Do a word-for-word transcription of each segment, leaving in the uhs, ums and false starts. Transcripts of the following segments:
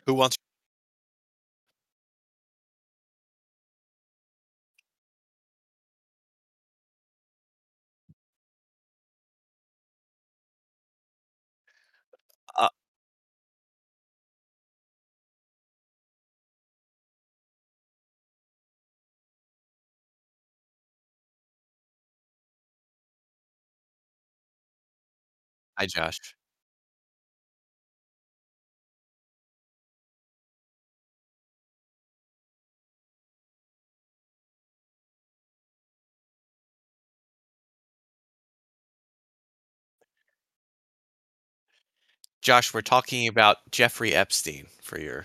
Who wants uh Hi, Josh. Josh, we're talking about Jeffrey Epstein for your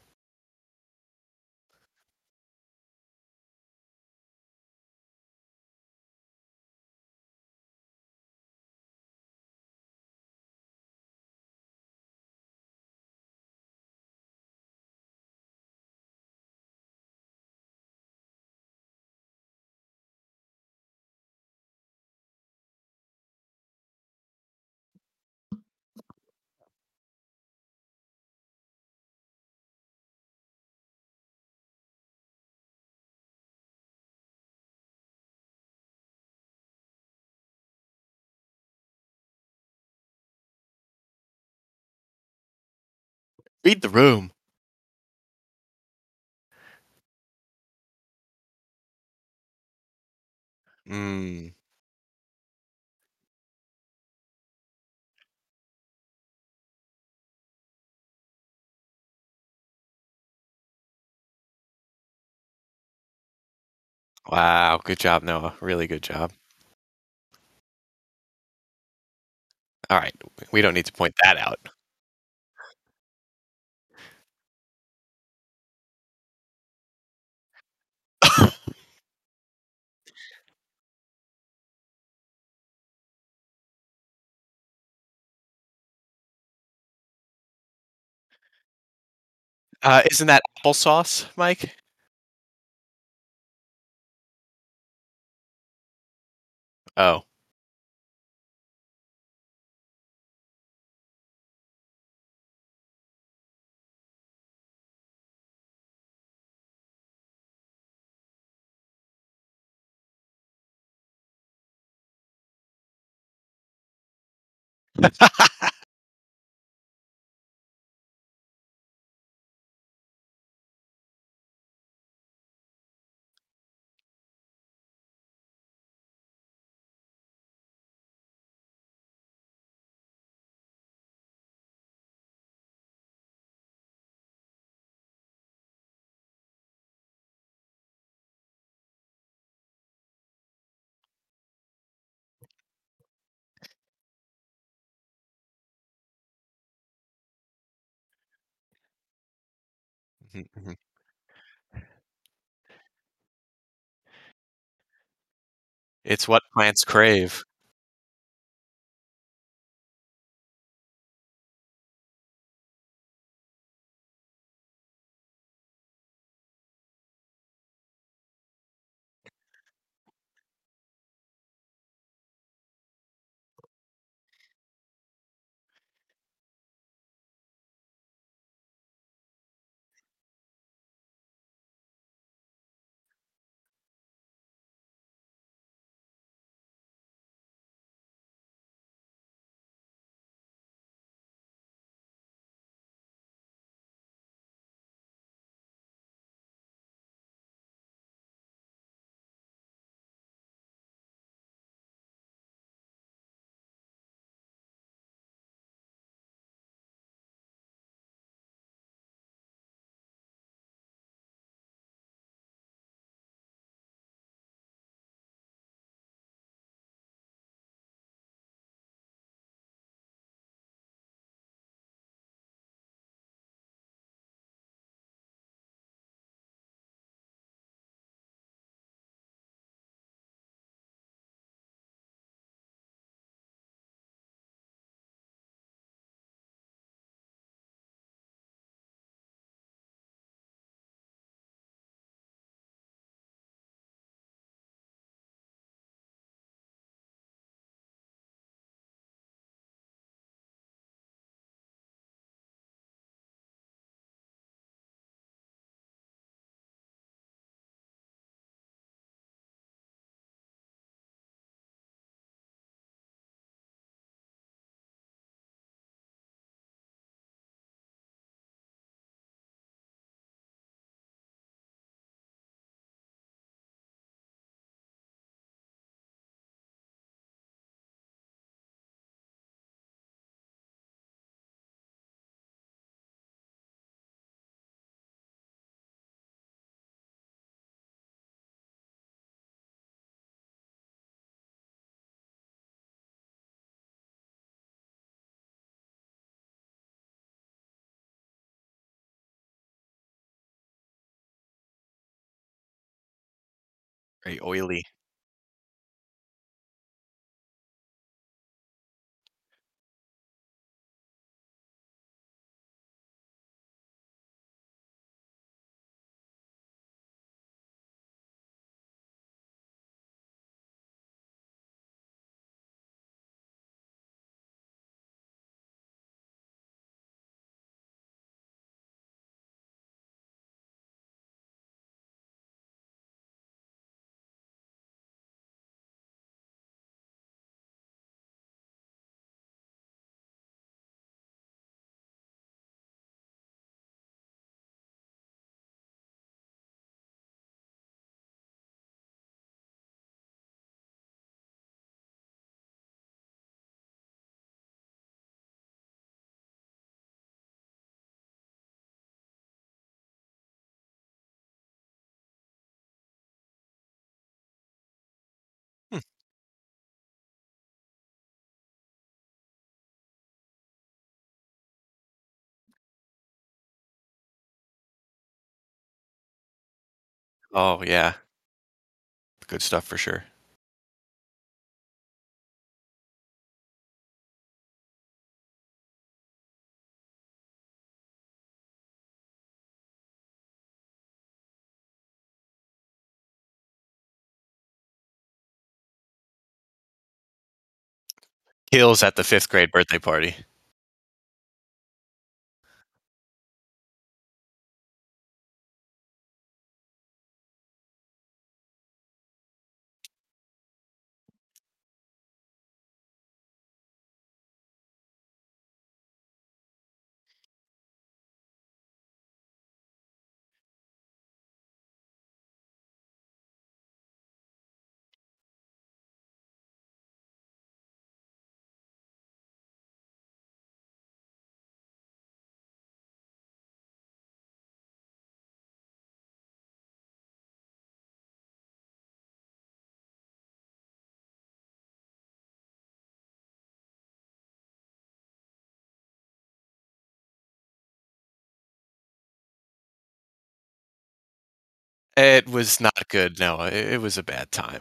Read the room. Mm. Wow, good job, Noah. Really good job. Alright, we don't need to point that out. Uh, isn't that applesauce, Mike? Oh. Mhm, mhm. It's what plants crave. Very oily. Hmm. Oh, yeah. Good stuff for sure. Kills at the fifth grade birthday party. It was not good, no, it it was a bad time.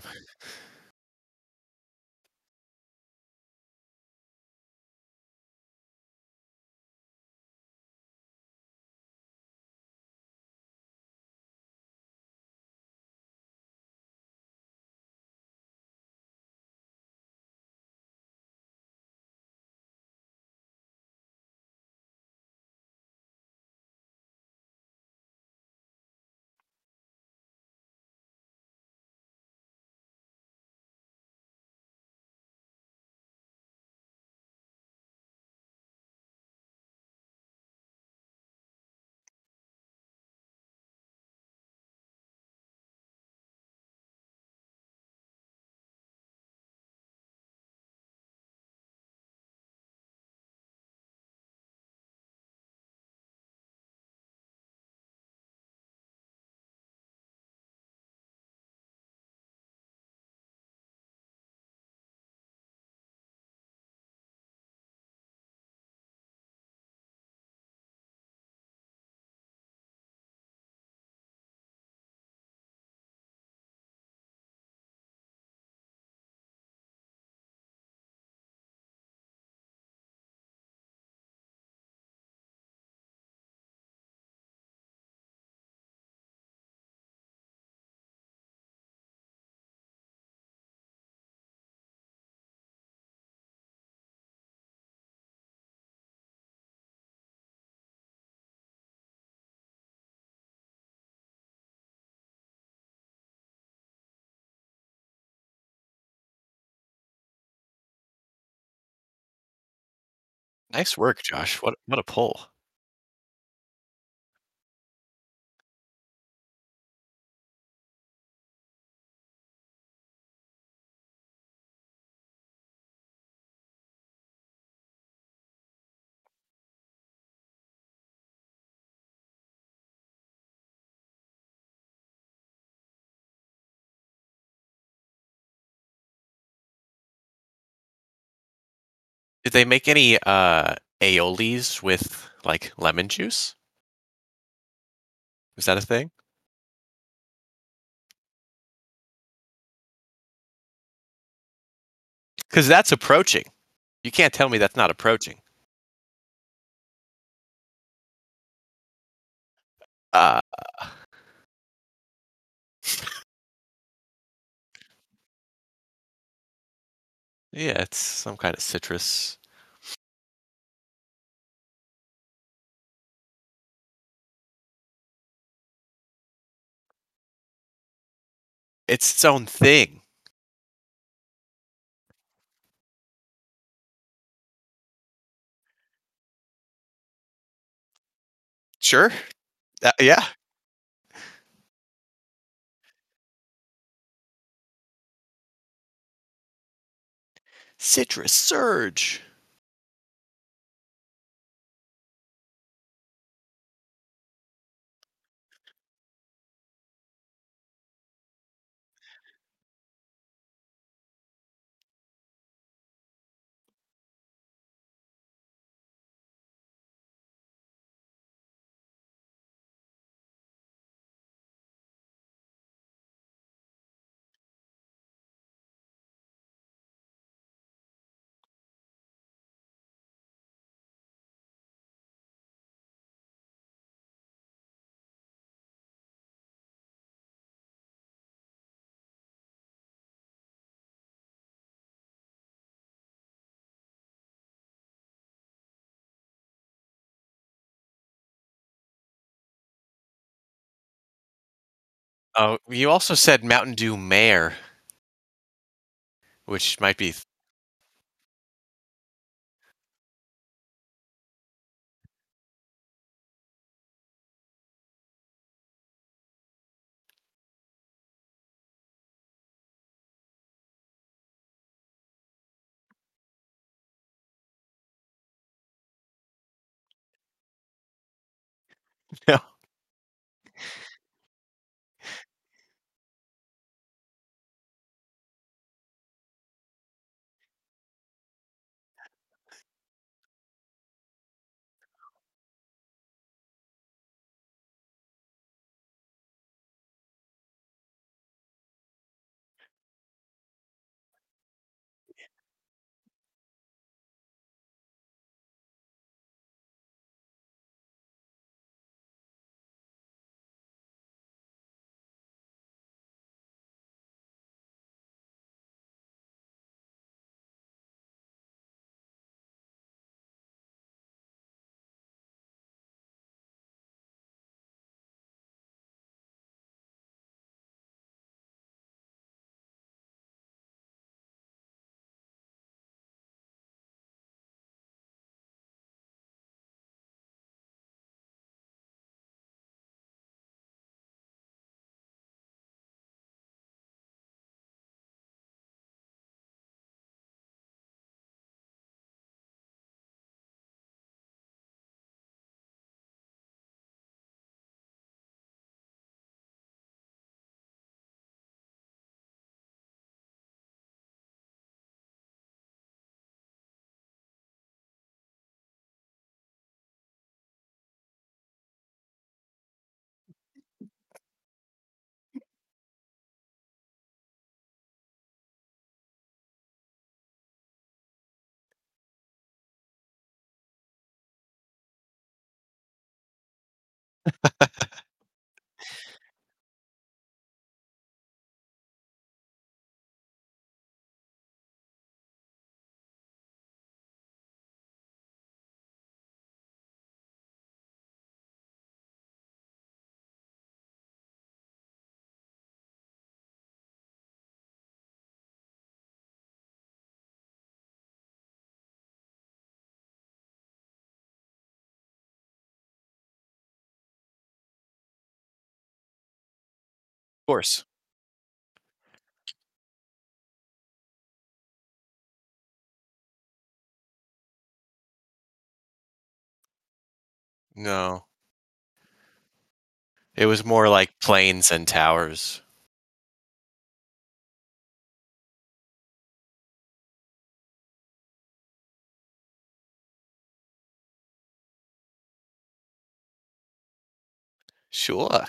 Nice work, Josh. What what a pull. Did they make any, uh, aiolis with, like, lemon juice? Is that a thing? 'Cause that's approaching. You can't tell me that's not approaching. Uh Yeah, it's some kinda citrus. It's its own thing. Sure. Uh, yeah. Citrus Surge. Oh, you also said Mountain Dew Mare. Which might be th No. Course. No. It was more like planes and towers. Sure.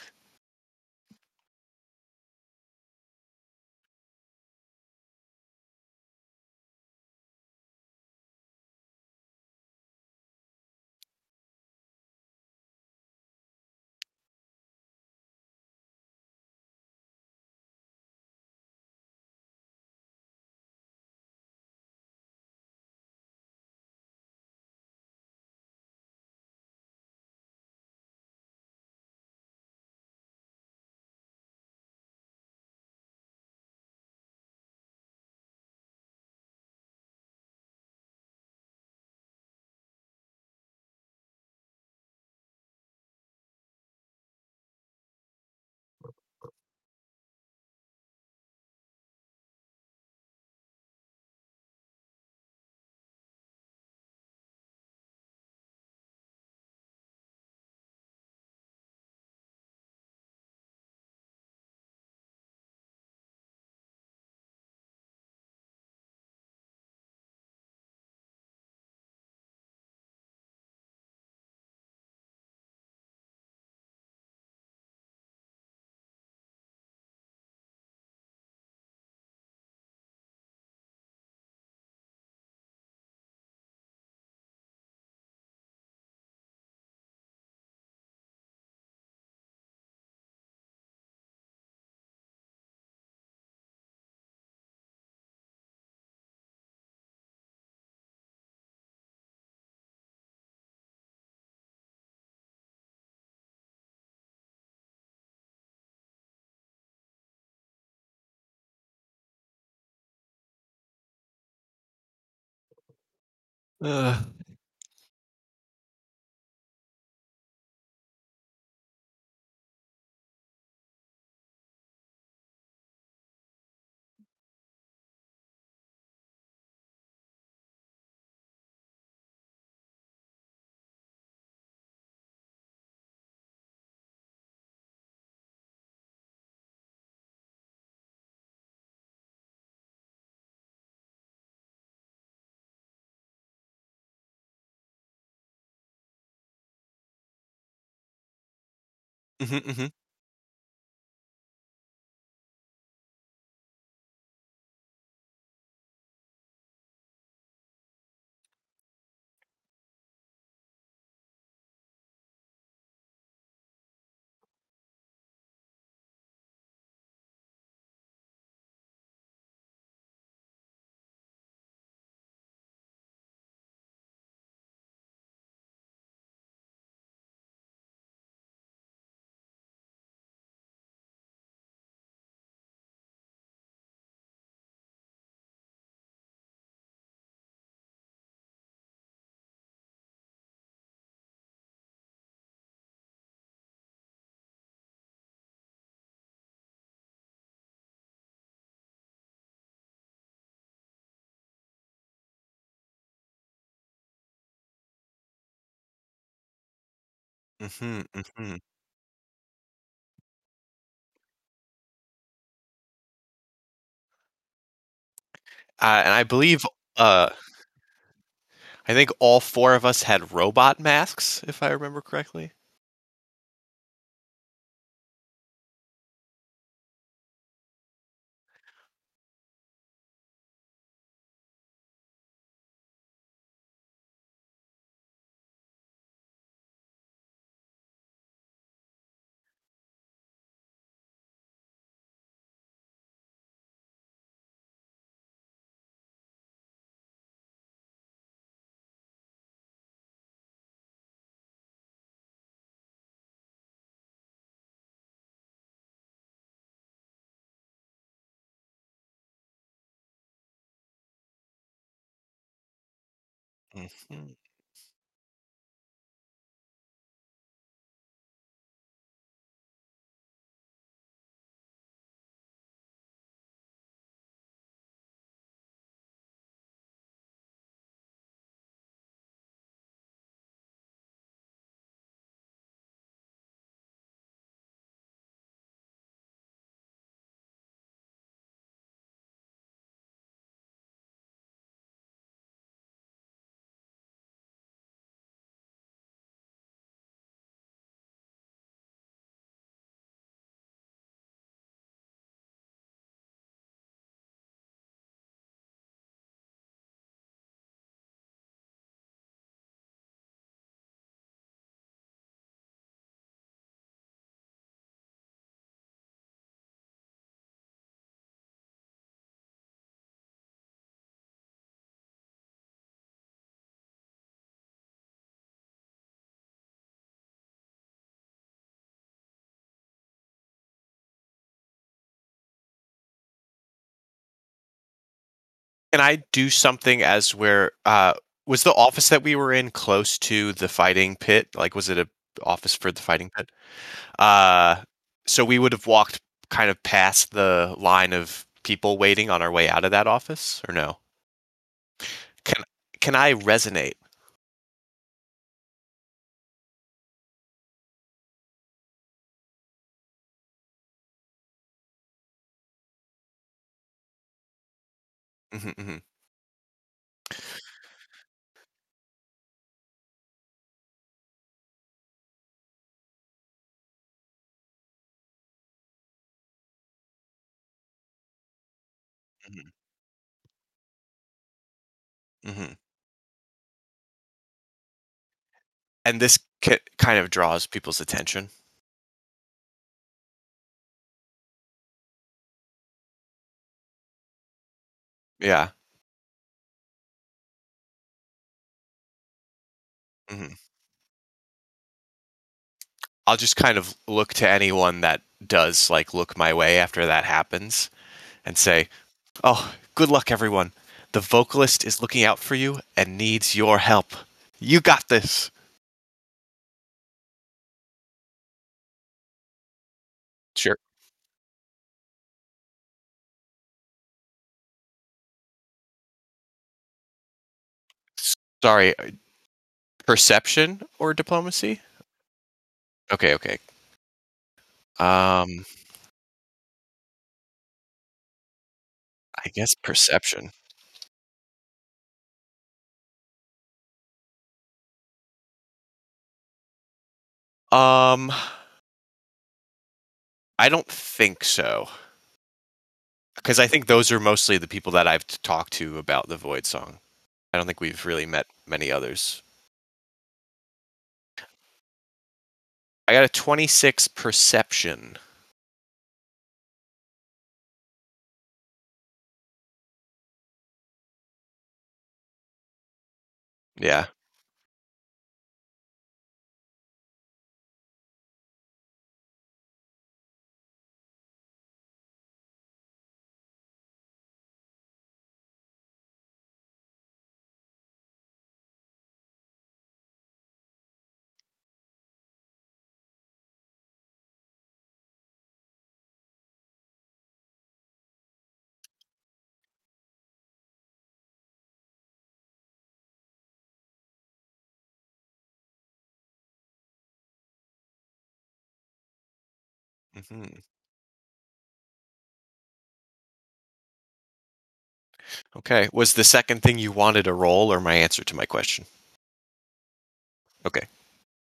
Ugh. Mhm, mhm. Mhm, mhm. Uh, and I believe, uh I think all four of us had robot masks, if I remember correctly. Mhm. Can I do something as where uh, was the office that we were in close to the fighting pit? Like, was it a office for the fighting pit? Uh, so we would have walked kind of past the line of people waiting on our way out of that office, or no? Can can I resonate? Mhm, mhm, mhm, mhm. And this ki kind of draws people's attention. Yeah. Mhm. I'll just kind of look to anyone that does, like, look my way after that happens and say, "Oh, good luck, everyone. The vocalist is looking out for you and needs your help. You got this. Sure. Sorry, uh, perception or diplomacy? Okay, okay. Um, I guess perception. Um, I don't think so. Because I think those are mostly the people that I've t- talked to about the Void song. I don't think we've really met many others. I got a twenty-six perception. Yeah. Hmm. Okay. Was the second thing you wanted a role or my answer to my question? Okay.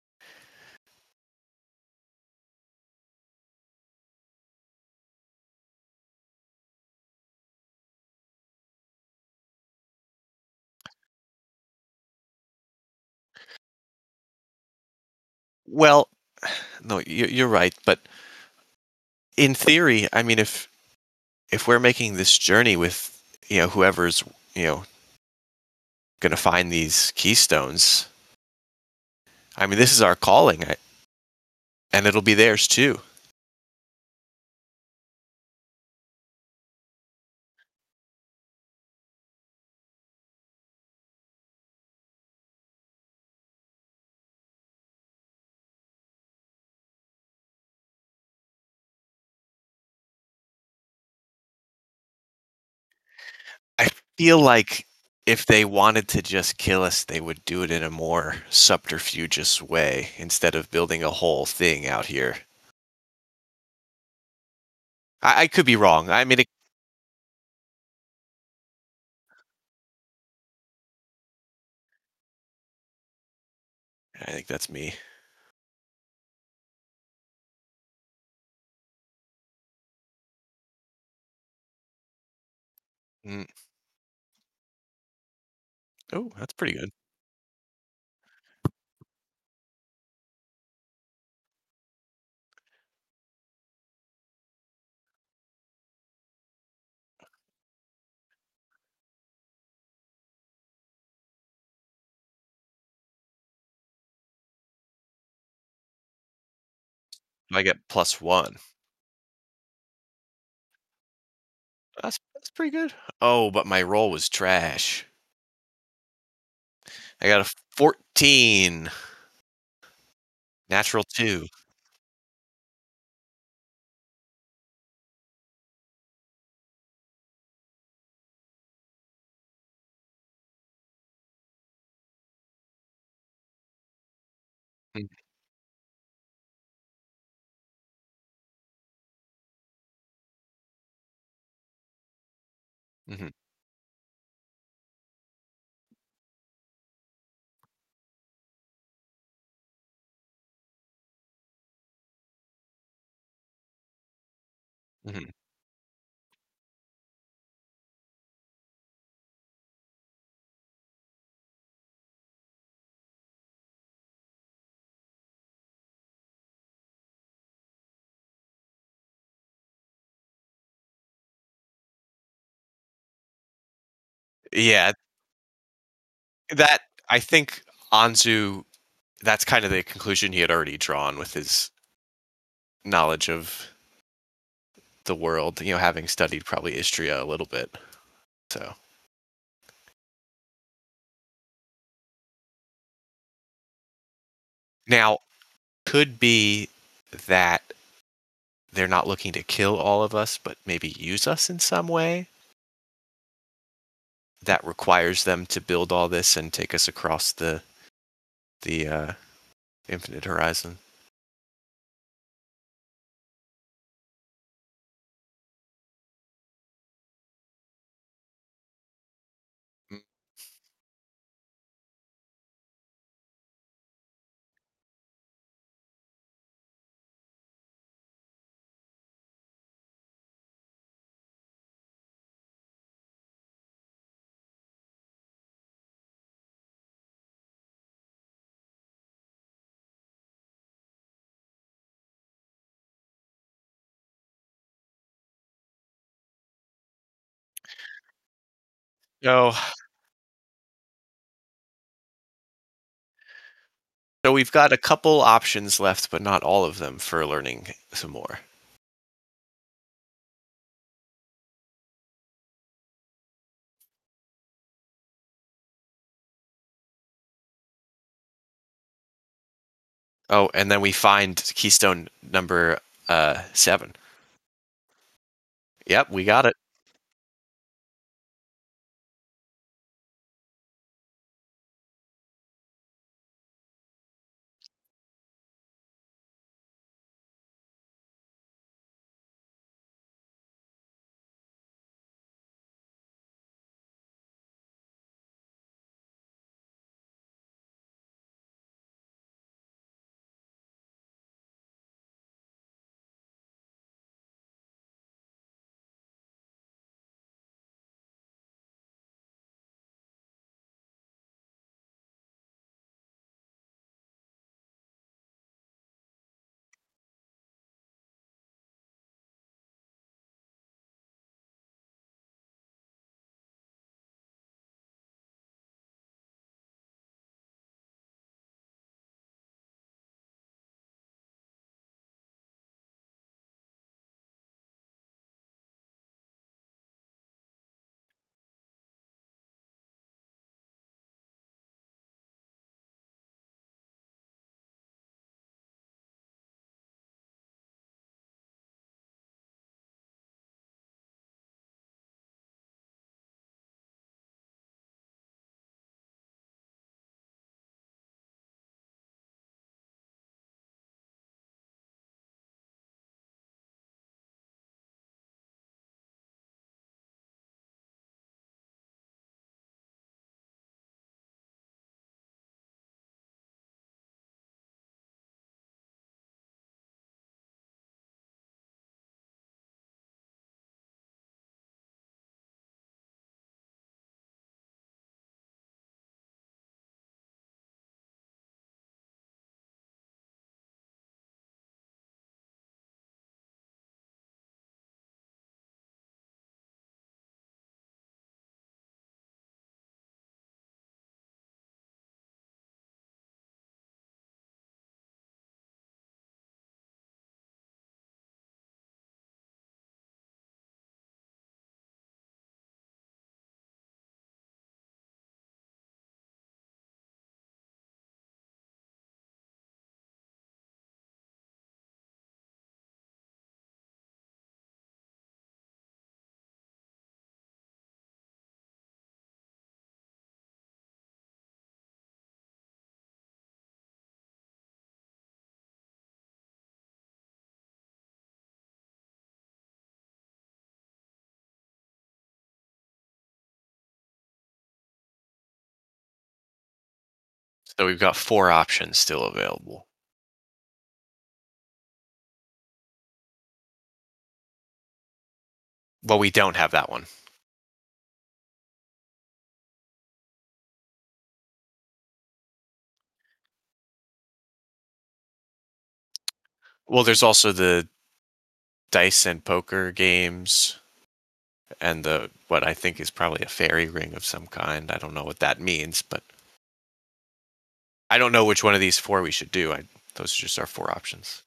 Well, no, you- you're right. But in theory, I mean, if if we're making this journey with you know whoever's you know going to find these keystones, I mean, this is our calling, I- and it'll be theirs too. I feel like if they wanted to just kill us, they would do it in a more subterfugeous way instead of building a whole thing out here. I, I could be wrong. I mean, it, I think that's me. Mm. Oh, that's pretty good. I get plus one. That's that's pretty good. Oh, but my roll was trash. I got a fourteen. Natural two. Mm, mhm, mhm, yeah, that I think Anzu, that's kind of the conclusion he had already drawn with his knowledge of the world, you know, having studied probably Istria a little bit. So, Now, could be that they're not looking to kill all of us, but maybe use us in some way that requires them to build all this and take us across the the uh, infinite horizon. Mm. So, so we've got a couple options left, but not all of them for learning some more. Oh, and then we find keystone number uh, seven. Yep, we got it. So we've got four options still available. Well, we don't have that one. Well, there's also the dice and poker games and the what I think is probably a fairy ring of some kind. I don't know what that means, but I don't know which one of these four we should do. I, those are just our four options.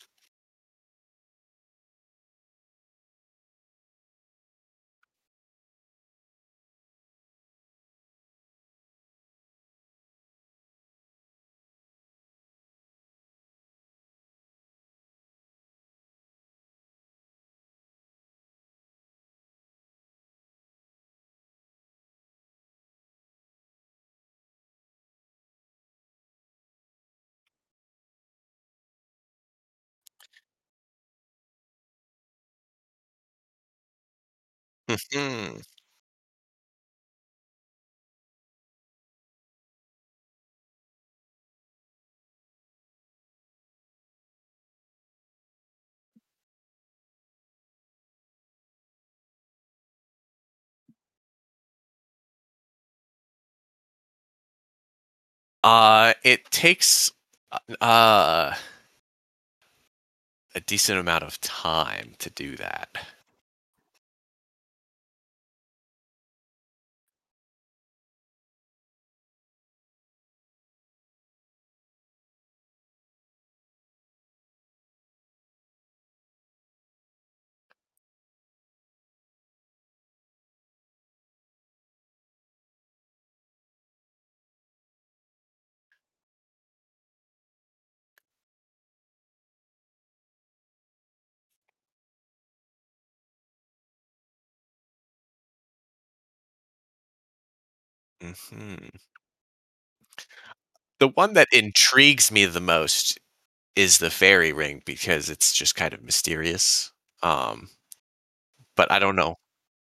Mhm. Uh, it takes, uh uh, a decent amount of time to do that. Mhm. The one that intrigues me the most is the fairy ring because it's just kind of mysterious, um, but I don't know.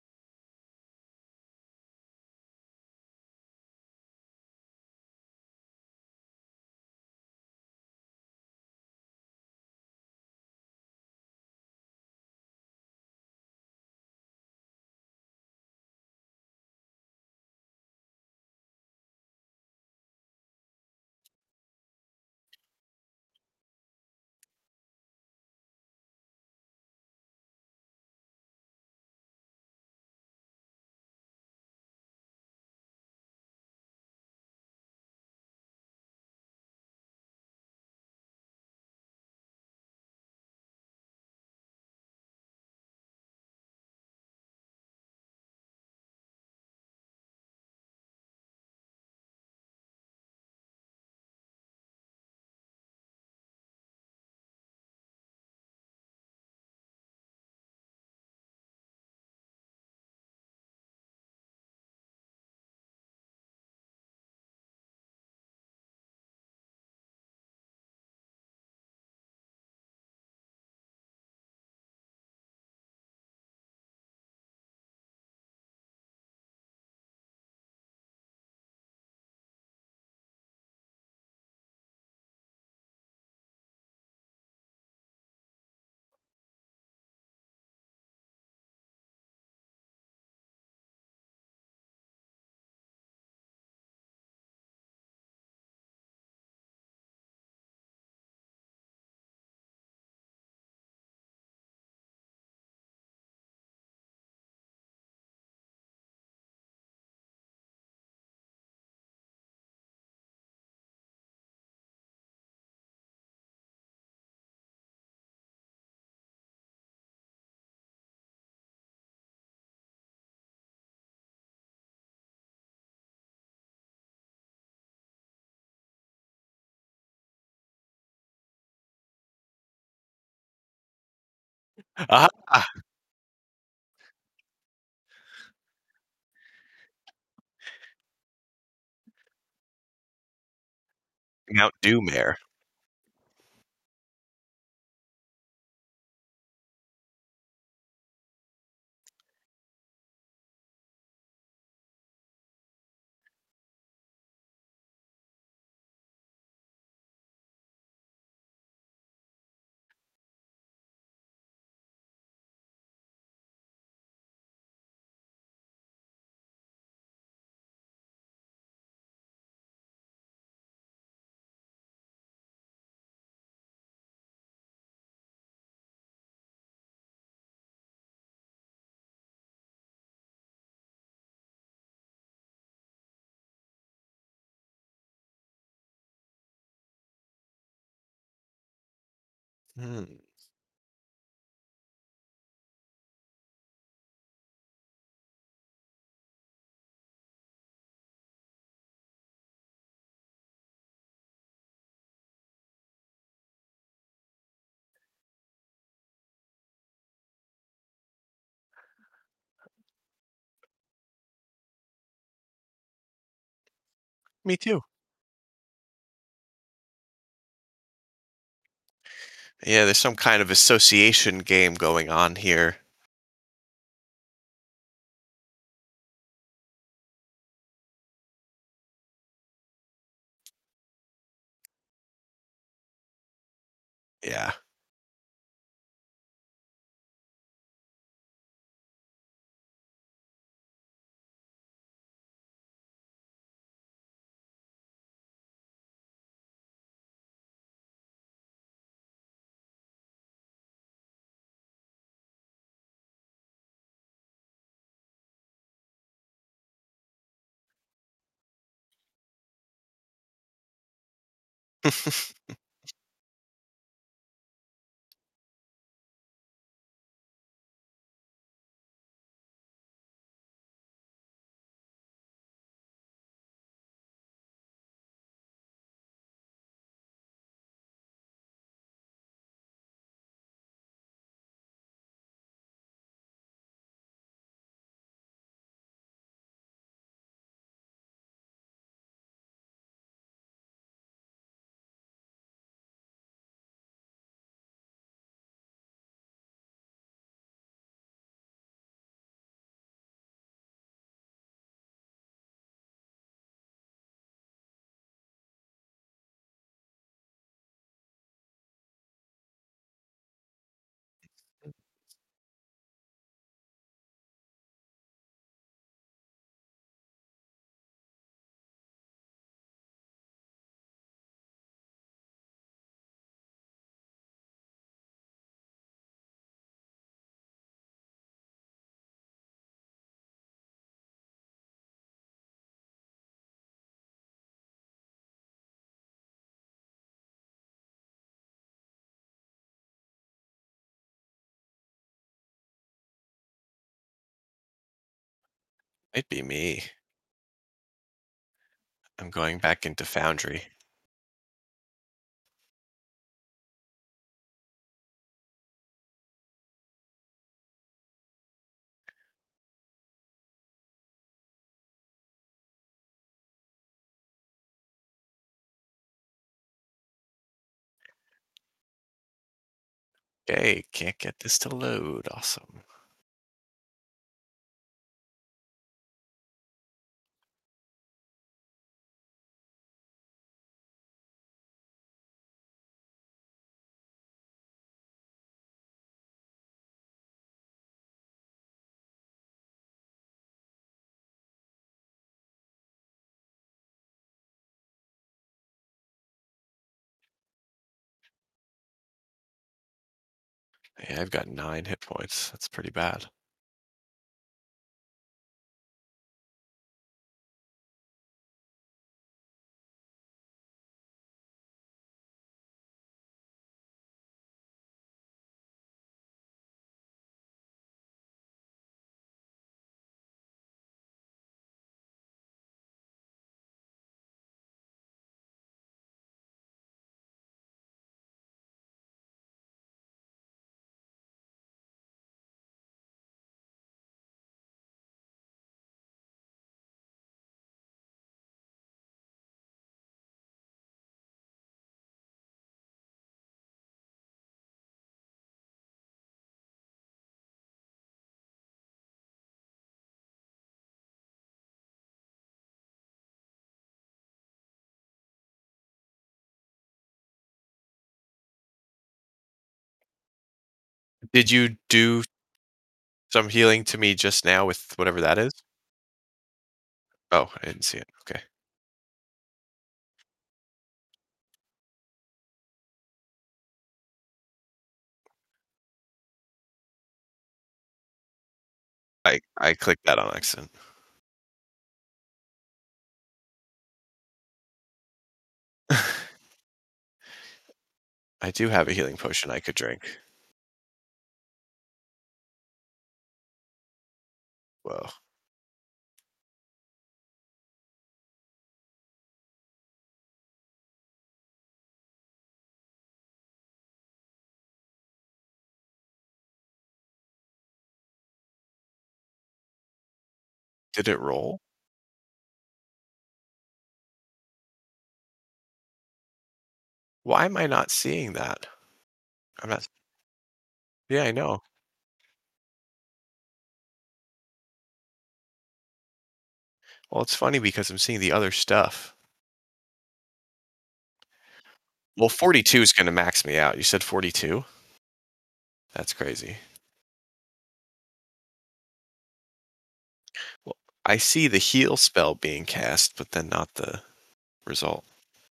Ah, Mount Doomare. Hmm, me too. Yeah, there's some kind of association game going on here. Yeah. Might be me. I'm going back into Foundry. Okay, can't get this to load. Awesome. Hey, I've got nine hit points. That's pretty bad. Did you do some healing to me just now with whatever that is? Oh, I didn't see it. Okay. I I clicked that on accident. I do have a healing potion I could drink. Whoa. Did it roll? Why am I not seeing that? I'm not. Yeah, I know. Well, it's funny because I'm seeing the other stuff. Well, forty-two is gonna max me out. You said forty-two? That's crazy. Well, I see the heal spell being cast, but then not the result.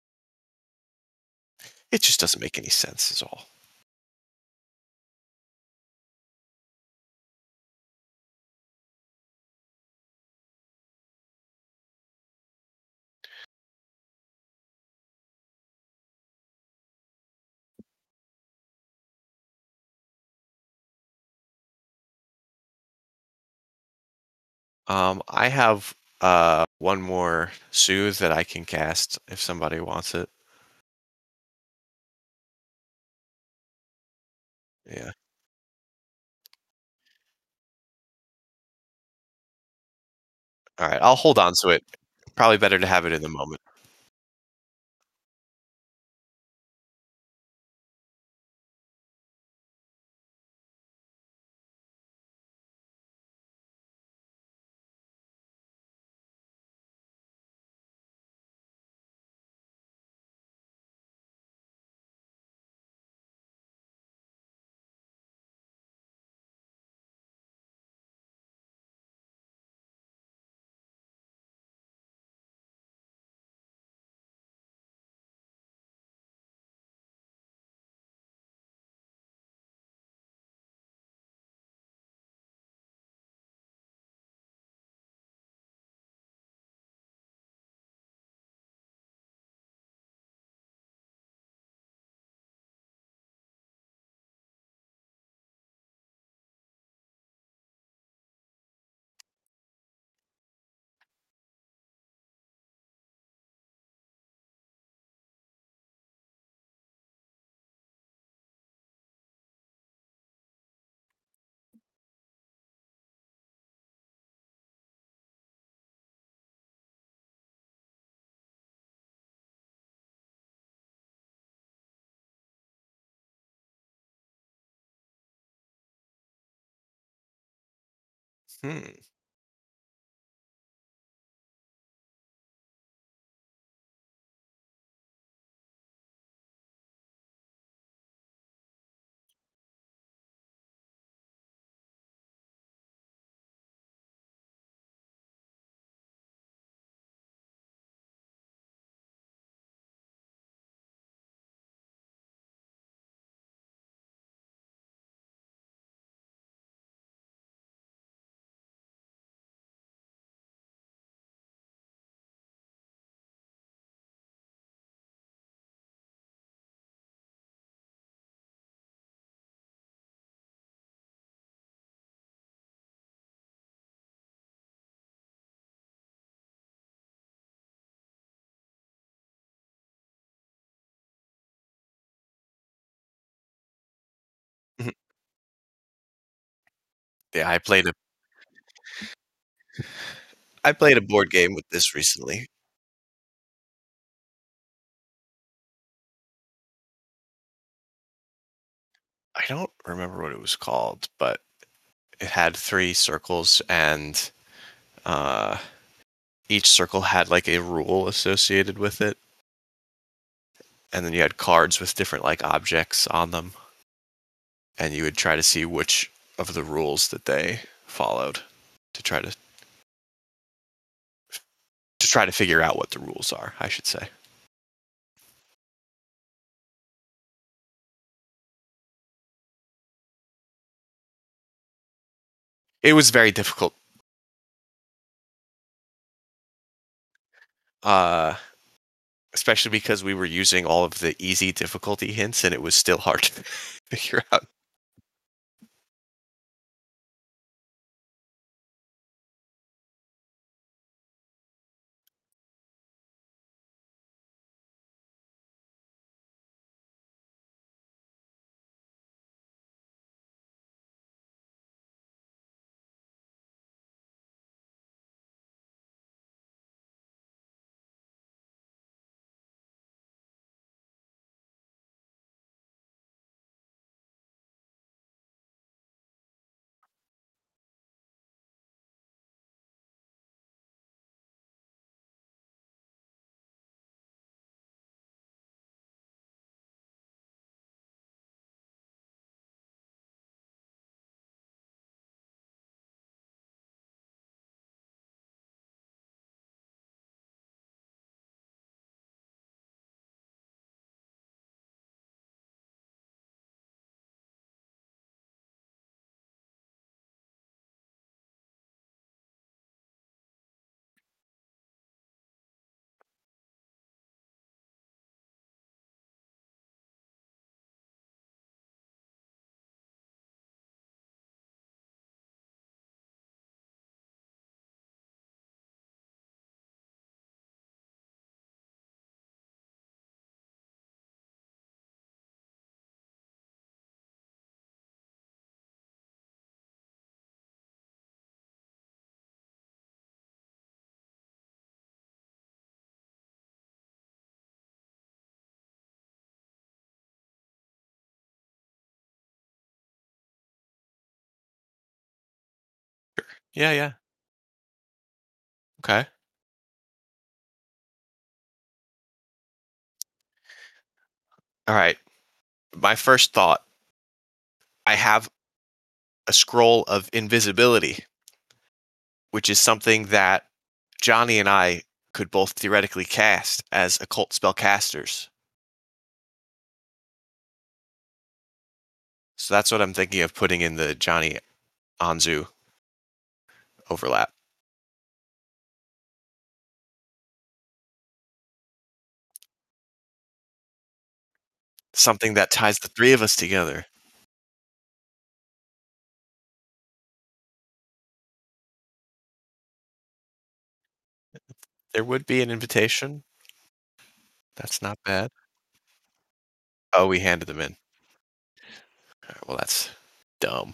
It just doesn't make any sense is all. Um, I have uh one more soothe that I can cast if somebody wants it. Yeah. All right, I'll hold on to it. Probably better to have it in the moment. Hmm. Mhm. Yeah, I played a I played a board game with this recently. I don't remember what it was called, but it had three circles and uh each circle had like a rule associated with it, and then you had cards with different like objects on them, and you would try to see which of the rules that they followed to try to to try to figure out what the rules are, I should say. It was very difficult, uh, especially because we were using all of the easy difficulty hints, and it was still hard to figure out. Yeah, yeah. Okay. All right. My first thought, I have a scroll of invisibility, which is something that Johnny and I could both theoretically cast as occult spellcasters. So that's what I'm thinking of putting in the Johnny Anzu overlap. Something that ties the three of us together. There would be an invitation. That's not bad. Oh, we handed them in. Alright, well, that's dumb.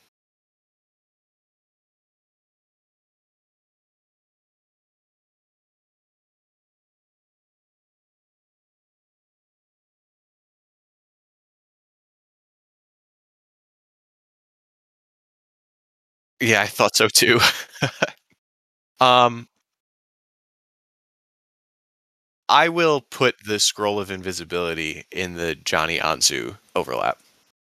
Yeah, I thought so too. Um, I will put the scroll of invisibility in the Johnny Anzu overlap.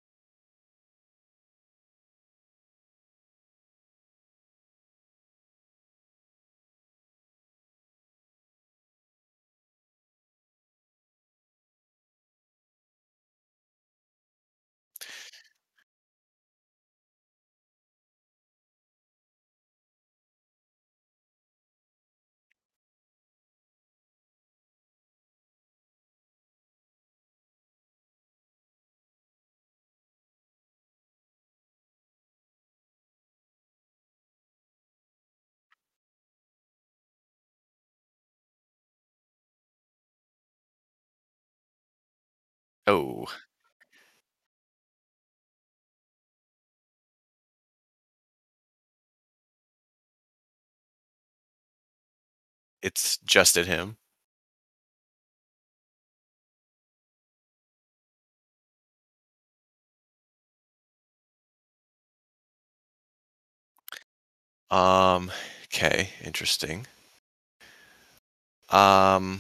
Oh, it's just at him. Um, okay, interesting. Um,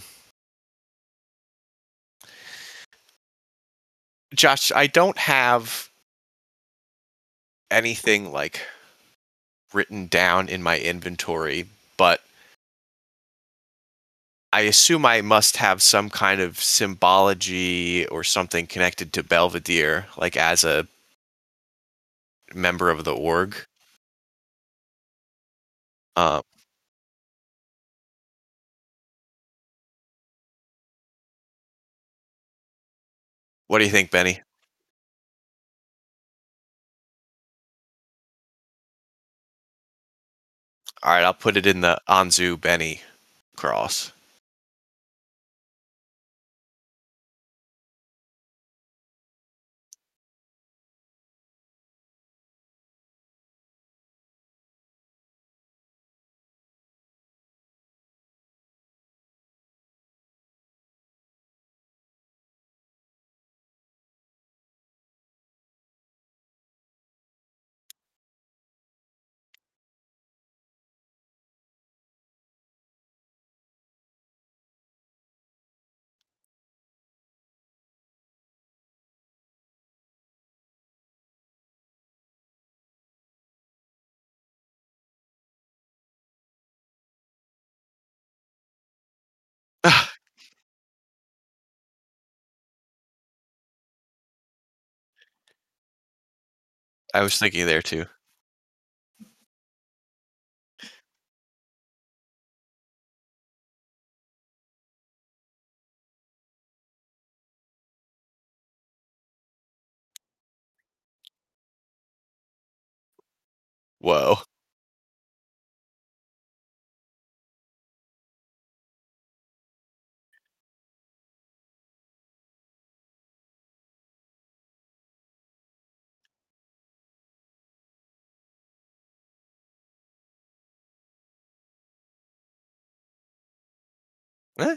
Josh, I don't have anything like written down in my inventory, but I assume I must have some kind of symbology or something connected to Belvedere, like as a member of the org. Uh, what do you think, Benny? All right, I'll put it in the Anzu Benny cross. I was thinking there too. Whoa. Eh,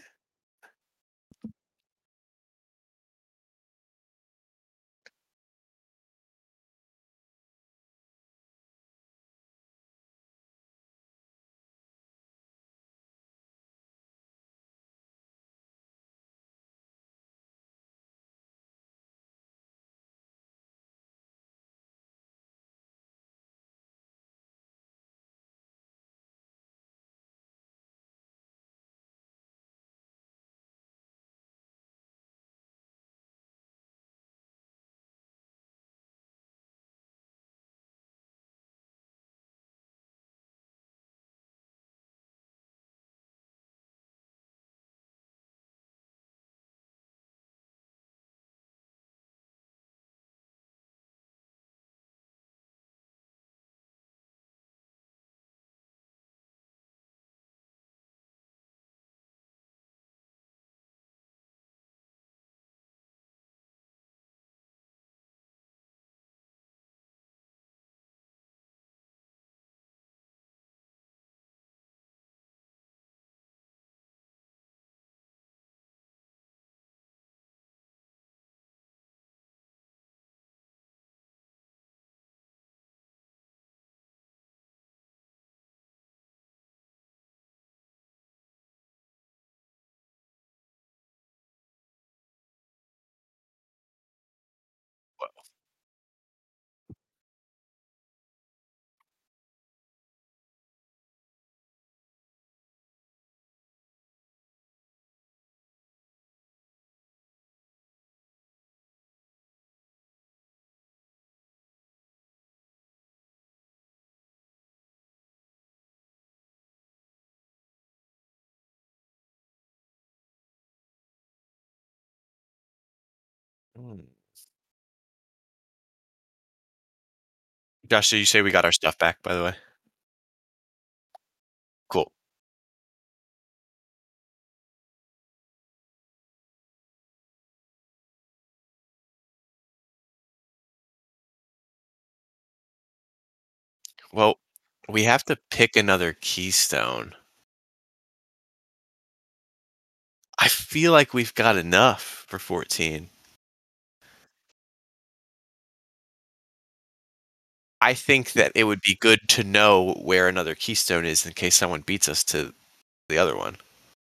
Mm. Josh, did you say we got our stuff back, by the way? Cool. Well, we have to pick another keystone. I feel like we've got enough for fourteen. I think that it would be good to know where another keystone is in case someone beats us to the other one.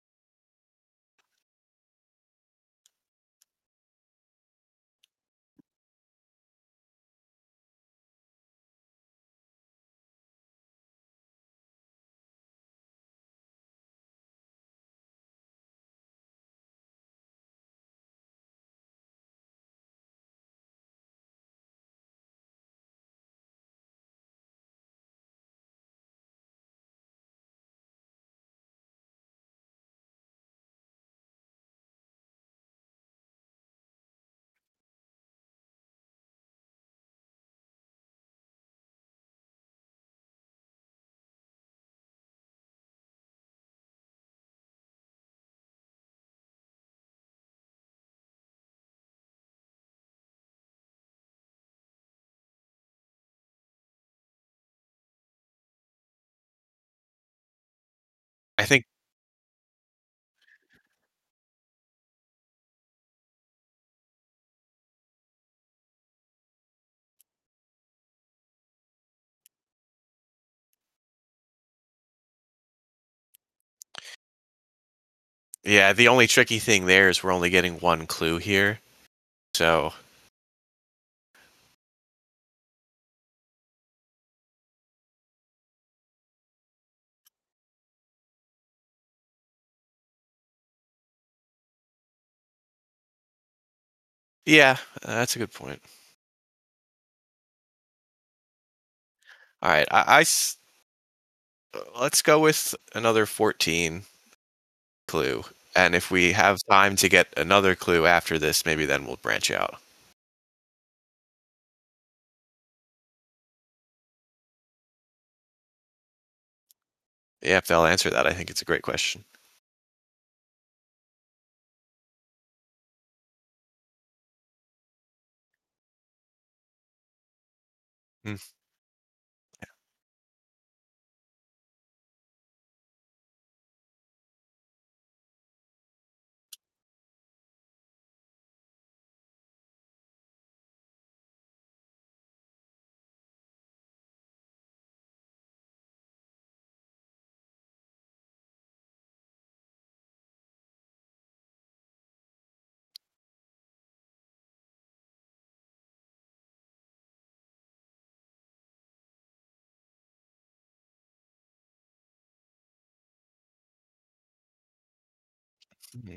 I think yeah, the only tricky thing there is we're only getting one clue here. So, yeah, uh, that's a good point. All right, I, I s- uh, let's go with another fourteen clue. And if we have time to get another clue after this, maybe then we'll branch out. Yeah, if they'll answer that, I think it's a great question. Hmm. Hmm.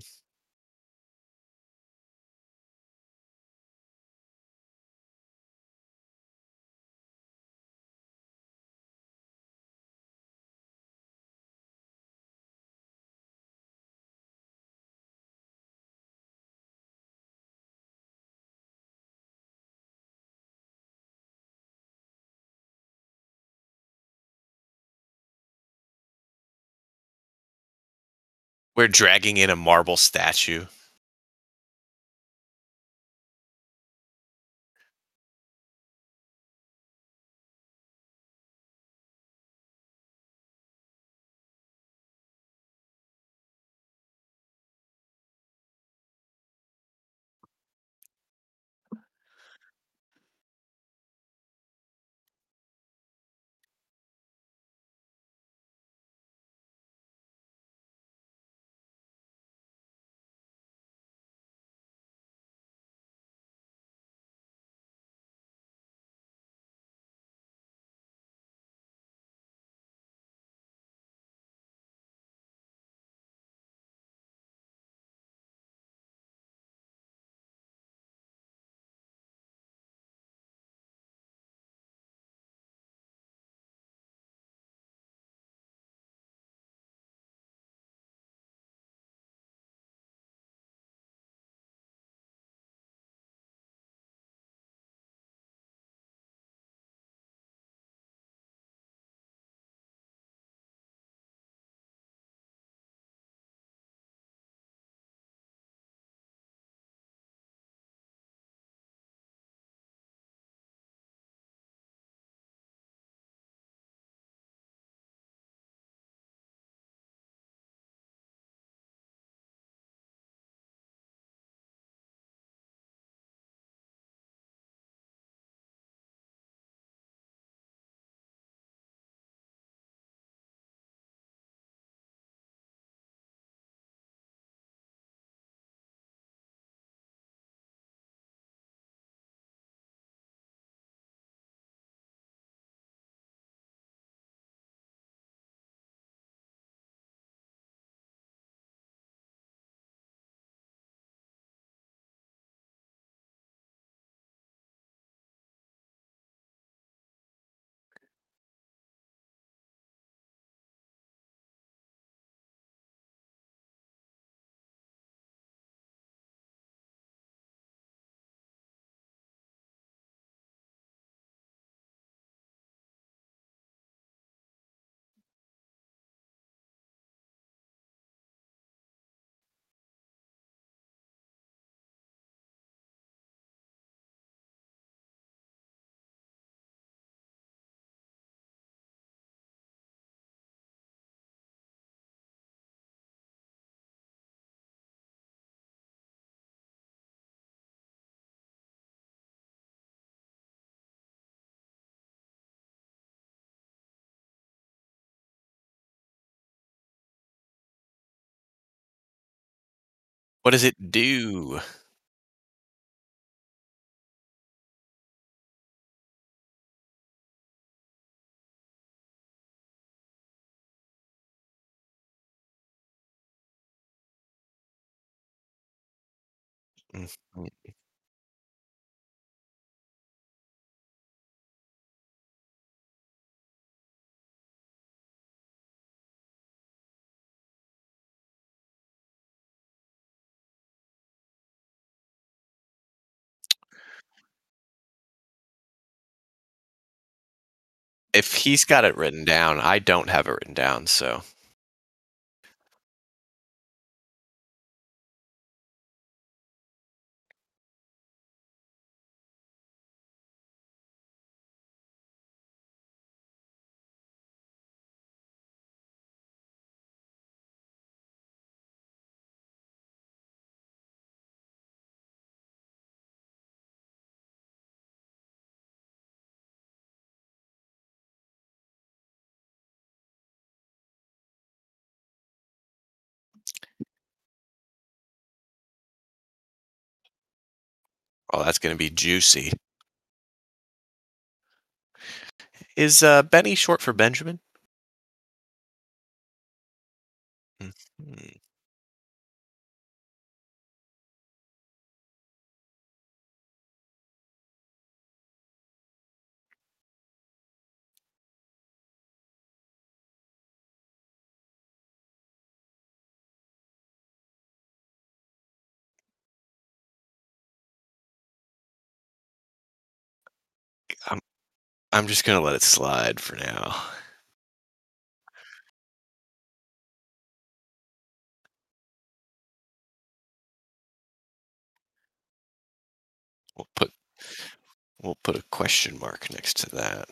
We're dragging in a marble statue. What does it do? Mhm. If he's got it written down, I don't have it written down, so oh, that's gonna be juicy. Is, uh, Benny short for Benjamin? Mhm. I'm I'm just gonna let it slide for now. We'll put we'll put a question mark next to that.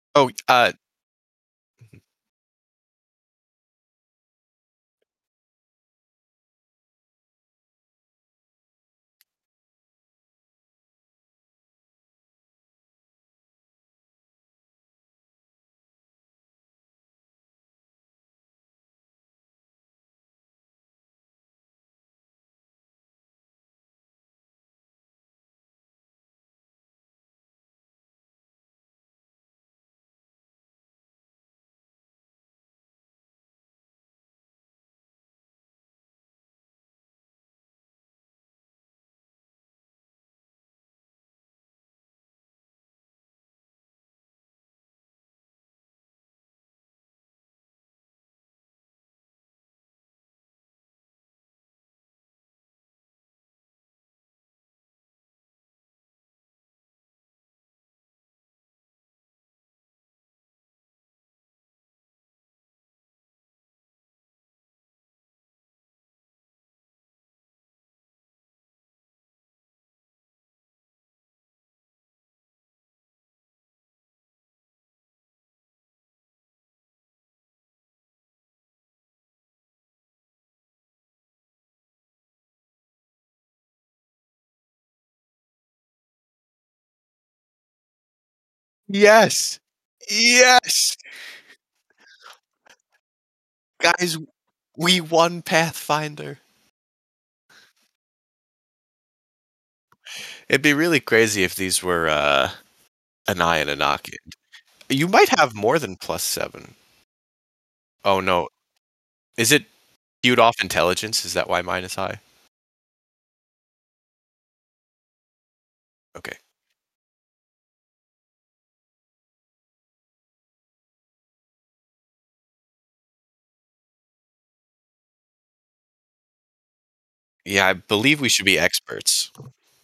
Oh, uh Yes! Yes! Guys, we won Pathfinder. It'd be really crazy if these were, uh, an eye and a noggin. You might have more than plus seven. Oh, no. Is it queued off intelligence? Is that why mine is high? Okay. Yeah, I believe we should be experts.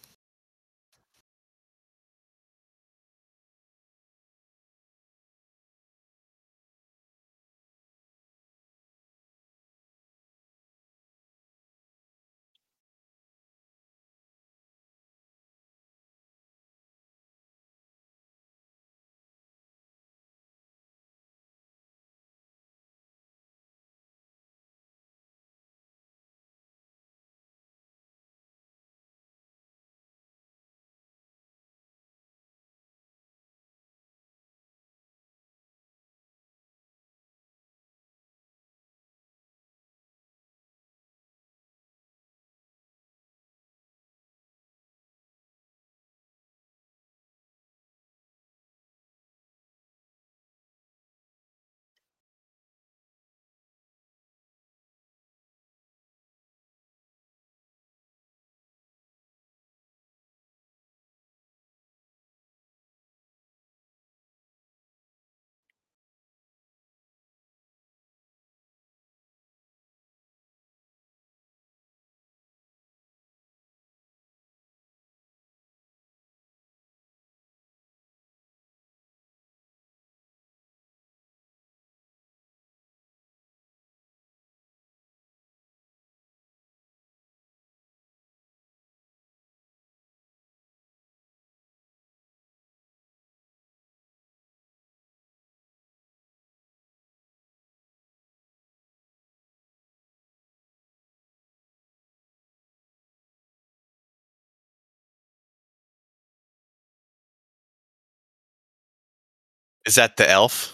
Is that the elf?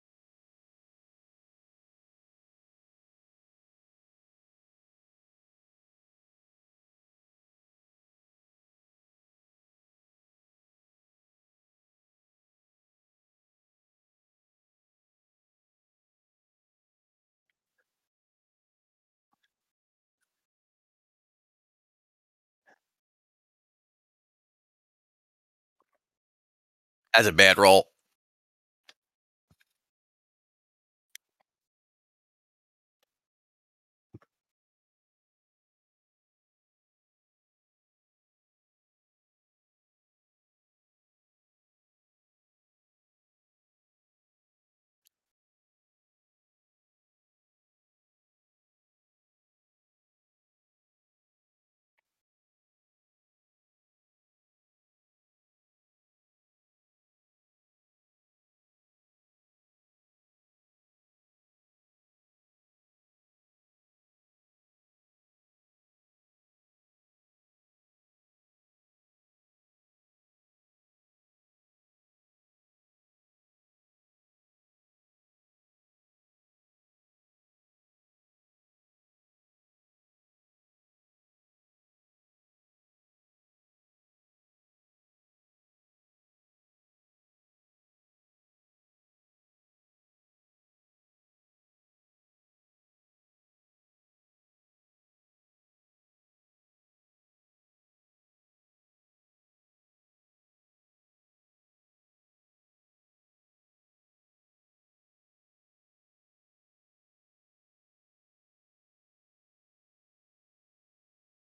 That's a bad roll.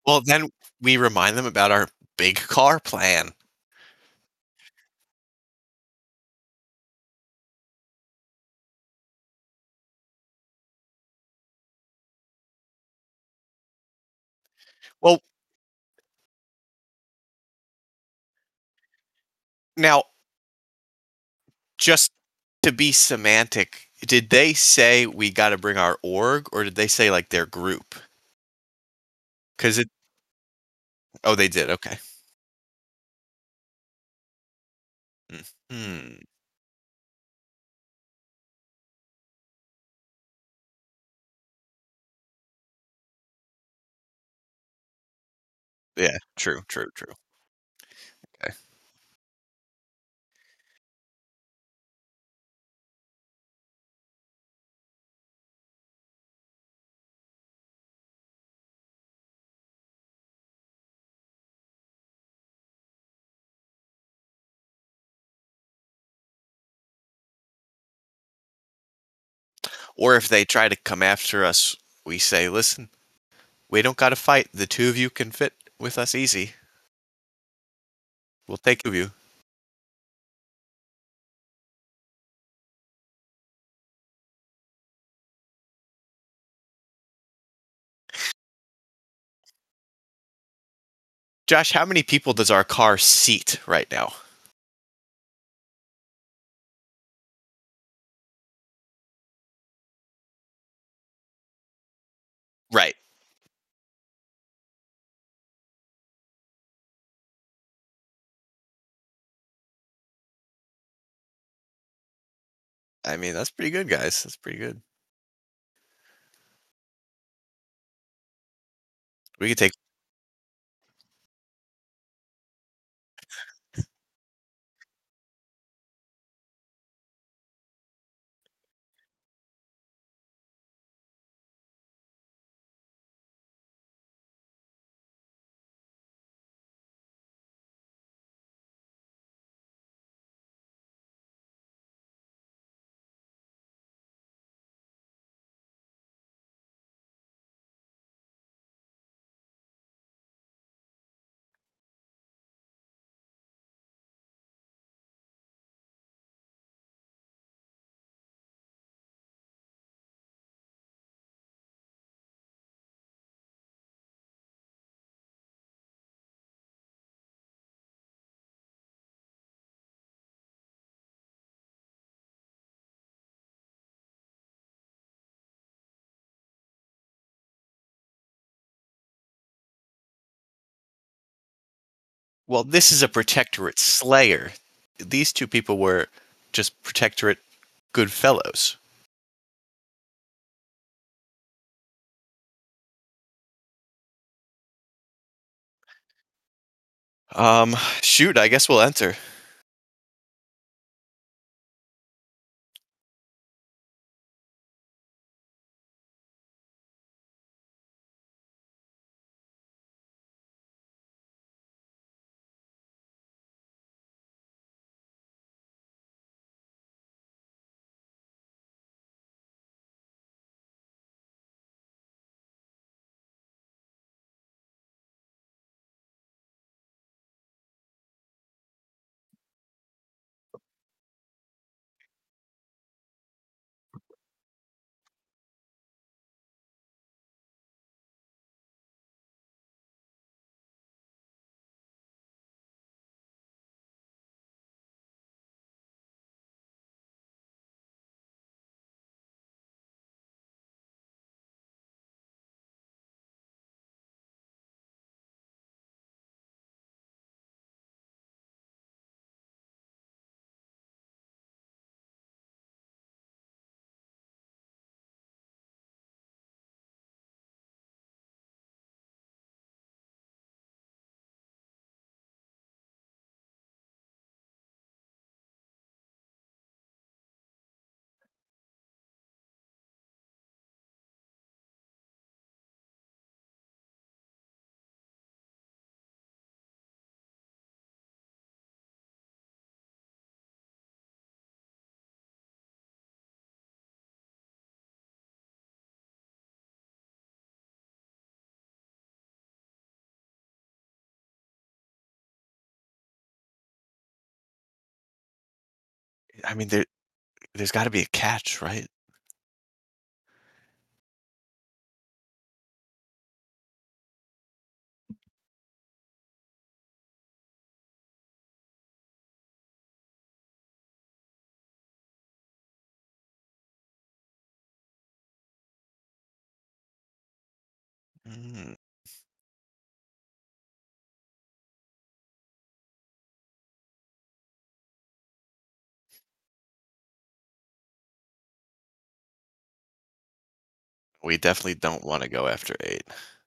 Well, then we remind them about our big car plan. Well, now, just to be semantic, did they say we gotta bring our org, or did they say, like, their group? 'Cause it Oh, they did, okay. Mhm. Yeah, true, true, true. Okay. Or if they try to come after us, we say, "Listen, we don't gotta fight. The two of you can fit with us easy. We'll take of you." Josh, how many people does our car seat right now? Right. I mean, that's pretty good, guys. That's pretty good. We could take Well, this is a protectorate slayer. These two people were just protectorate good fellows. Um, shoot, I guess we'll enter. I mean, there there's gotta be a catch, right? Mm, we definitely don't wanna go after eight.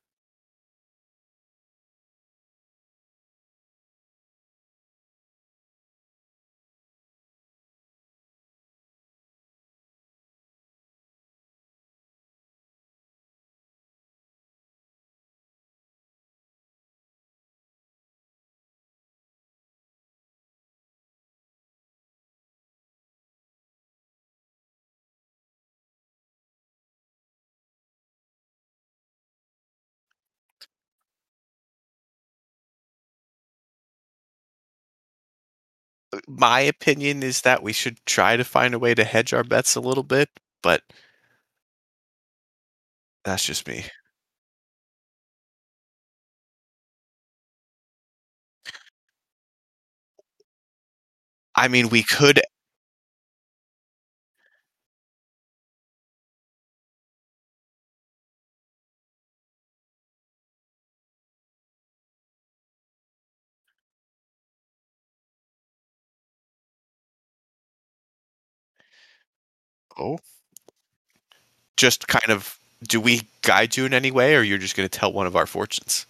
Uh, my opinion is that we should try to find a way to hedge our bets a little bit, but that's just me. I mean, we could. Oh, just kind of do we guide you in any way, or you're just gonna tell one of our fortunes?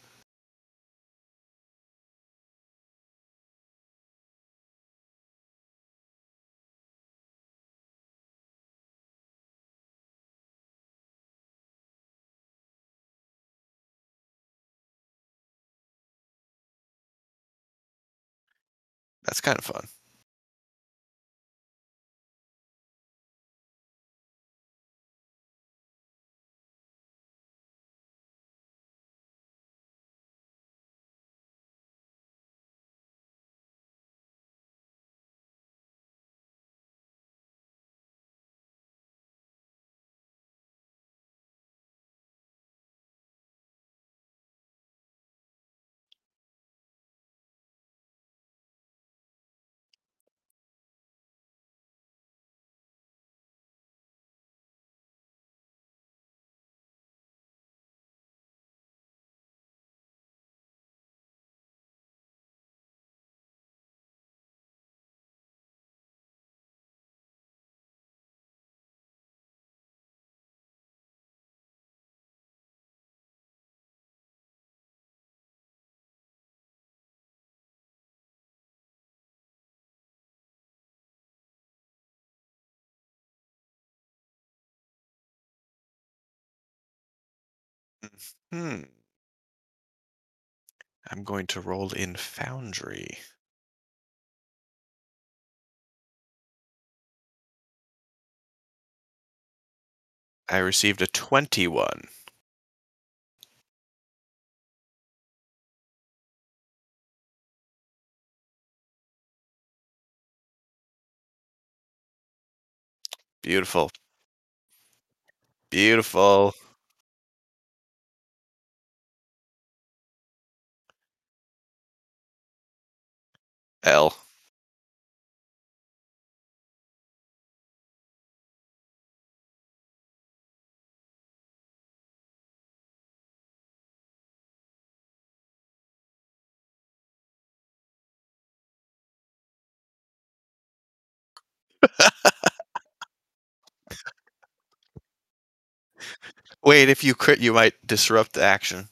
That's kind of fun. Hmm. I'm going to roll in Foundry. I received a twenty-one. Beautiful. Beautiful. L. Wait, if you crit, you might disrupt the action.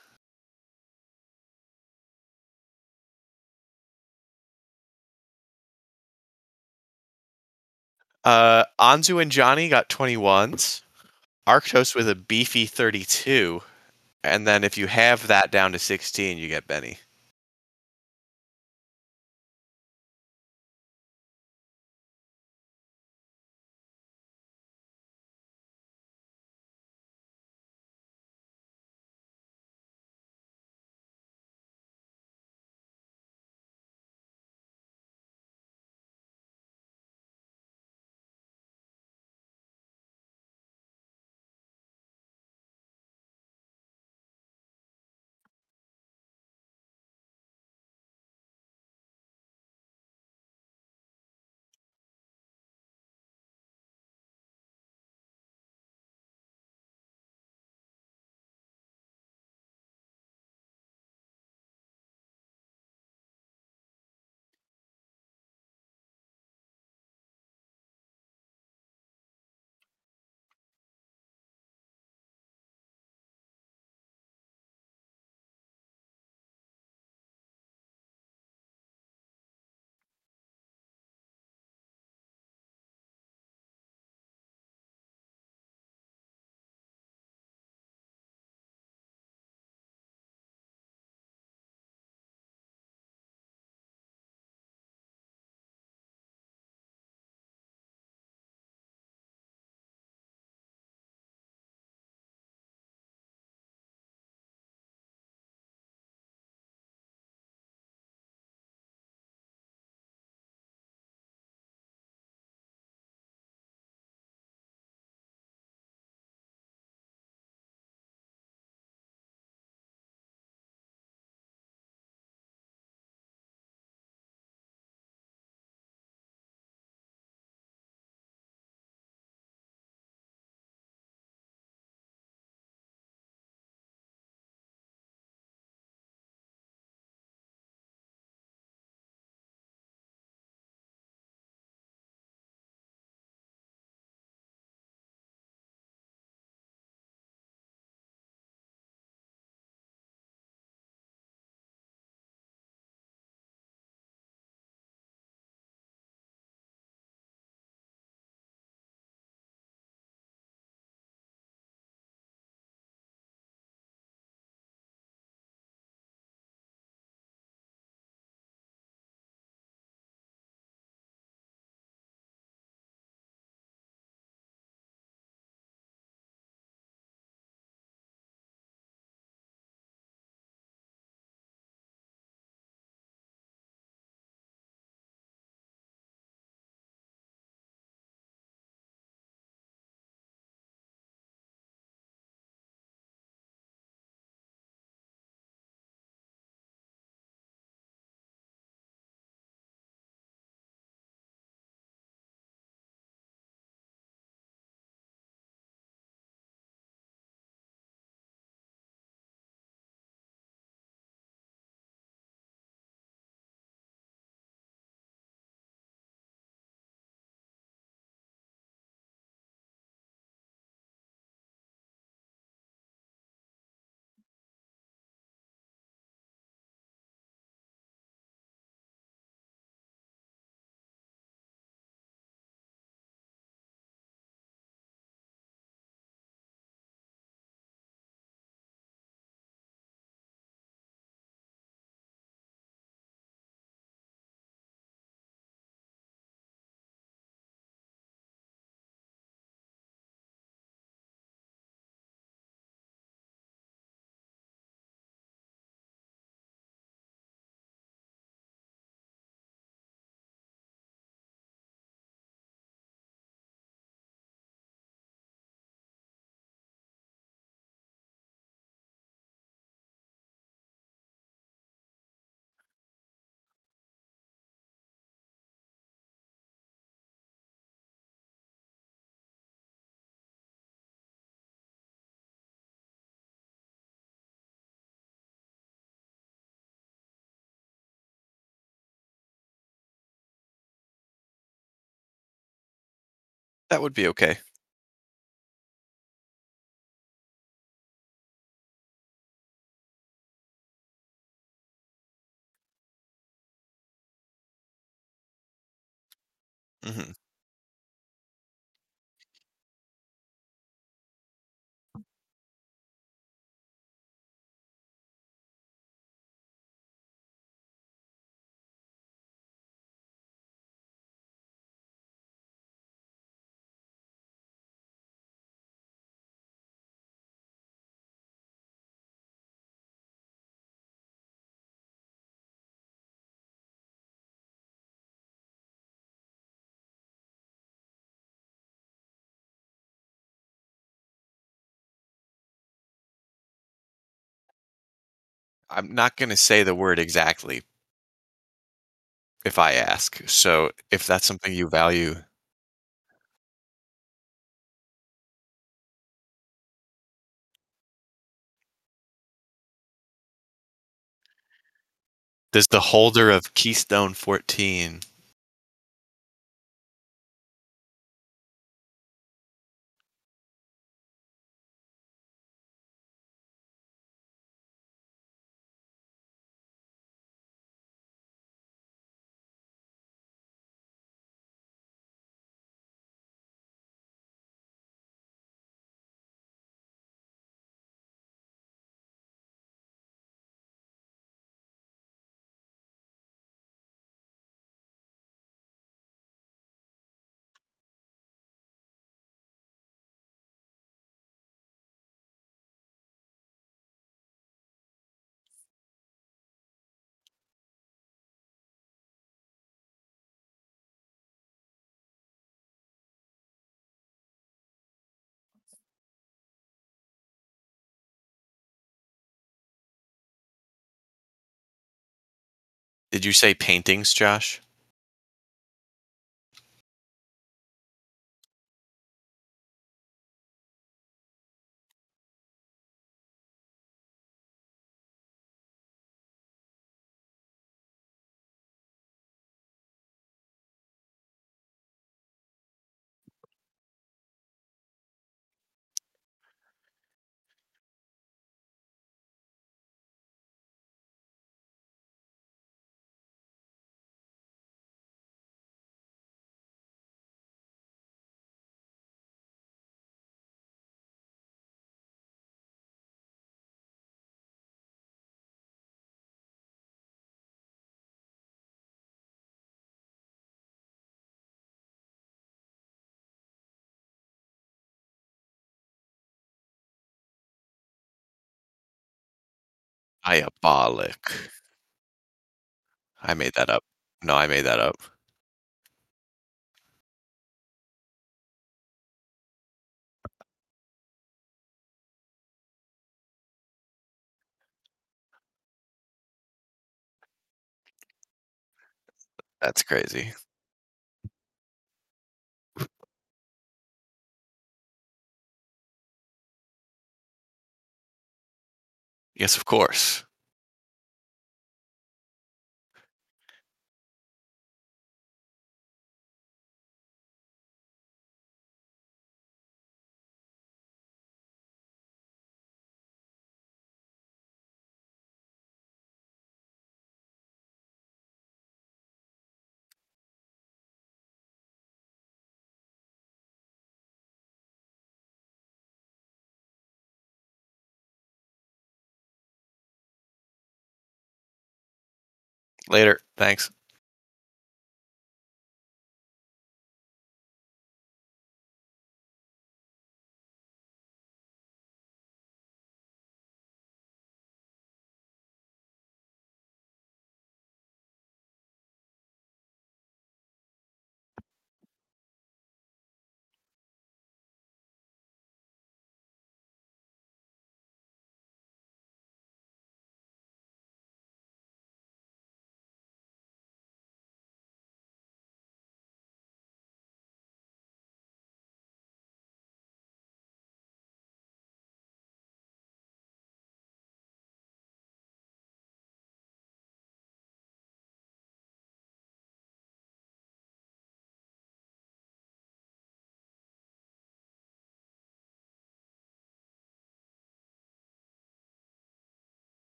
Uh, Anzu and Johnny got twenty-ones. Arctos with a beefy thirty-two. And then if you have that down to sixteen, you get Benny. That would be okay. Mhm. I'm not gonna say the word exactly if I ask, so if that's something you value. Does the holder of Keystone fourteen Did you say paintings, Josh? Diabolic. I made that up. No, I made that up. That's crazy. Yes, of course. Later. Thanks.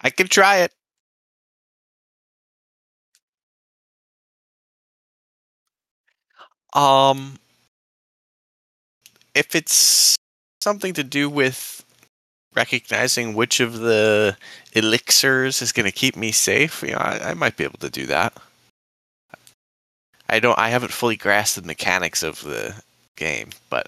I can try it. Um, if it's something to do with recognizing which of the elixirs is going to keep me safe, you know, I, I might be able to do that. I don't. I haven't fully grasped the mechanics of the game, but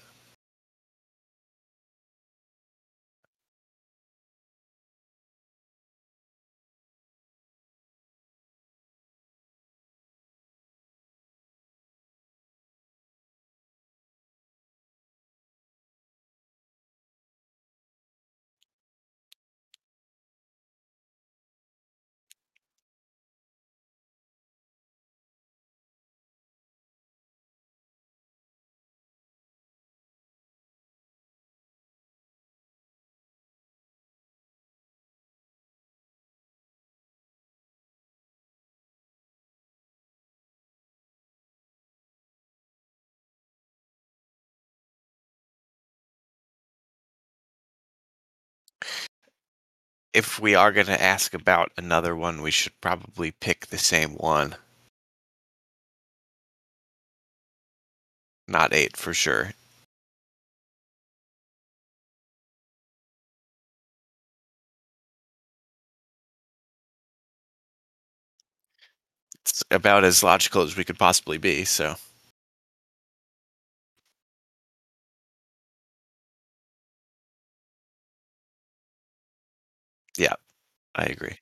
if we are going to ask about another one, we should probably pick the same one, not eight for sure. It's about as logical as we could possibly be. So yeah, I agree.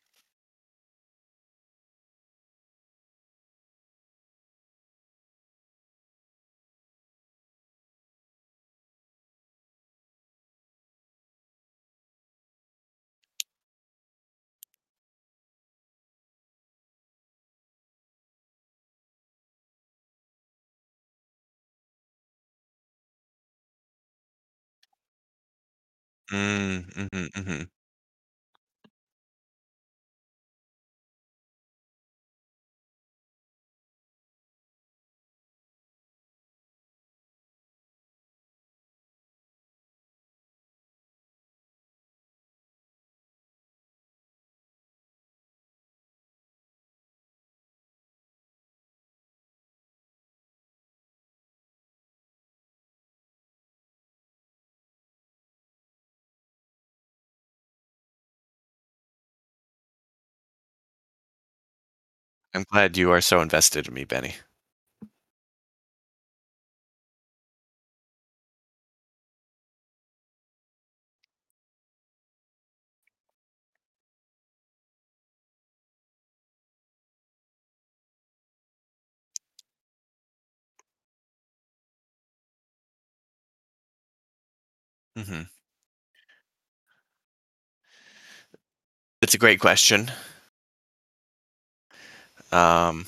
Mm, hmm hmm I'm glad you are so invested in me, Benny. Hmm It's a great question. Um,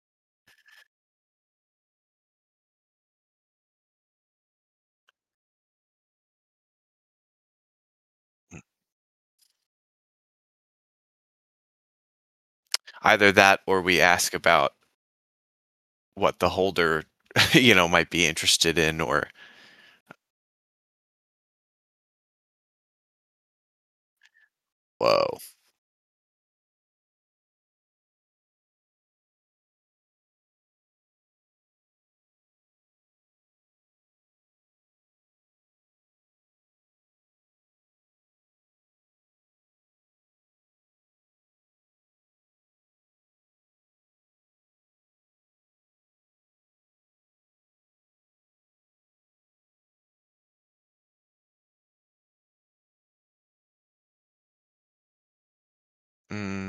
Either that, or we ask about what the holder, you know, might be interested in, or whoa. Mm,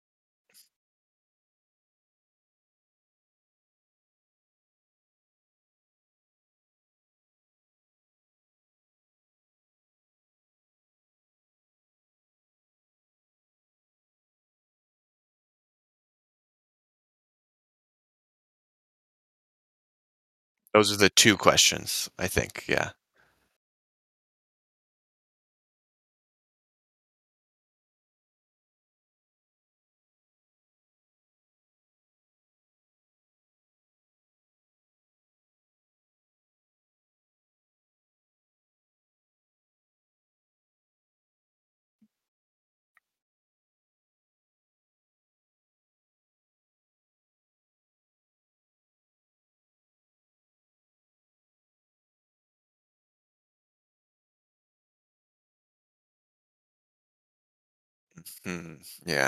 those are the two questions, I think. Yeah. Hmm. Yeah.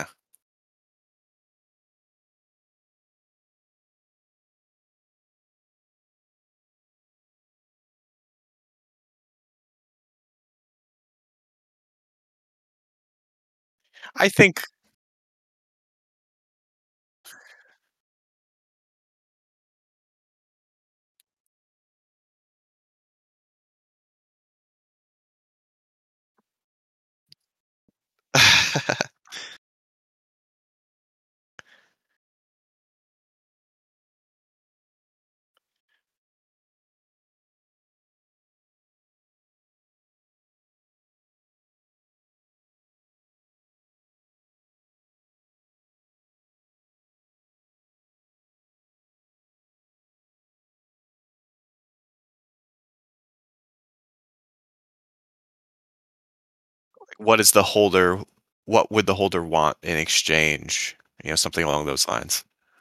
I think what is the holder what would the holder want in exchange? You know, something along those lines.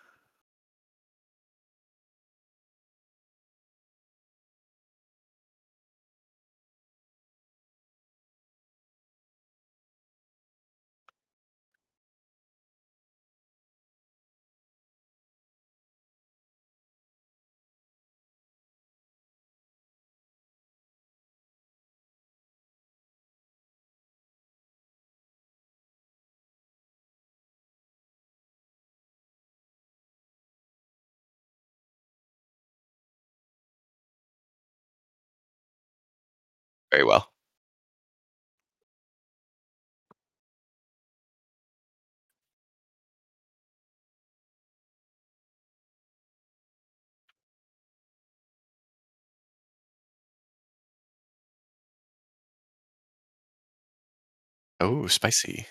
Very well. Oh, spicy.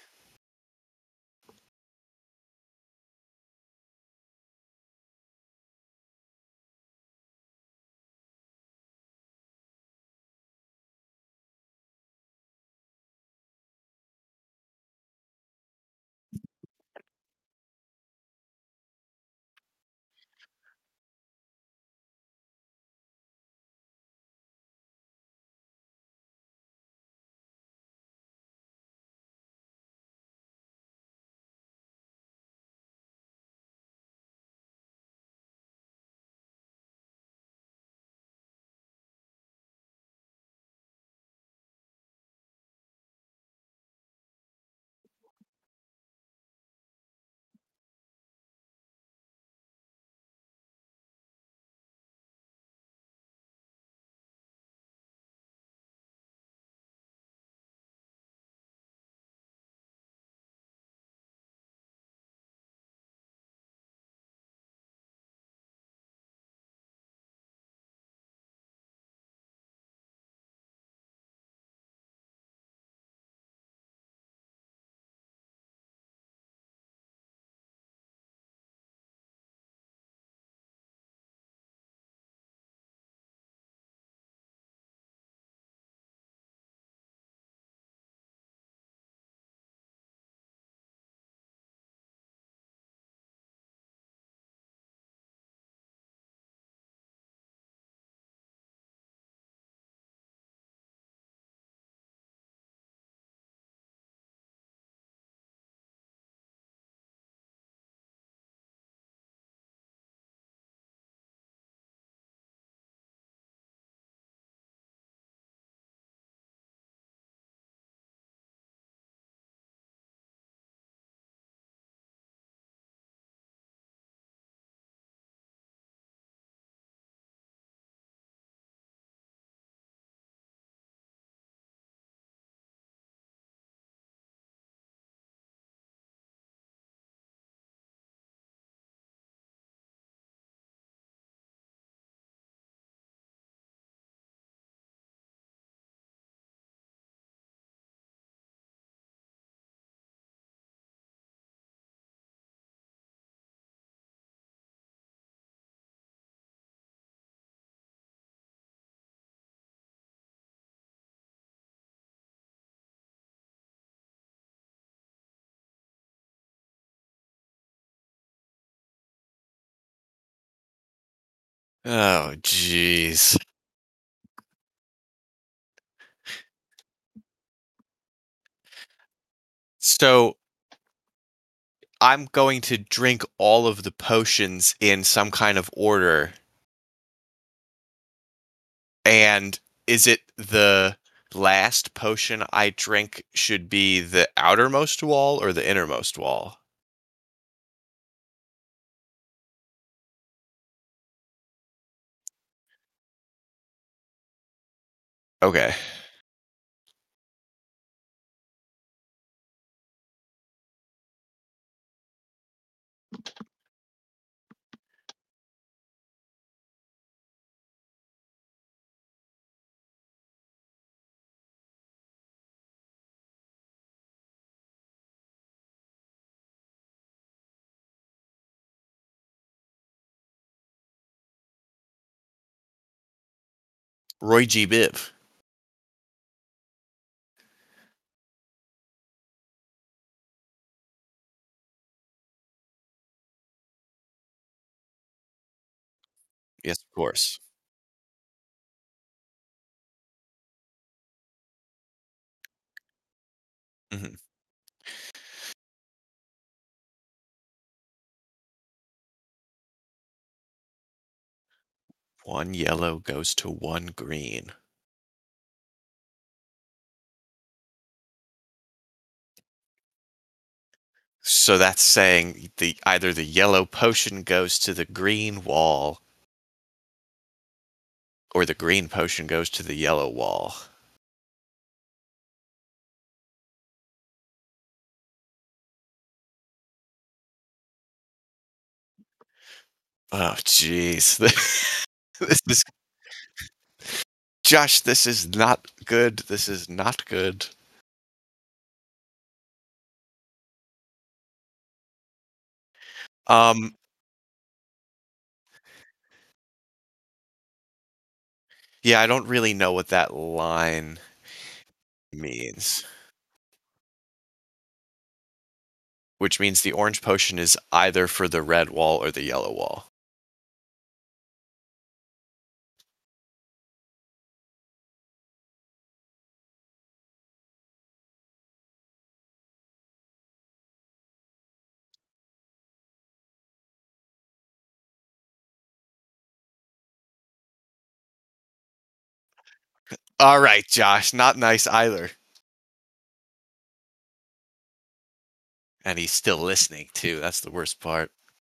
Oh, jeez. So I'm going to drink all of the potions in some kind of order. And is it the last potion I drink should be the outermost wall or the innermost wall? Okay. Roy G. Biv. Yes, of course. Mhm. One yellow goes to one green. So that's saying the either the yellow potion goes to the green wall or the green potion goes to the yellow wall. Oh, jeez. This is Josh, this is not good. This is not good. Um, yeah, I don't really know what that line means, which means the orange potion is either for the red wall or the yellow wall. All right, Josh, not nice either. And he's still listening too. That's the worst part.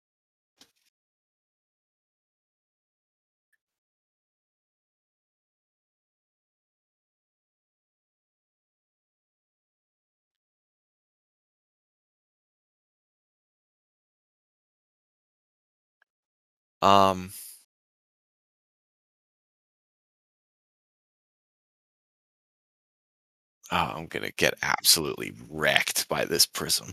Um, oh, I'm gonna get absolutely wrecked by this prism.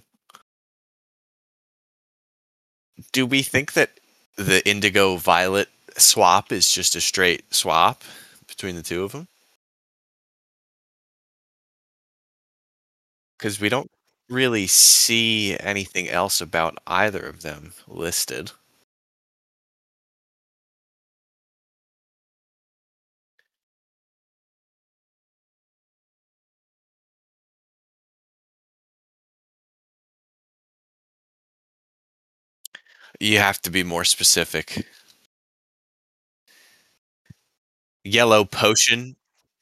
Do we think that the indigo violet swap is just a straight swap between the two of them? Because we don't really see anything else about either of them listed. You have to be more specific. Yellow potion.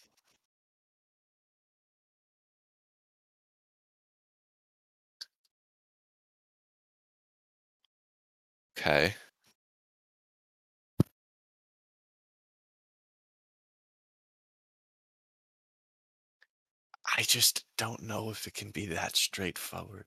Okay. I just don't know if it can be that straightforward.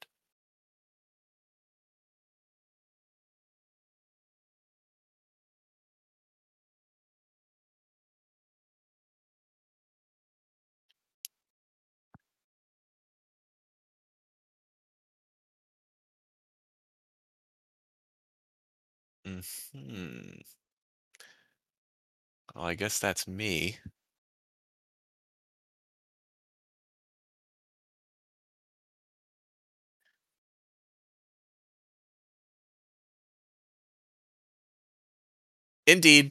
Hmm. Well, I guess that's me. Indeed.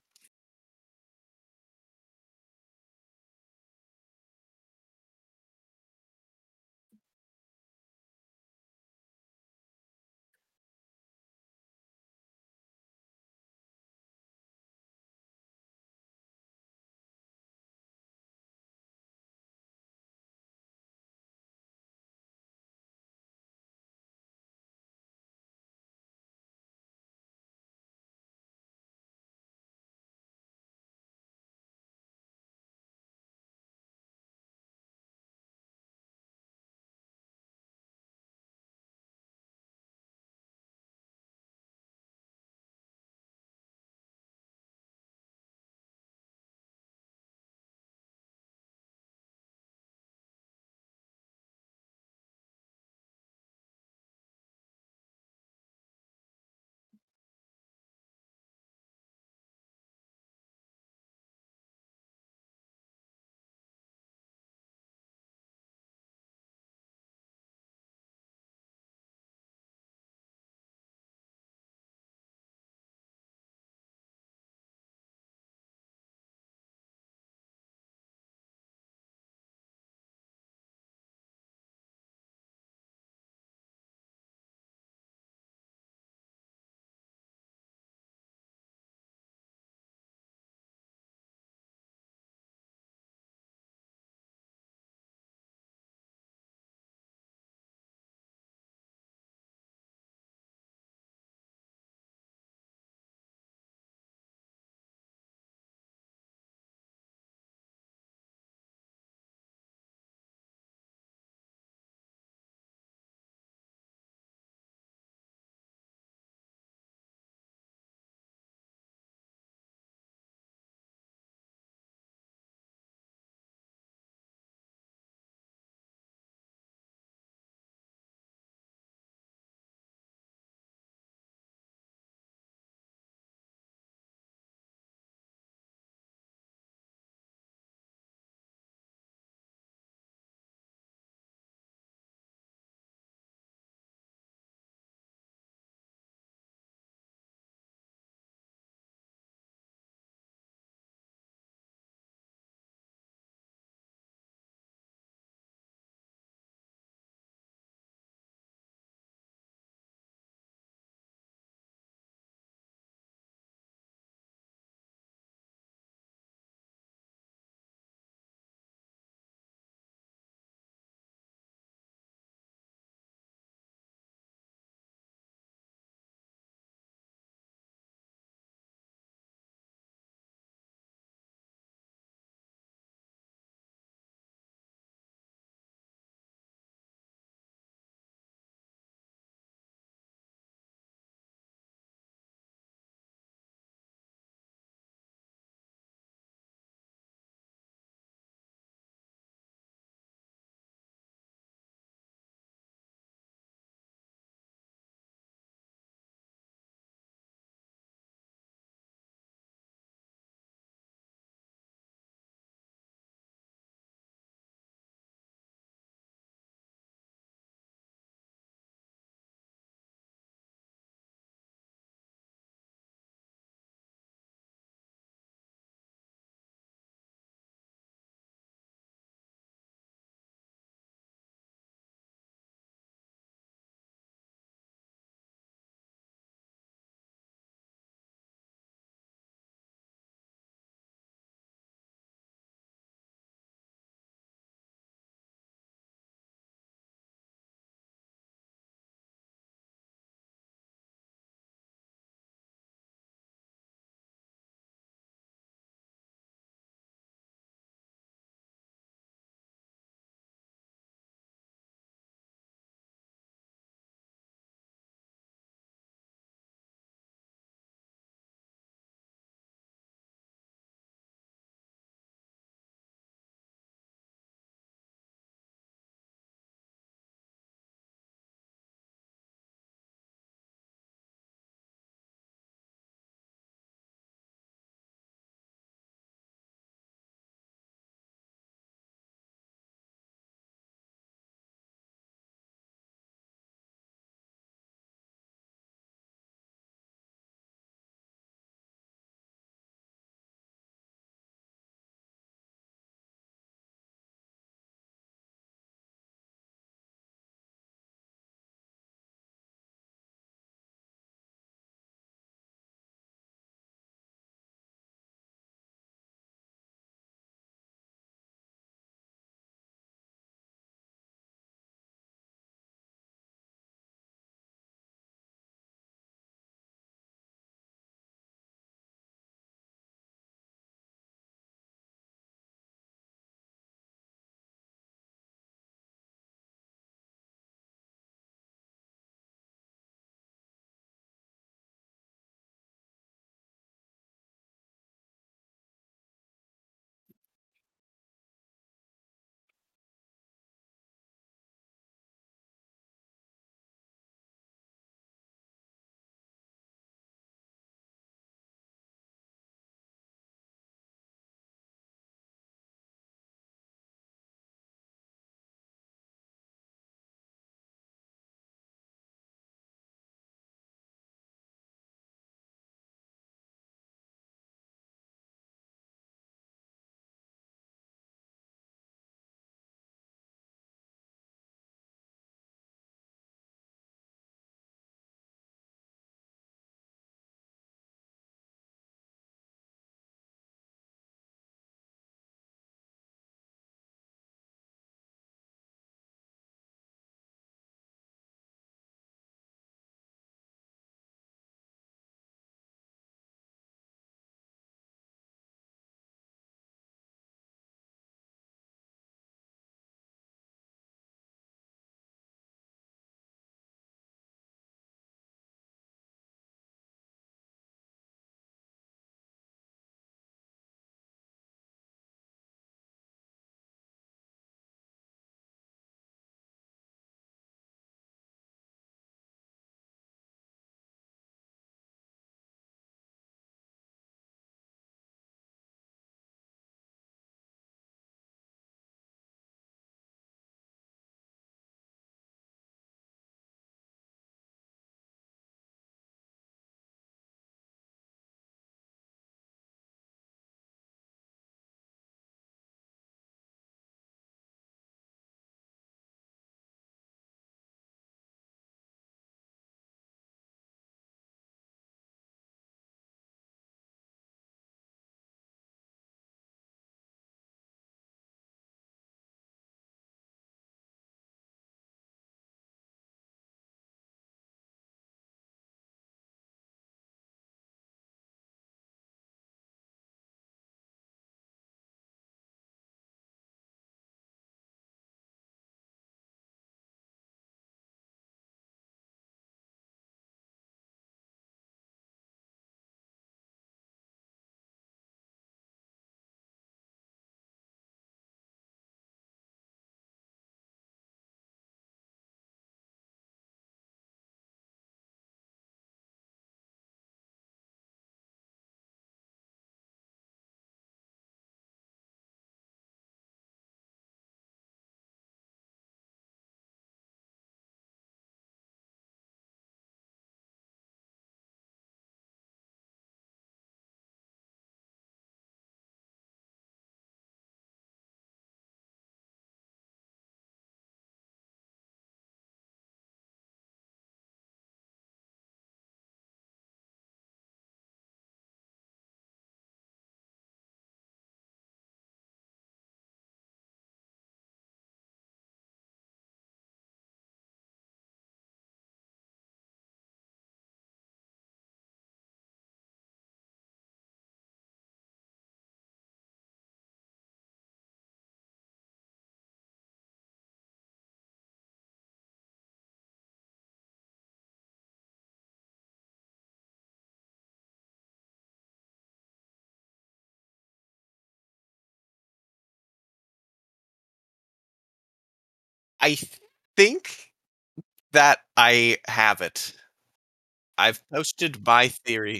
I think that I have it. I've posted my theory.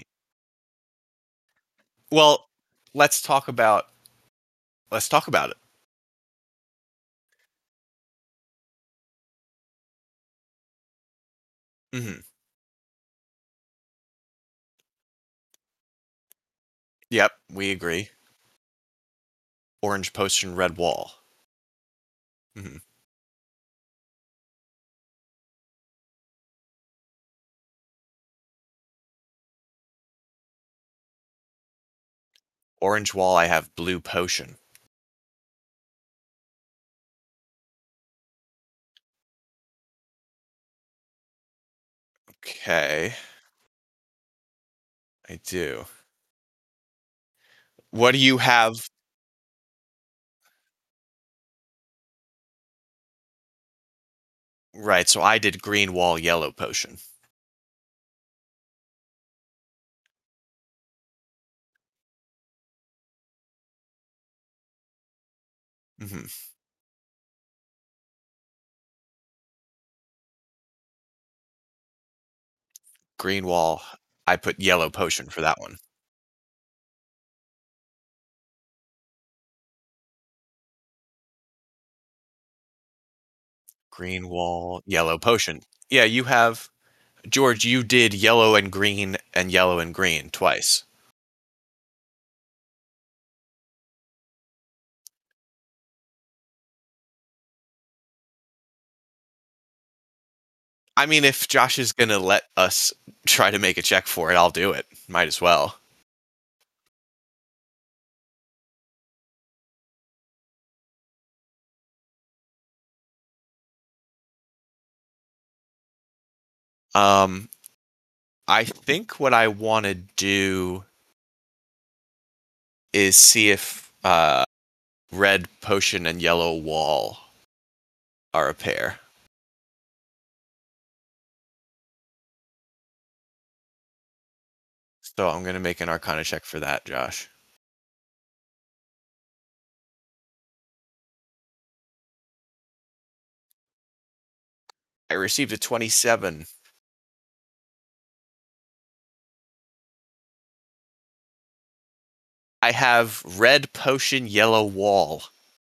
Well, let's talk about let's talk about it. Mhm. Yep, we agree. Orange poster and red wall. Mhm. Orange wall, I have blue potion. Okay, I do. What do you have? Right, so I did green wall, yellow potion. Mhm. Green wall, I put yellow potion for that one. Green wall, yellow potion. Yeah, you have George, you did yellow and green and yellow and green twice. I mean, if Josh is gonna let us try to make a check for it, I'll do it. Might as well. Um, I think what I want to do is see if uh, red potion and yellow wall are a pair. So I'm gonna make an Arcana check for that, Josh. I received a twenty-seven. I have red potion, yellow wall.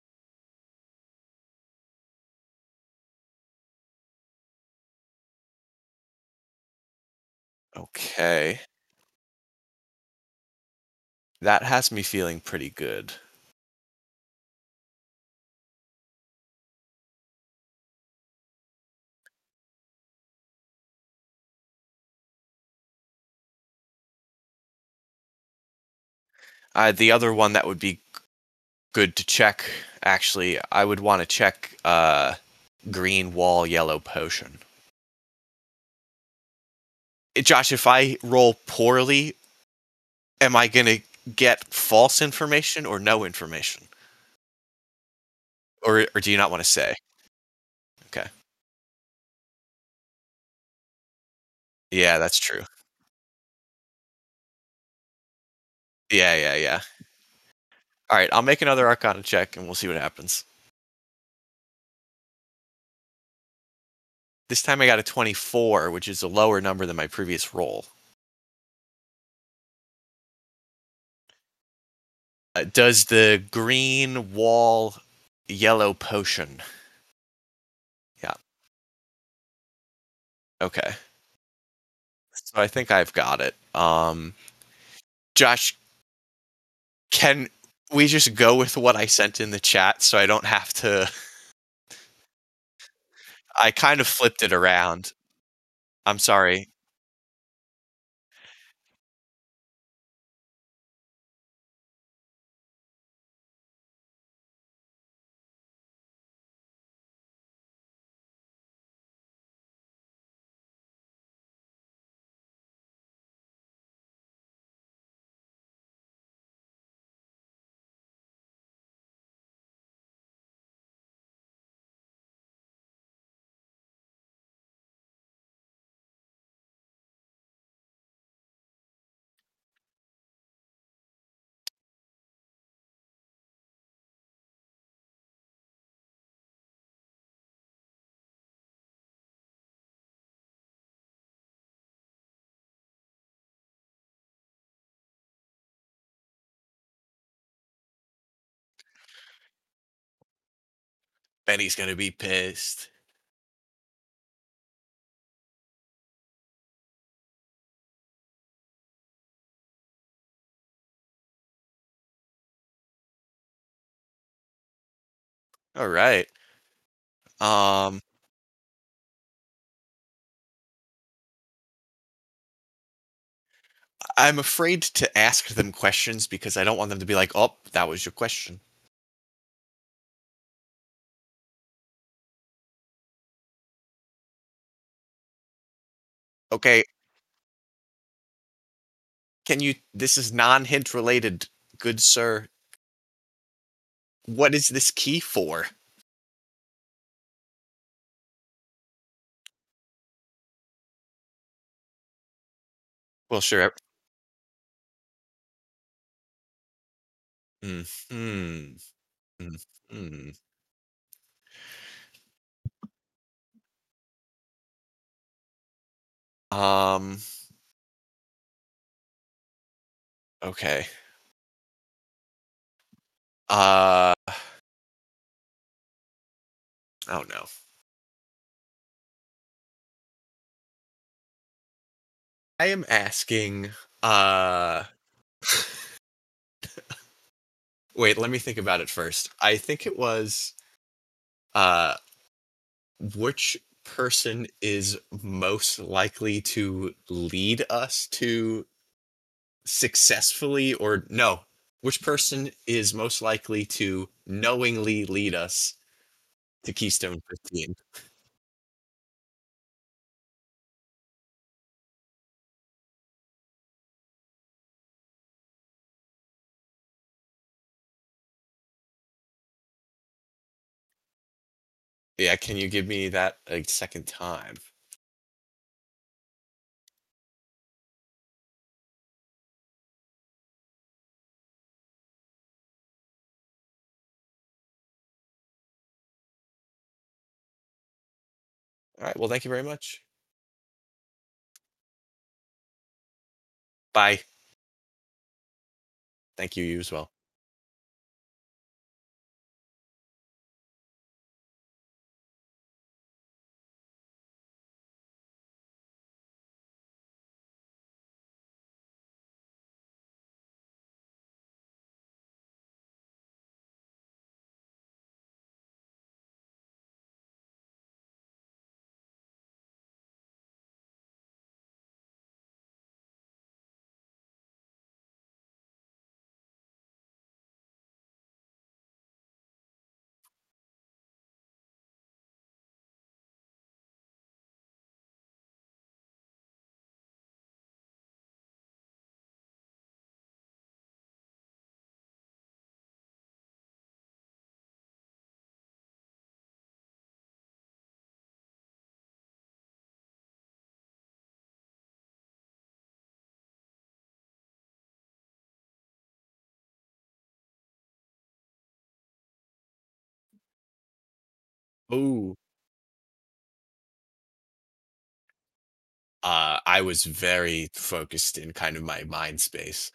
Okay, that has me feeling pretty good. Uh, the other one that would be good to check, actually, I would want to check uh, green wall, yellow potion. Eh, Josh, if I roll poorly, am I going to get false information or no information? Or, or do you not want to say? Okay. Yeah, that's true. Yeah, yeah, yeah. All right, I'll make another Arcana check and we'll see what happens. This time I got a twenty-four, which is a lower number than my previous roll. Uh, does the green wall, yellow potion? Yeah. Okay. So I think I've got it. Um, Josh, can we just go with what I sent in the chat so I don't have to? I kind of flipped it around. I'm sorry. Benny's gonna be pissed. All right. Um, I'm afraid to ask them questions because I don't want them to be like, "Oh, that was your question." Okay, can you this is non-hint related, good sir. What is this key for? Well, sure. Mhm. Mhm. Um, okay. Uh, oh no. I am asking, uh wait, let me think about it first. I think it was, uh, which person is most likely to lead us to successfully or no, which person is most likely to knowingly lead us to Keystone fifteen? Yeah, can you give me that a second time? All right, well, thank you very much. Bye. Thank you, you as well. Oh, uh, I was very focused in kind of my mind space.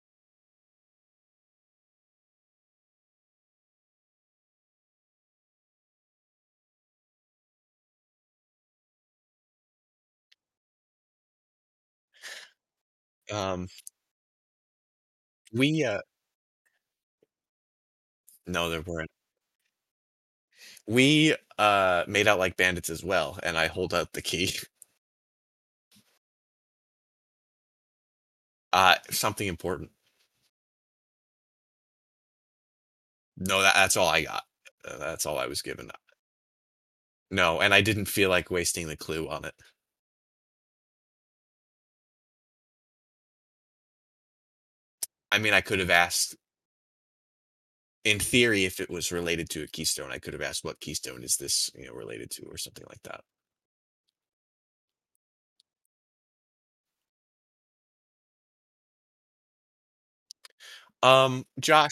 Um, we, uh, no, there weren't. We uh made out like bandits as well, and I hold out the key. Uh, something important. No, that, that's all I got. Uh, that's all I was given. No, and I didn't feel like wasting the clue on it. I mean, I could have asked, in theory, if it was related to a keystone, I could have asked, "What keystone is this, you know, related to?" or something like that. Um, Josh,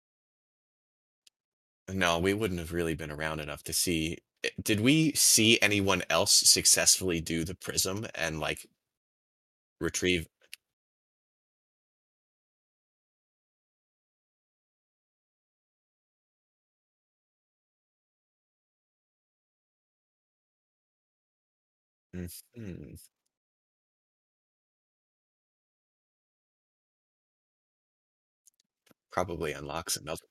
no, we wouldn't have really been around enough to see. eh, Did we see anyone else successfully do the prism and like retrieve? Mhm. Probably unlocks another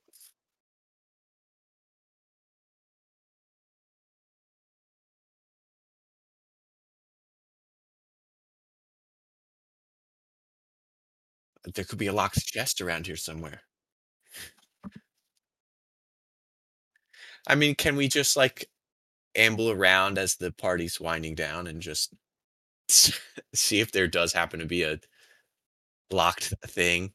one. There could be a locked chest around here somewhere. I mean, can we just, like, amble around as the party's winding down and just see if there does happen to be a locked thing?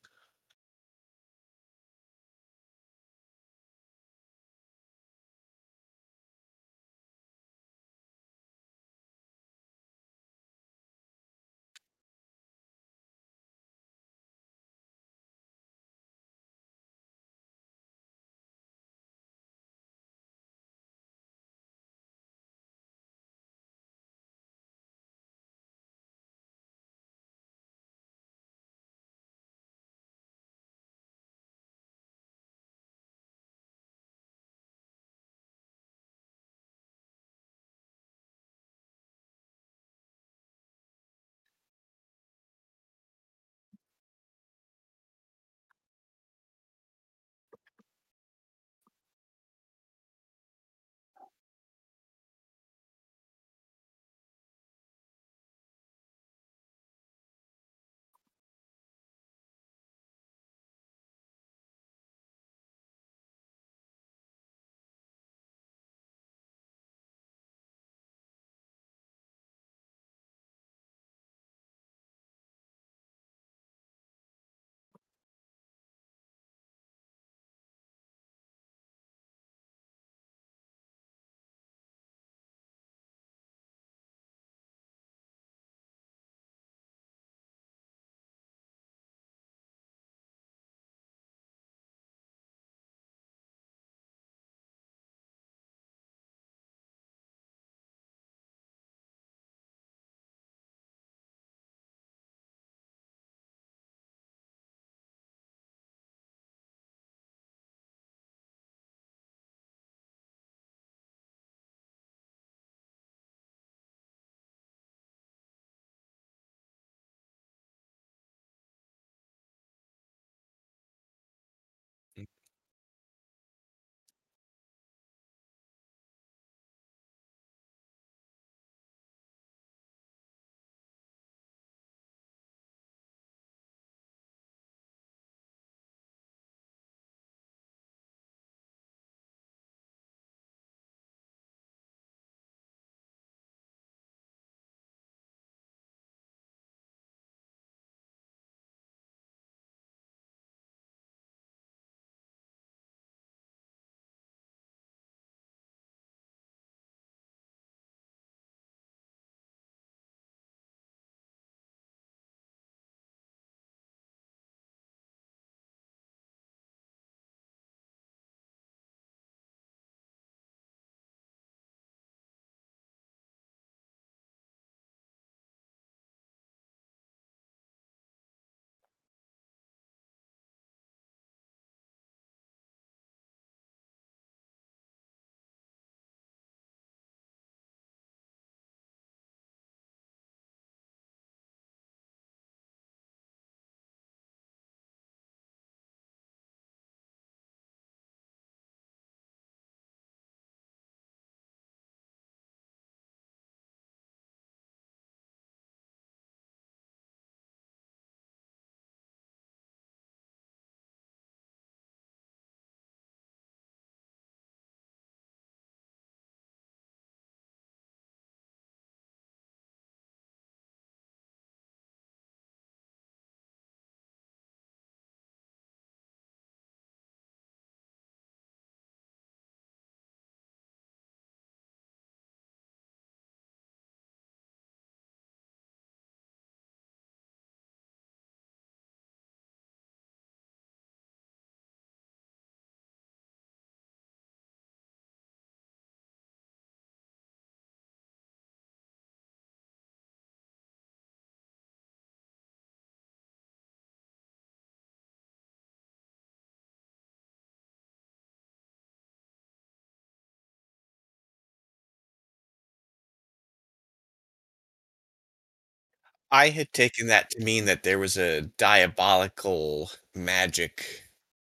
I had taken that to mean that there was a diabolical magic.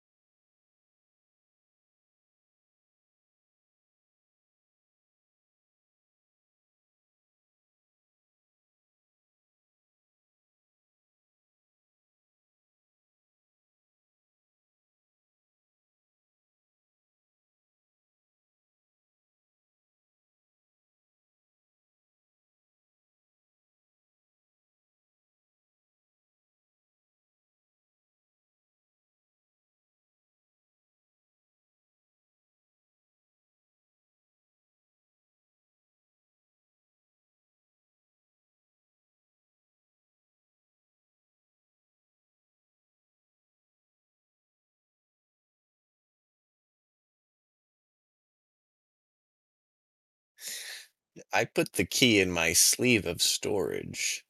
I put the key in my sleeve of storage.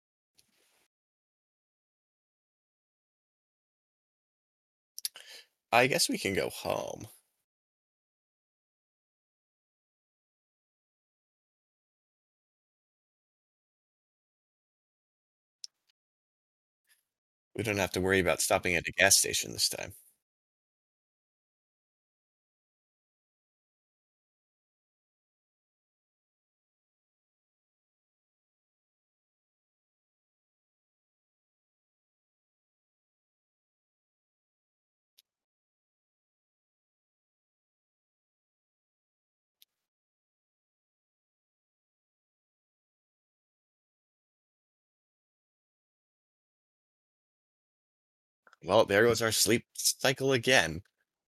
I guess we can go home. We don't have to worry about stopping at a gas station this time. Well, there goes our sleep cycle again.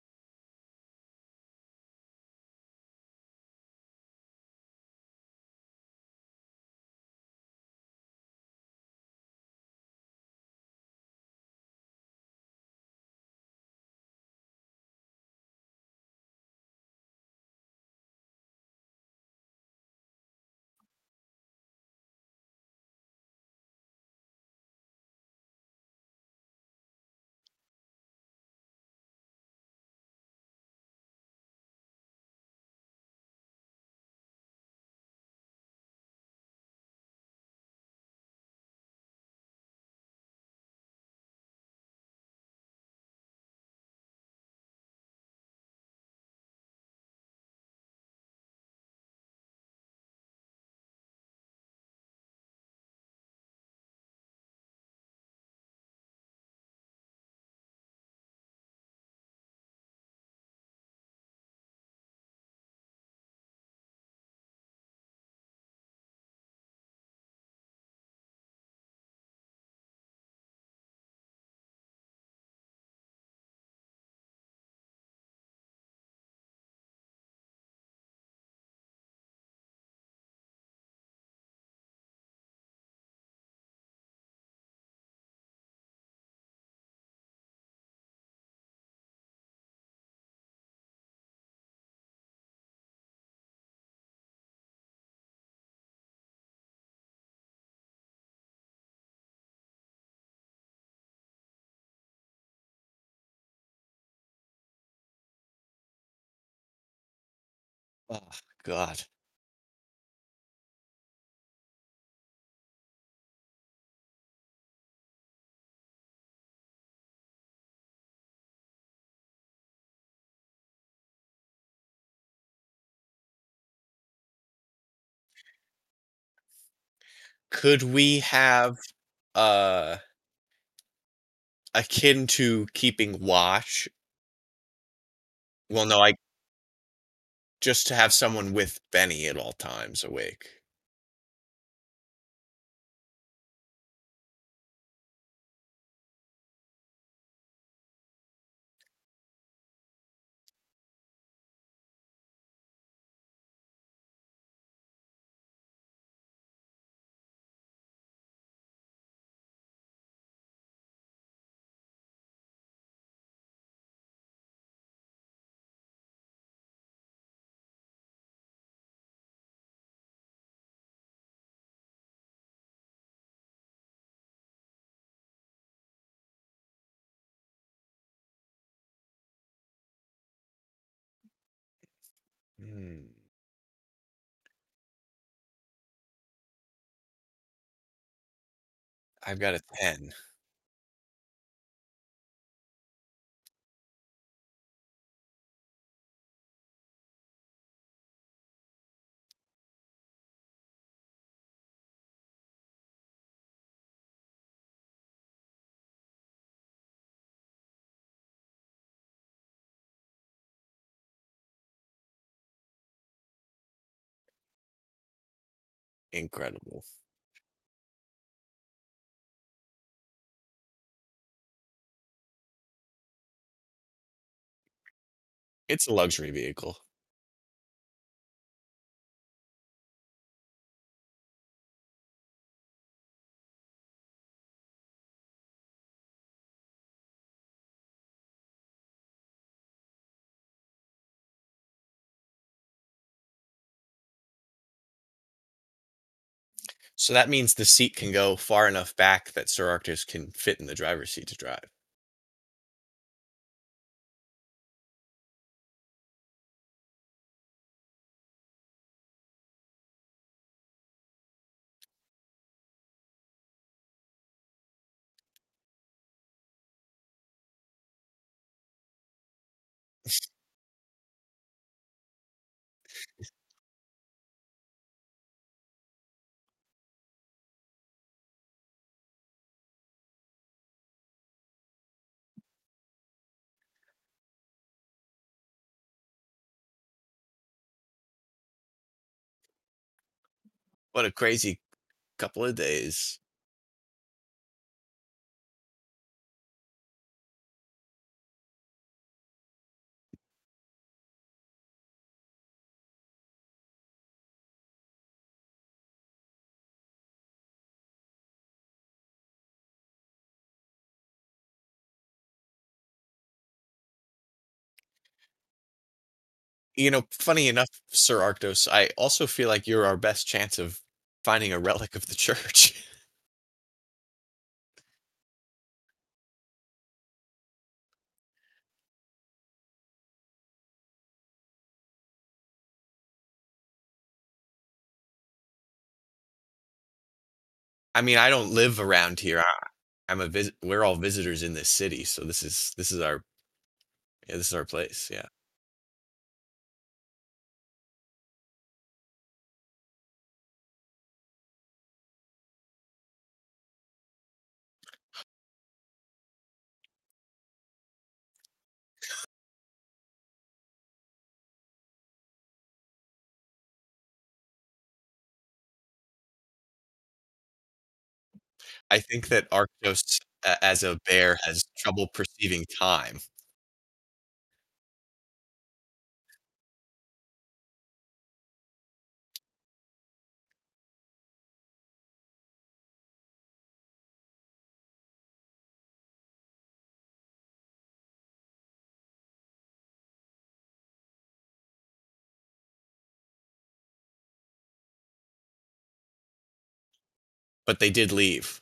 Oh, God. Could we have, uh, akin to keeping watch? Well, no, I just to have someone with Benny at all times awake. Hmm. I've got a ten. Incredible. It's a luxury vehicle. So that means the seat can go far enough back that Sir Arctos can fit in the driver's seat to drive. What a crazy couple of days. You know, funny enough, Sir Arctos, I also feel like you're our best chance of finding a relic of the church. I mean, I don't live around here. I, I'm a visit. We're all visitors in this city, so this is this is our yeah, this is our place. Yeah, I think that Arctos, a- as a bear, has trouble perceiving time. But they did leave.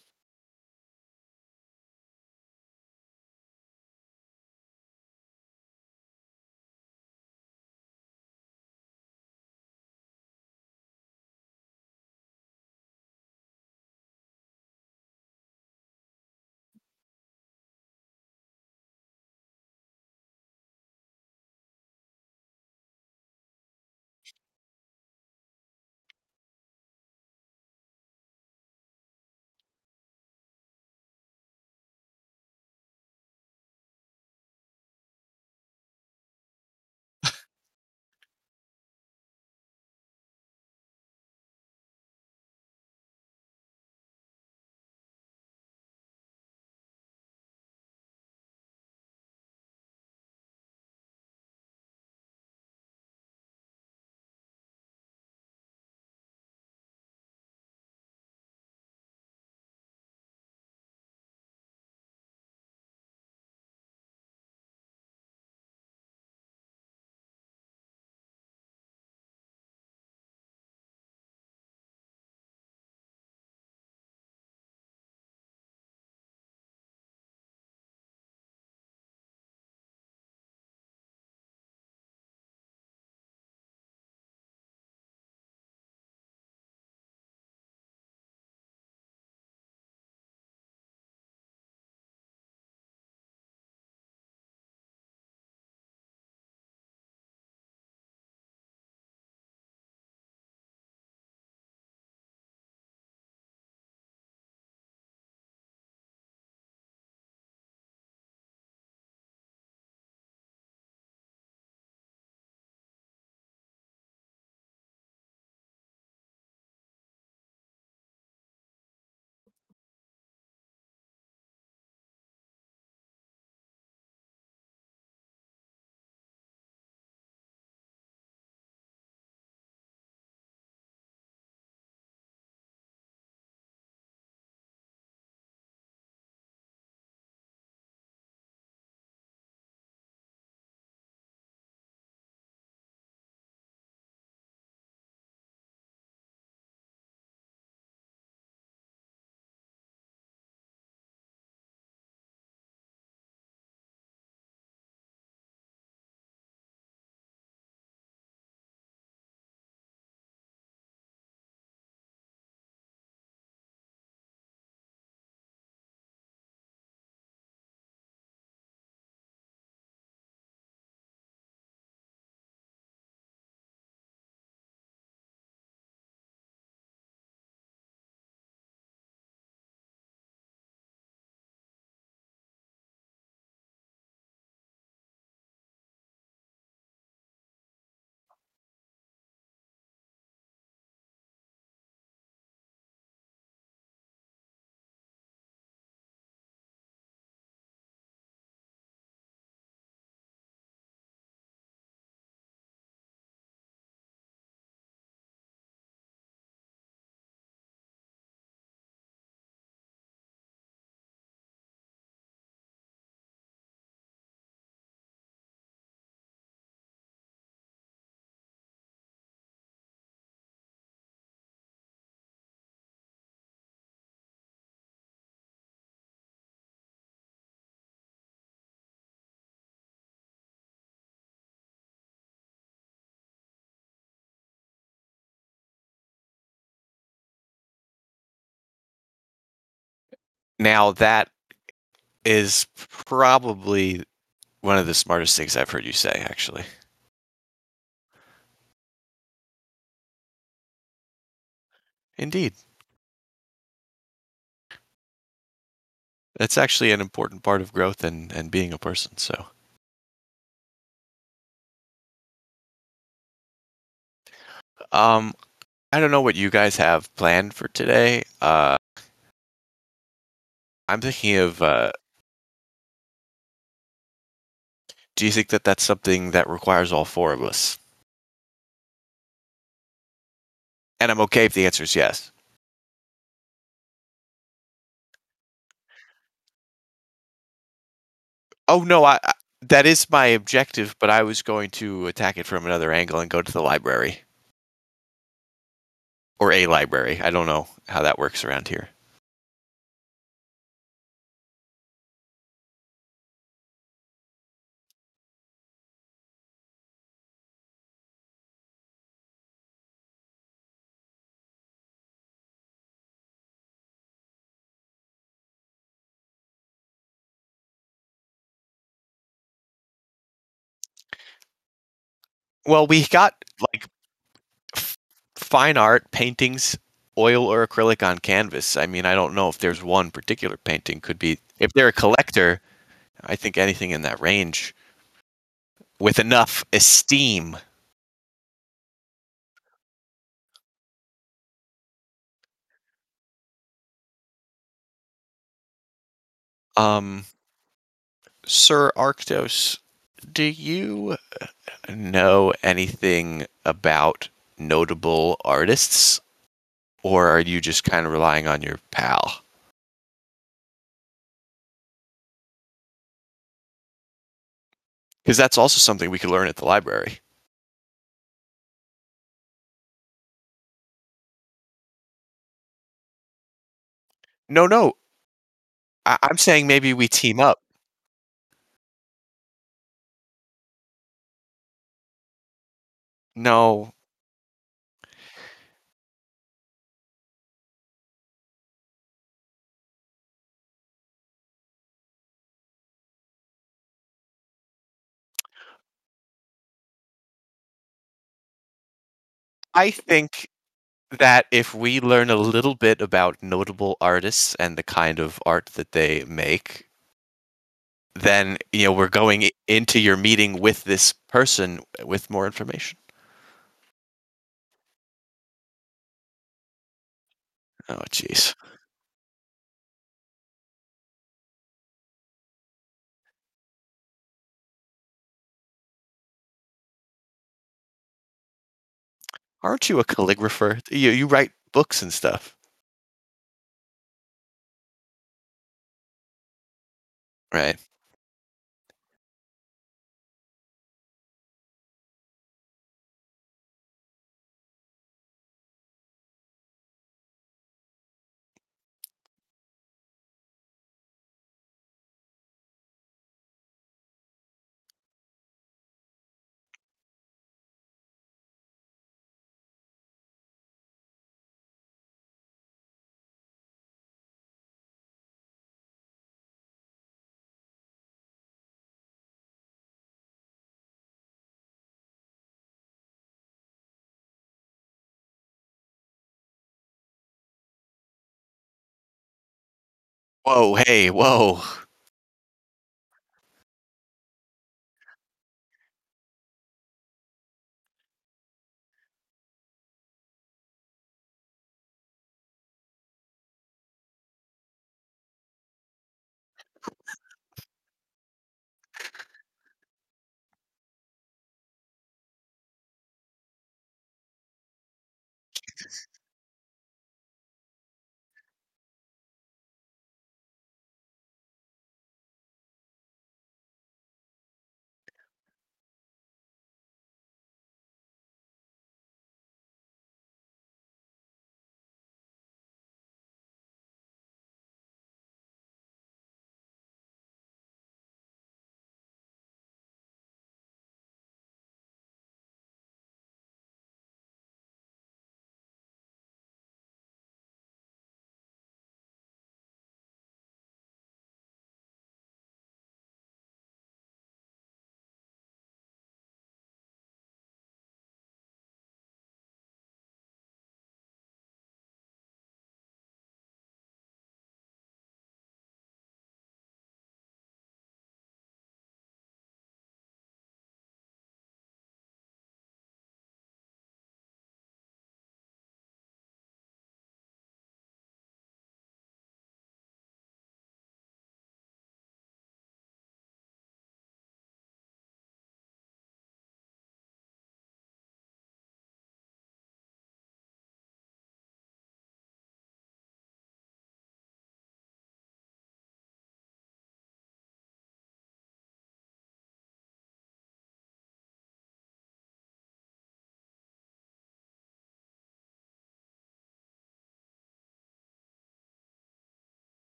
Now that is probably one of the smartest things I've heard you say, actually. Indeed. That's actually an important part of growth and and being a person, so um, I don't know what you guys have planned for today. Uh, I'm thinking of, uh do you think that that's something that requires all four of us? And I'm okay if the answer is yes. Oh, no, I I that is my objective, but I was going to attack it from another angle and go to the library. Or a library. I don't know how that works around here. Well, we got, like, f fine art, paintings, oil or acrylic on canvas. I mean, I don't know if there's one particular painting, could be if they're a collector, I think anything in that range with enough esteem. Um, Sir Arctos, do you know anything about notable artists, or are you just kind of relying on your pal? Because that's also something we could learn at the library. No, no, I- I'm saying maybe we team up. No, I think that if we learn a little bit about notable artists and the kind of art that they make, then you know we're going i- into your meeting with this person with more information. Oh, jeez. Aren't you a calligrapher? You you write books and stuff, right? Whoa, hey, whoa.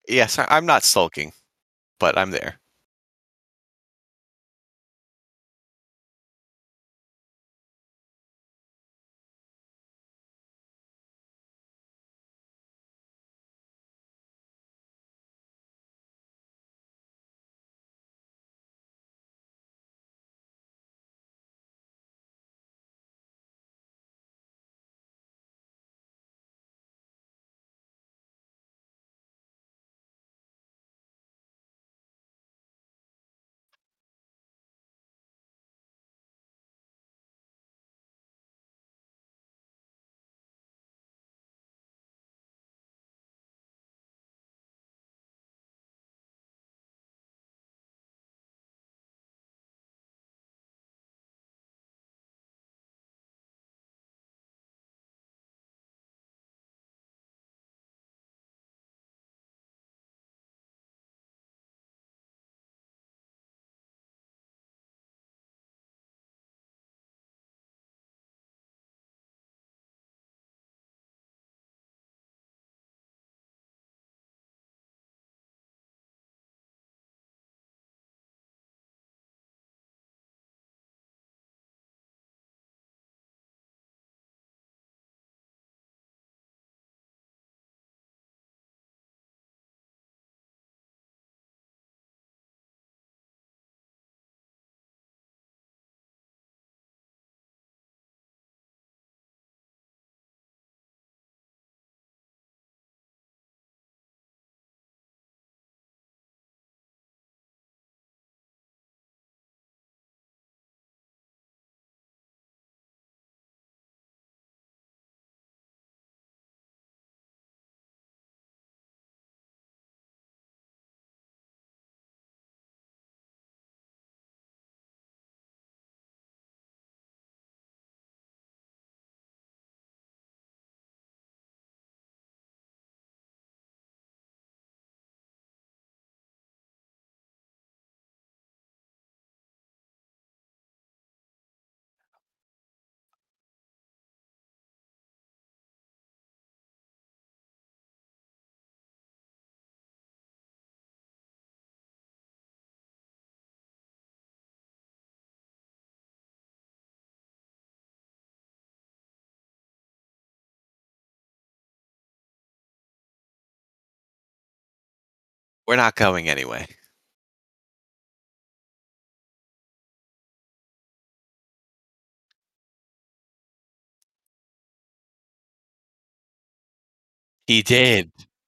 Yes, I I'm not sulking, but I'm there. We're not going anyway. He did.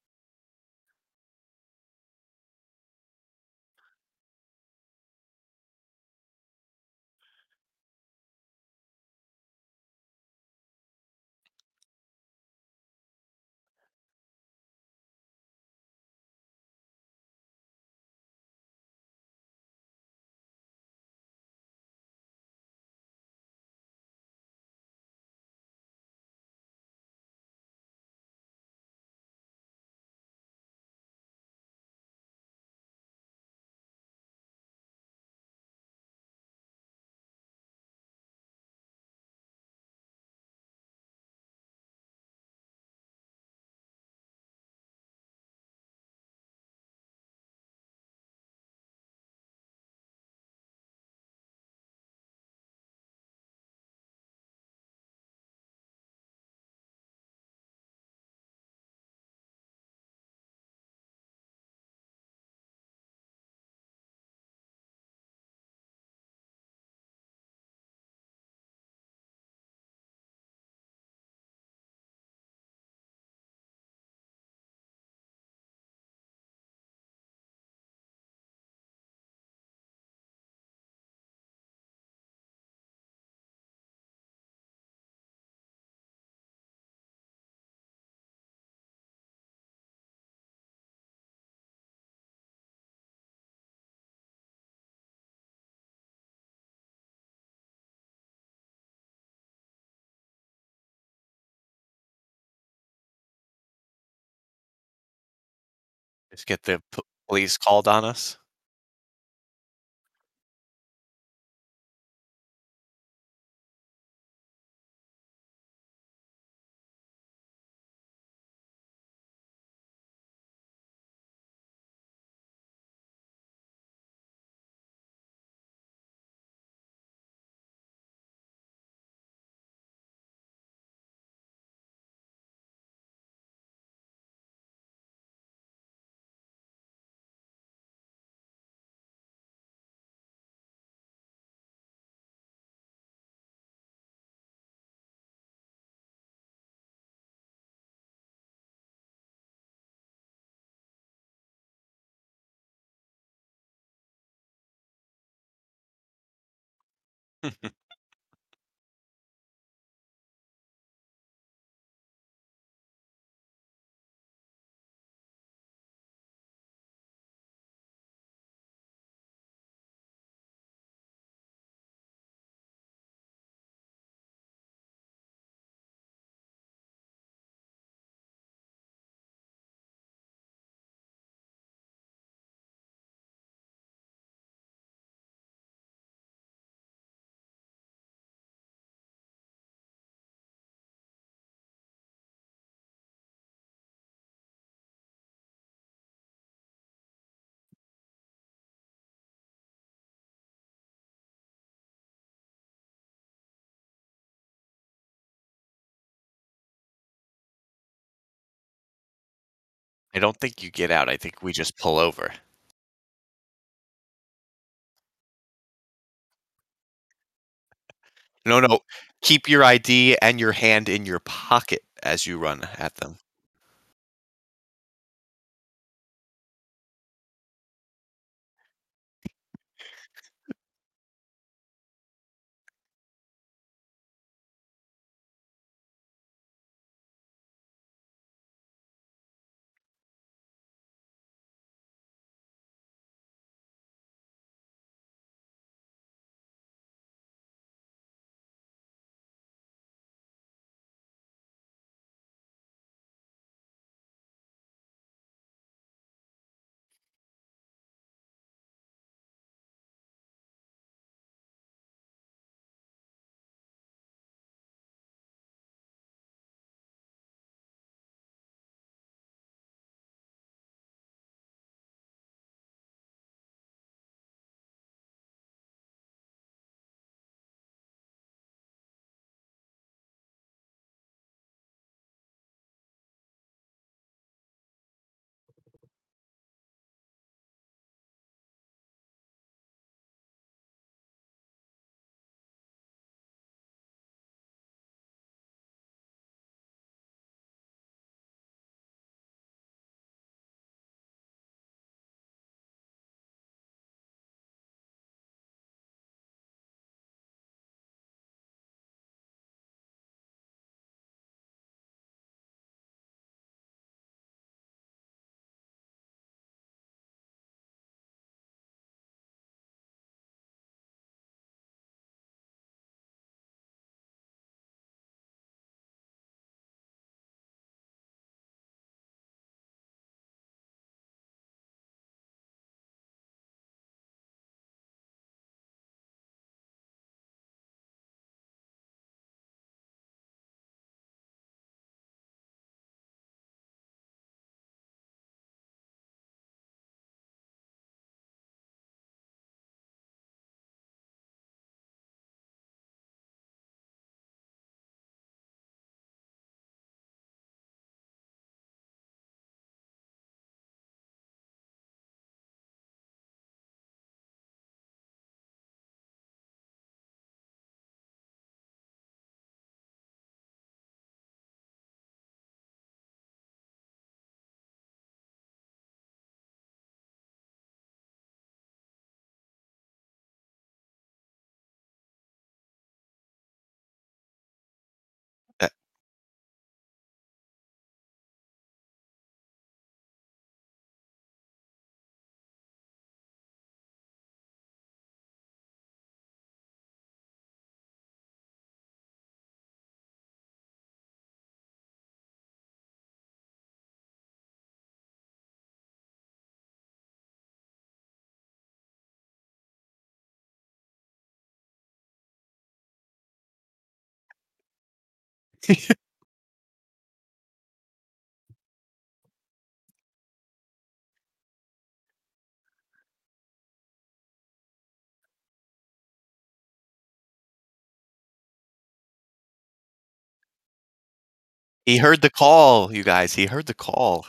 Just get the p police called on us. I don't think you get out, I think we just pull over. No, no, keep your I D and your hand in your pocket as you run at them. Uh, He heard the call, you guys, he heard the call.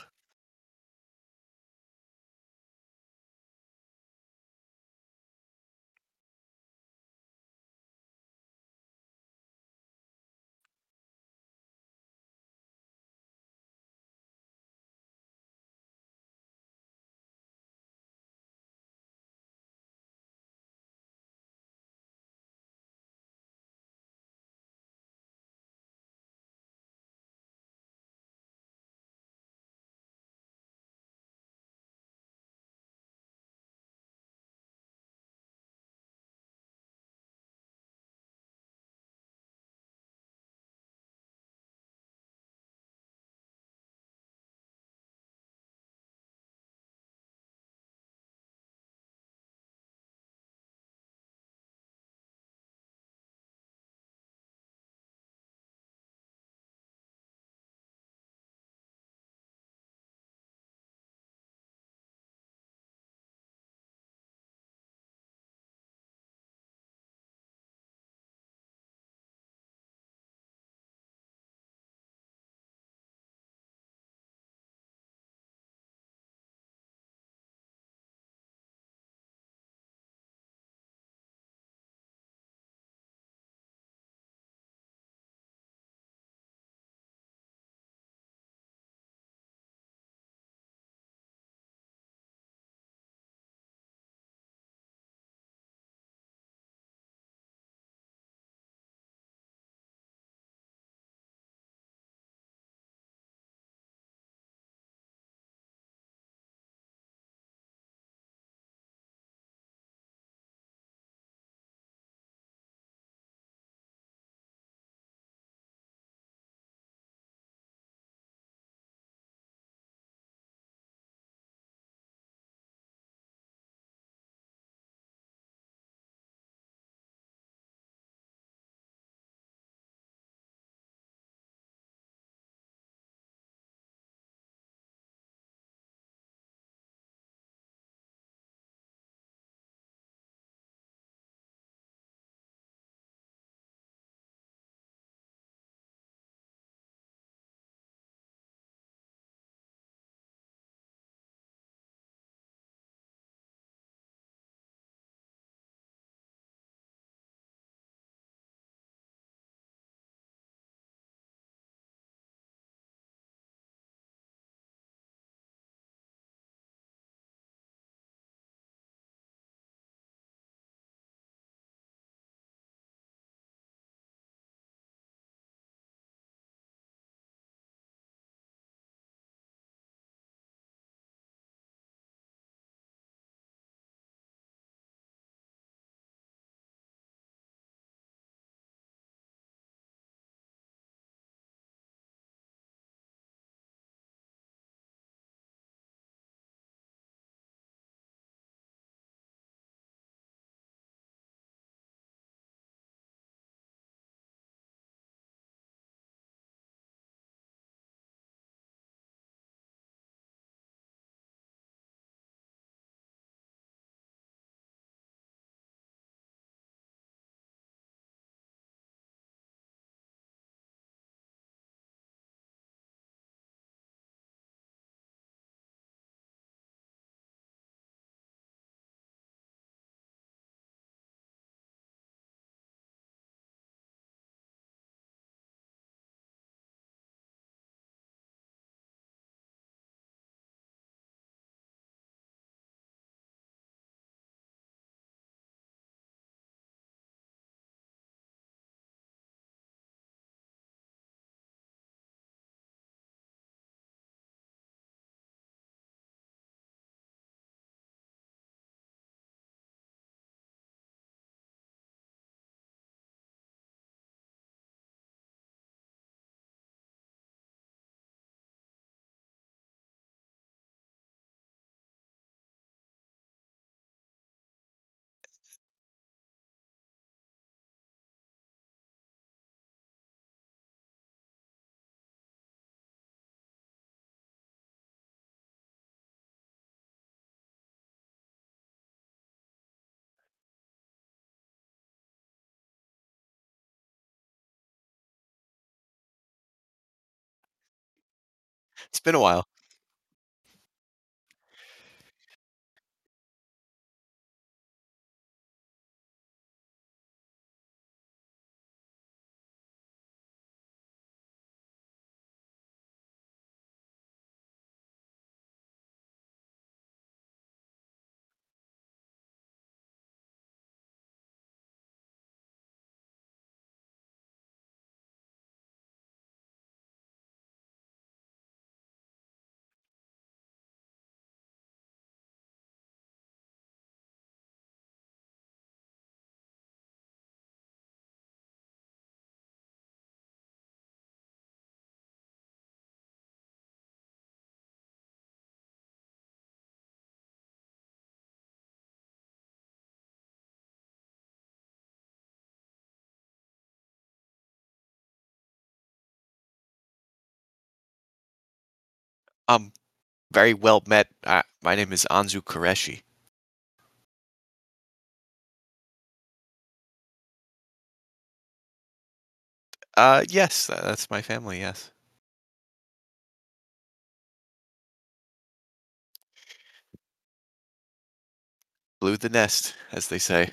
It's been a while. Um, very well met. Uh, my name is Anzu Qureshi. Uh, yes, tha that's my family, yes. Blew the nest, as they say.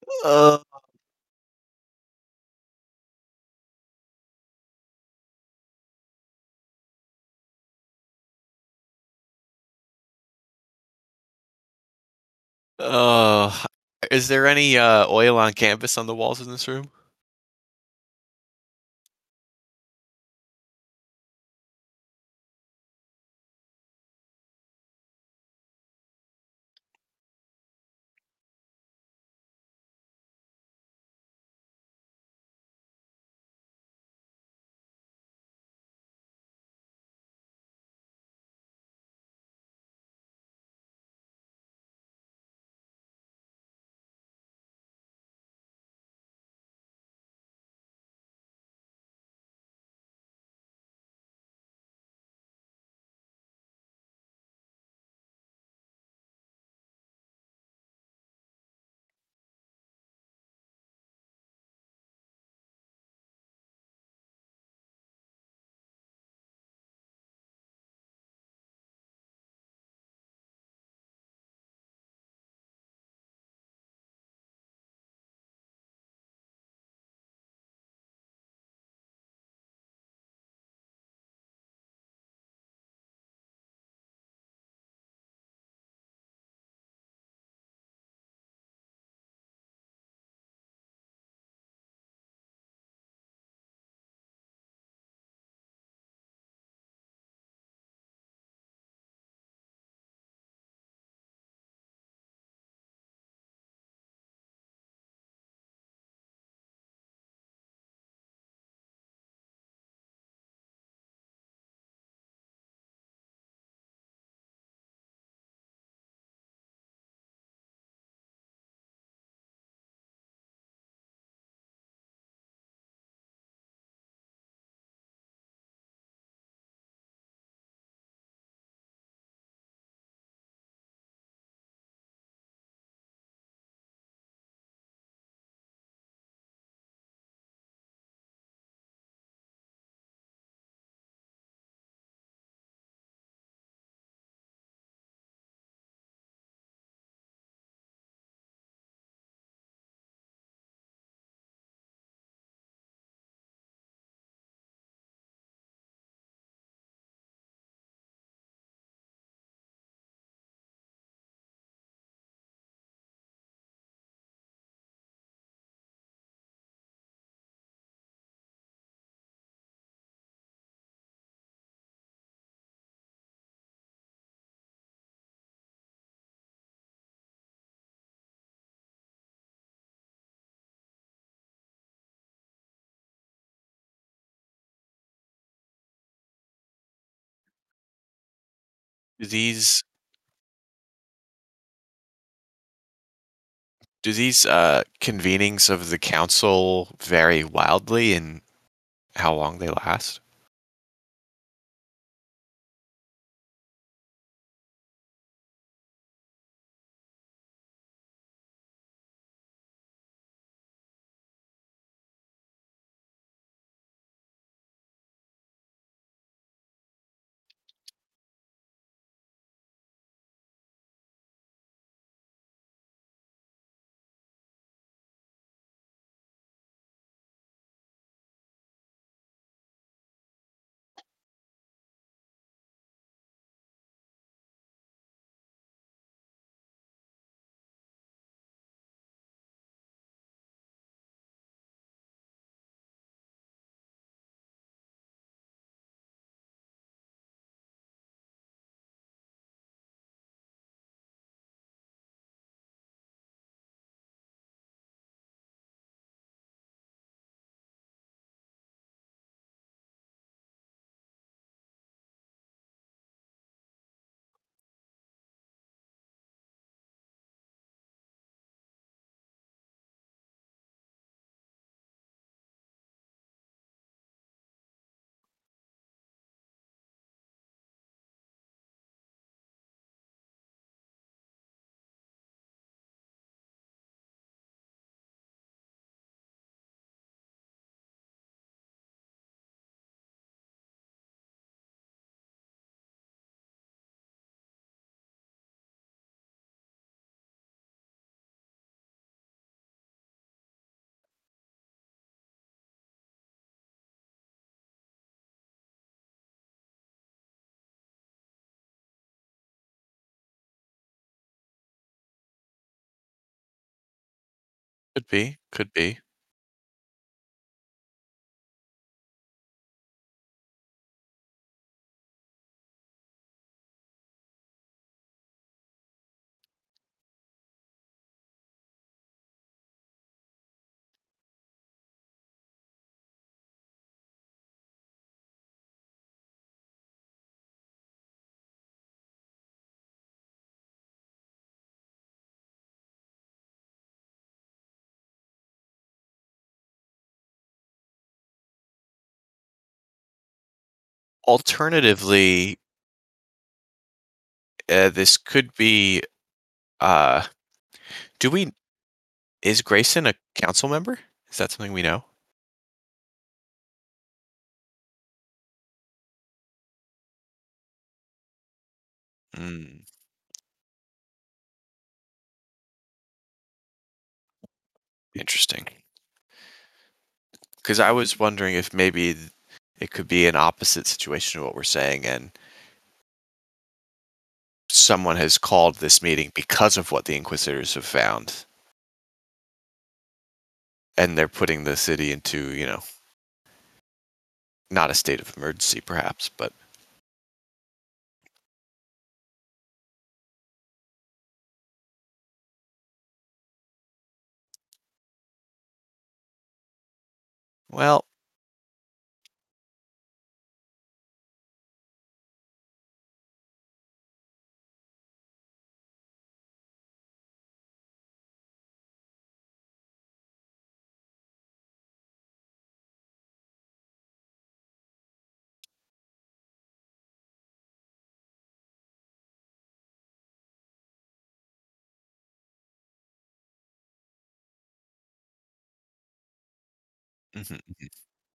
Uh, uh, is there any uh, oil on canvas on the walls in this room? Do these do these uh, convenings of the council vary wildly in how long they last? Could be, could be. Alternatively, uh, this could be, uh do we is Grayson a council member? Is that something we know? Mm, interesting. Because I was wondering if maybe th- it could be an opposite situation to what we're saying, and someone has called this meeting because of what the Inquisitors have found, and they're putting the city into, you know, not a state of emergency, perhaps, but well, mhm, mhm.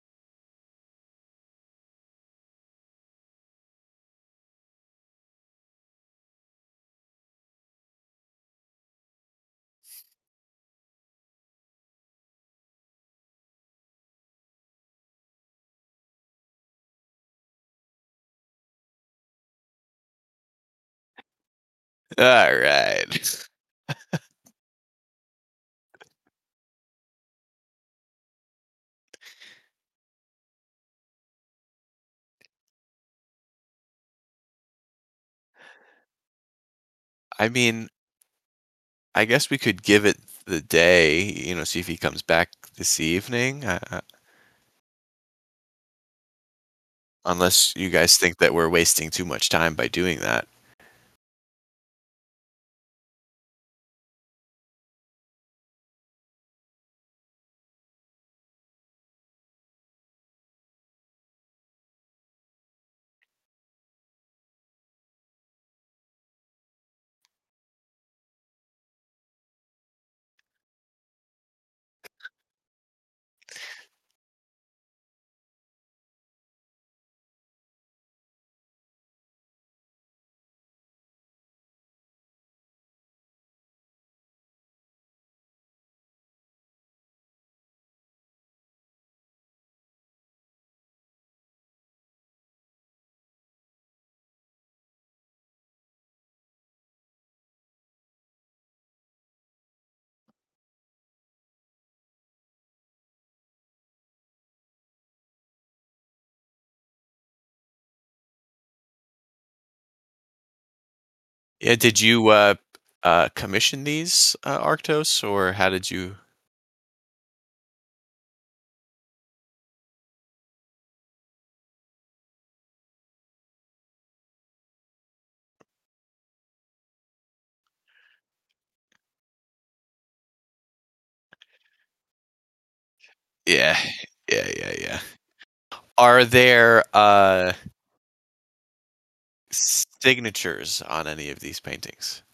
All right. I mean, I guess we could give it the day, you know, see if he comes back this evening, uh, uh, unless you guys think that we're wasting too much time by doing that. Yeah, did you, uh, uh, commission these, uh, Arctos, or how did you Yeah. Yeah, yeah, yeah. Are there, uh, signatures on any of these paintings?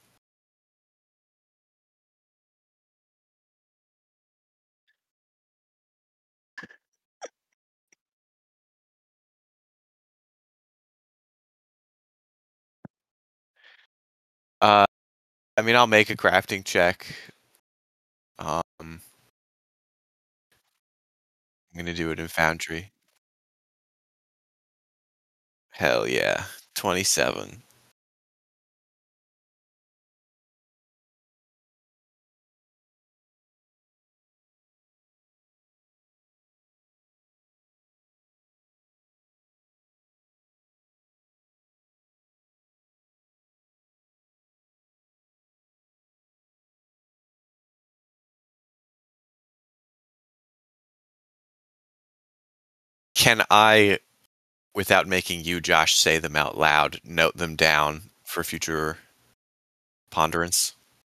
Uh, I mean, I'll make a crafting check. Um, I'm gonna do it in Foundry. Hell yeah. twenty-seven. Can I, without making you, Josh, say them out loud, note them down for future ponderance?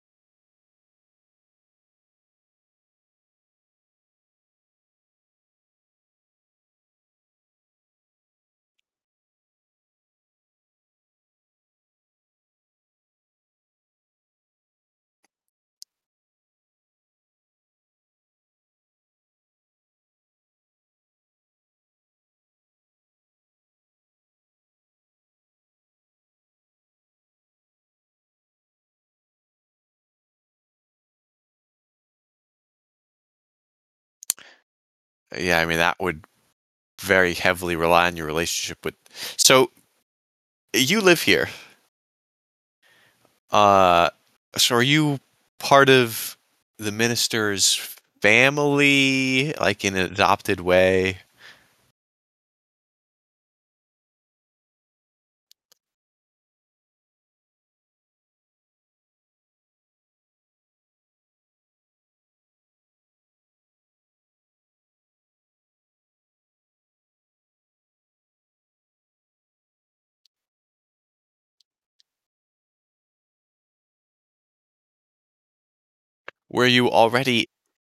Yeah, I mean, that would very heavily rely on your relationship with. So you live here. Uh, so are you part of the minister's family, like in an adopted way? Were you already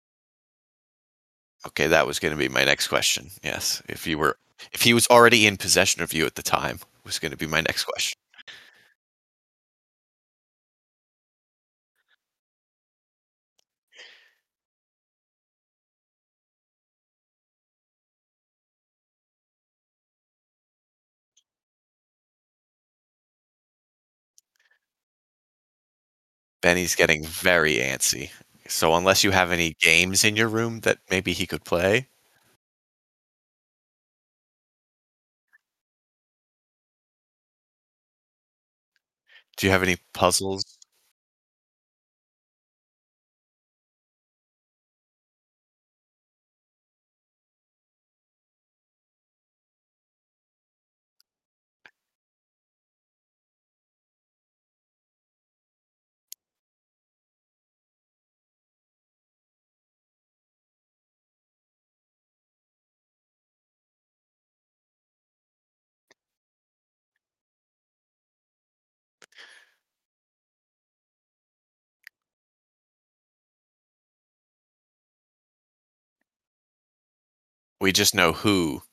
okay, that was gonna be my next question. Yes, if you were if he was already in possession of you at the time, was gonna be my next question. Benny's getting very antsy. So unless you have any games in your room that maybe he could play, do you have any puzzles? We just know who.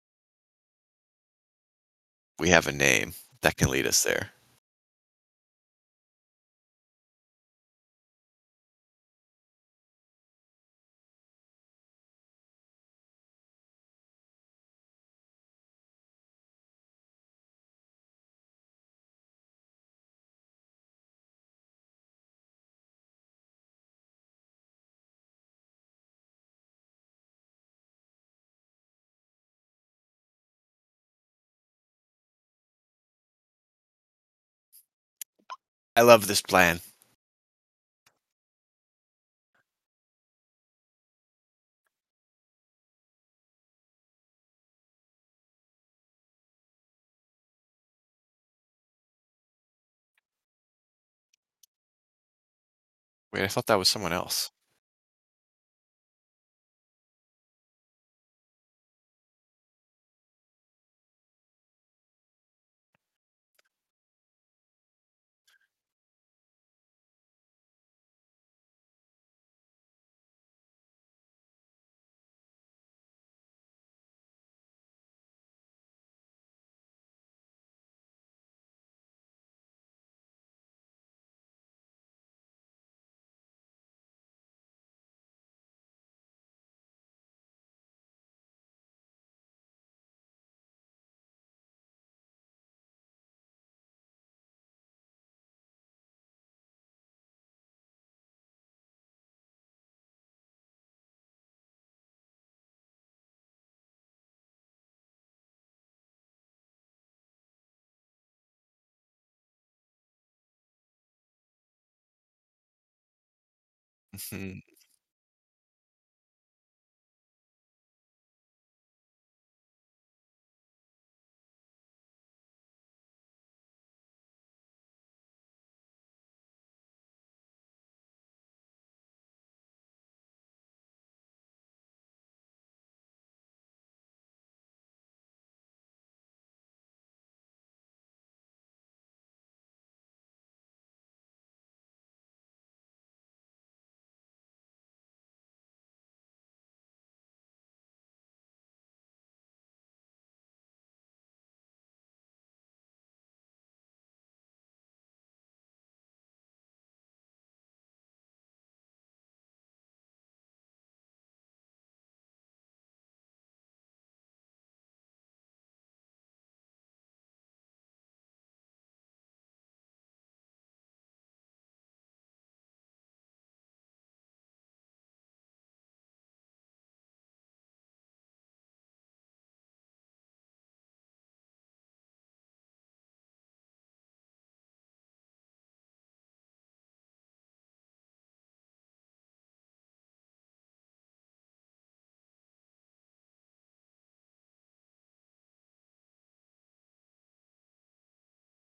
We have a name that can lead us there. I love this plan. Wait, I thought that was someone else. Mhm.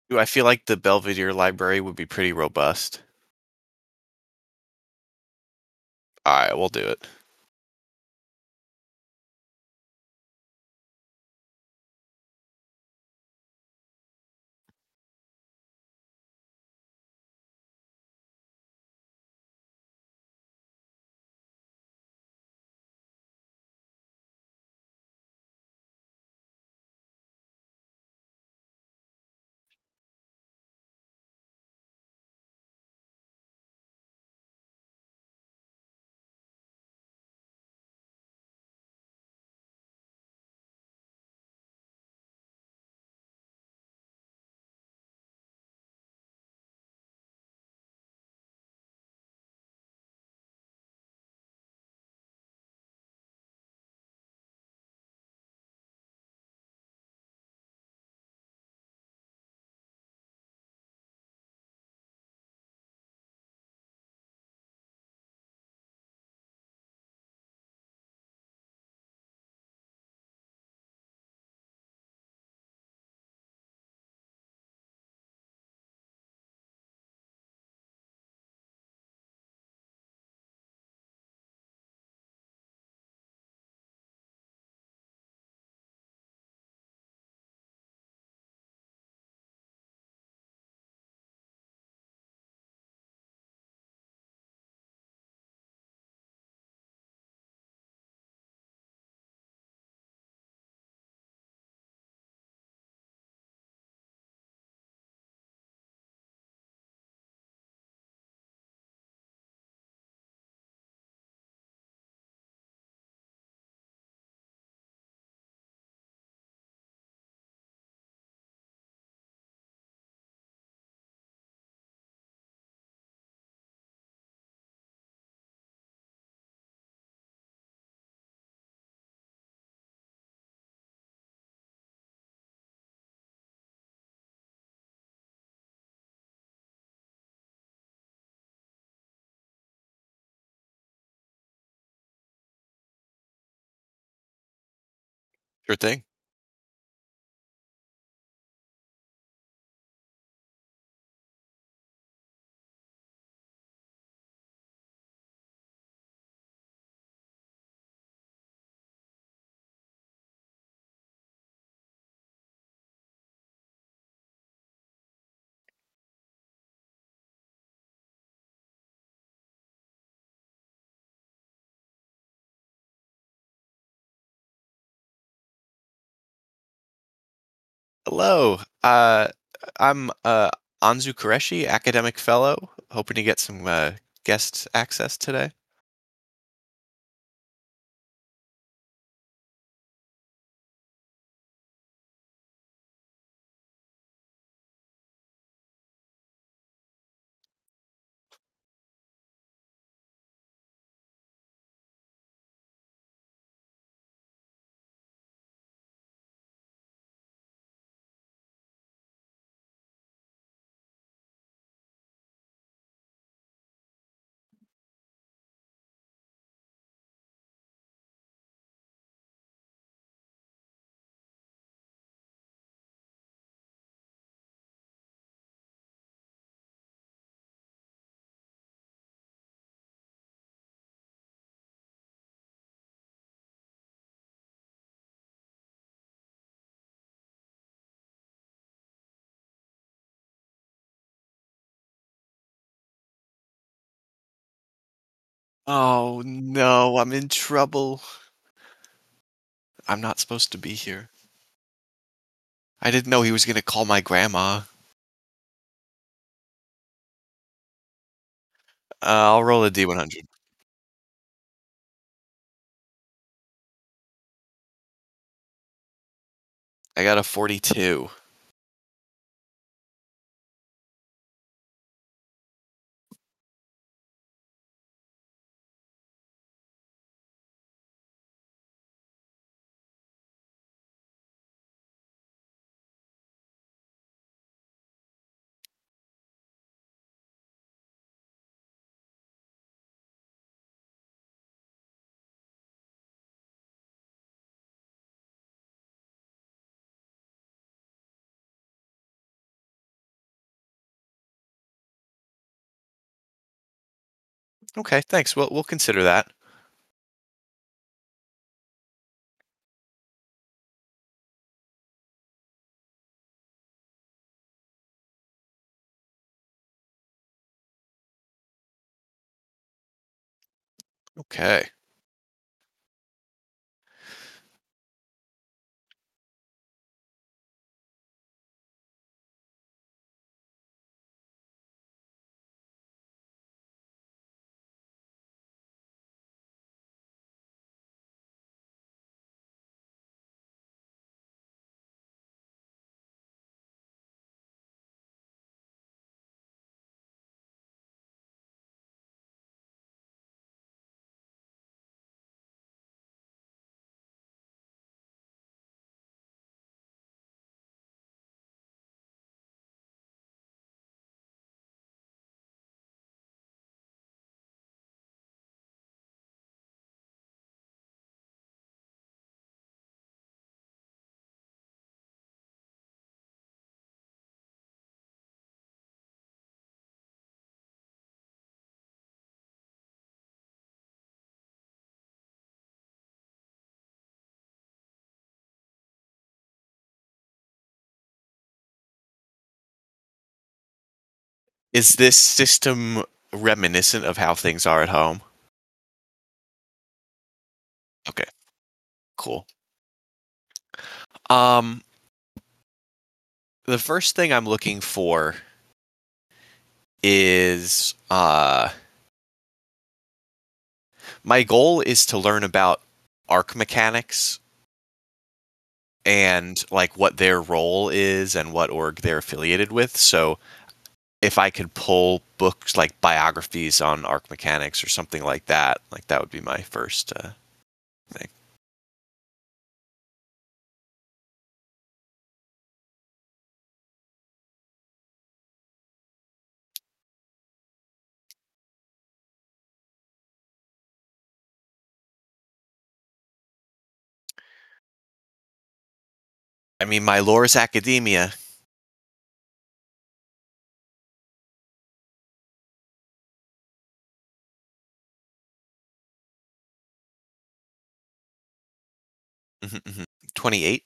Ooh, I feel like the Belvedere Library would be pretty robust. Alright, we'll do it. Sure thing. Hello. Uh, I'm uh, Anzu Qureshi, academic fellow, hoping to get some uh, guest access today. Oh no, I'm in trouble. I'm not supposed to be here. I didn't know he was gonna call my grandma. Uh, I'll roll a D one hundred. I got a forty-two. Okay, thanks. We'll we'll consider that. Okay. Is this system reminiscent of how things are at home? Okay, cool. Um, the first thing I'm looking for is uh my goal is to learn about arc mechanics and like what their role is and what org they're affiliated with. So if I could pull books like biographies on arc mechanics or something like that, like that would be my first uh, thing. I mean, my lore is academia. Mhm, mhm. twenty-eight.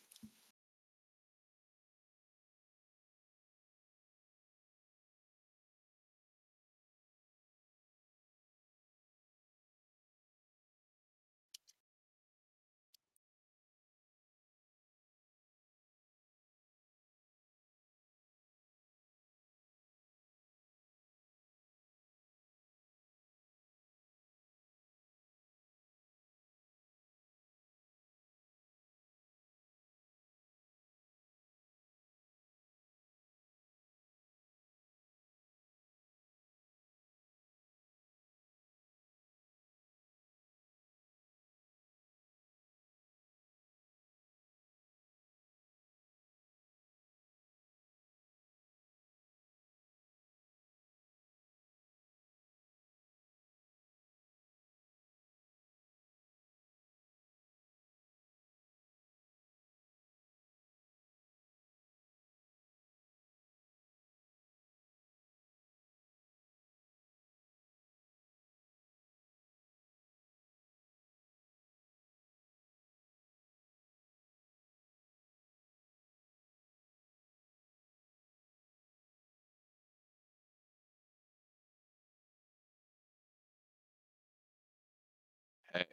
Okay.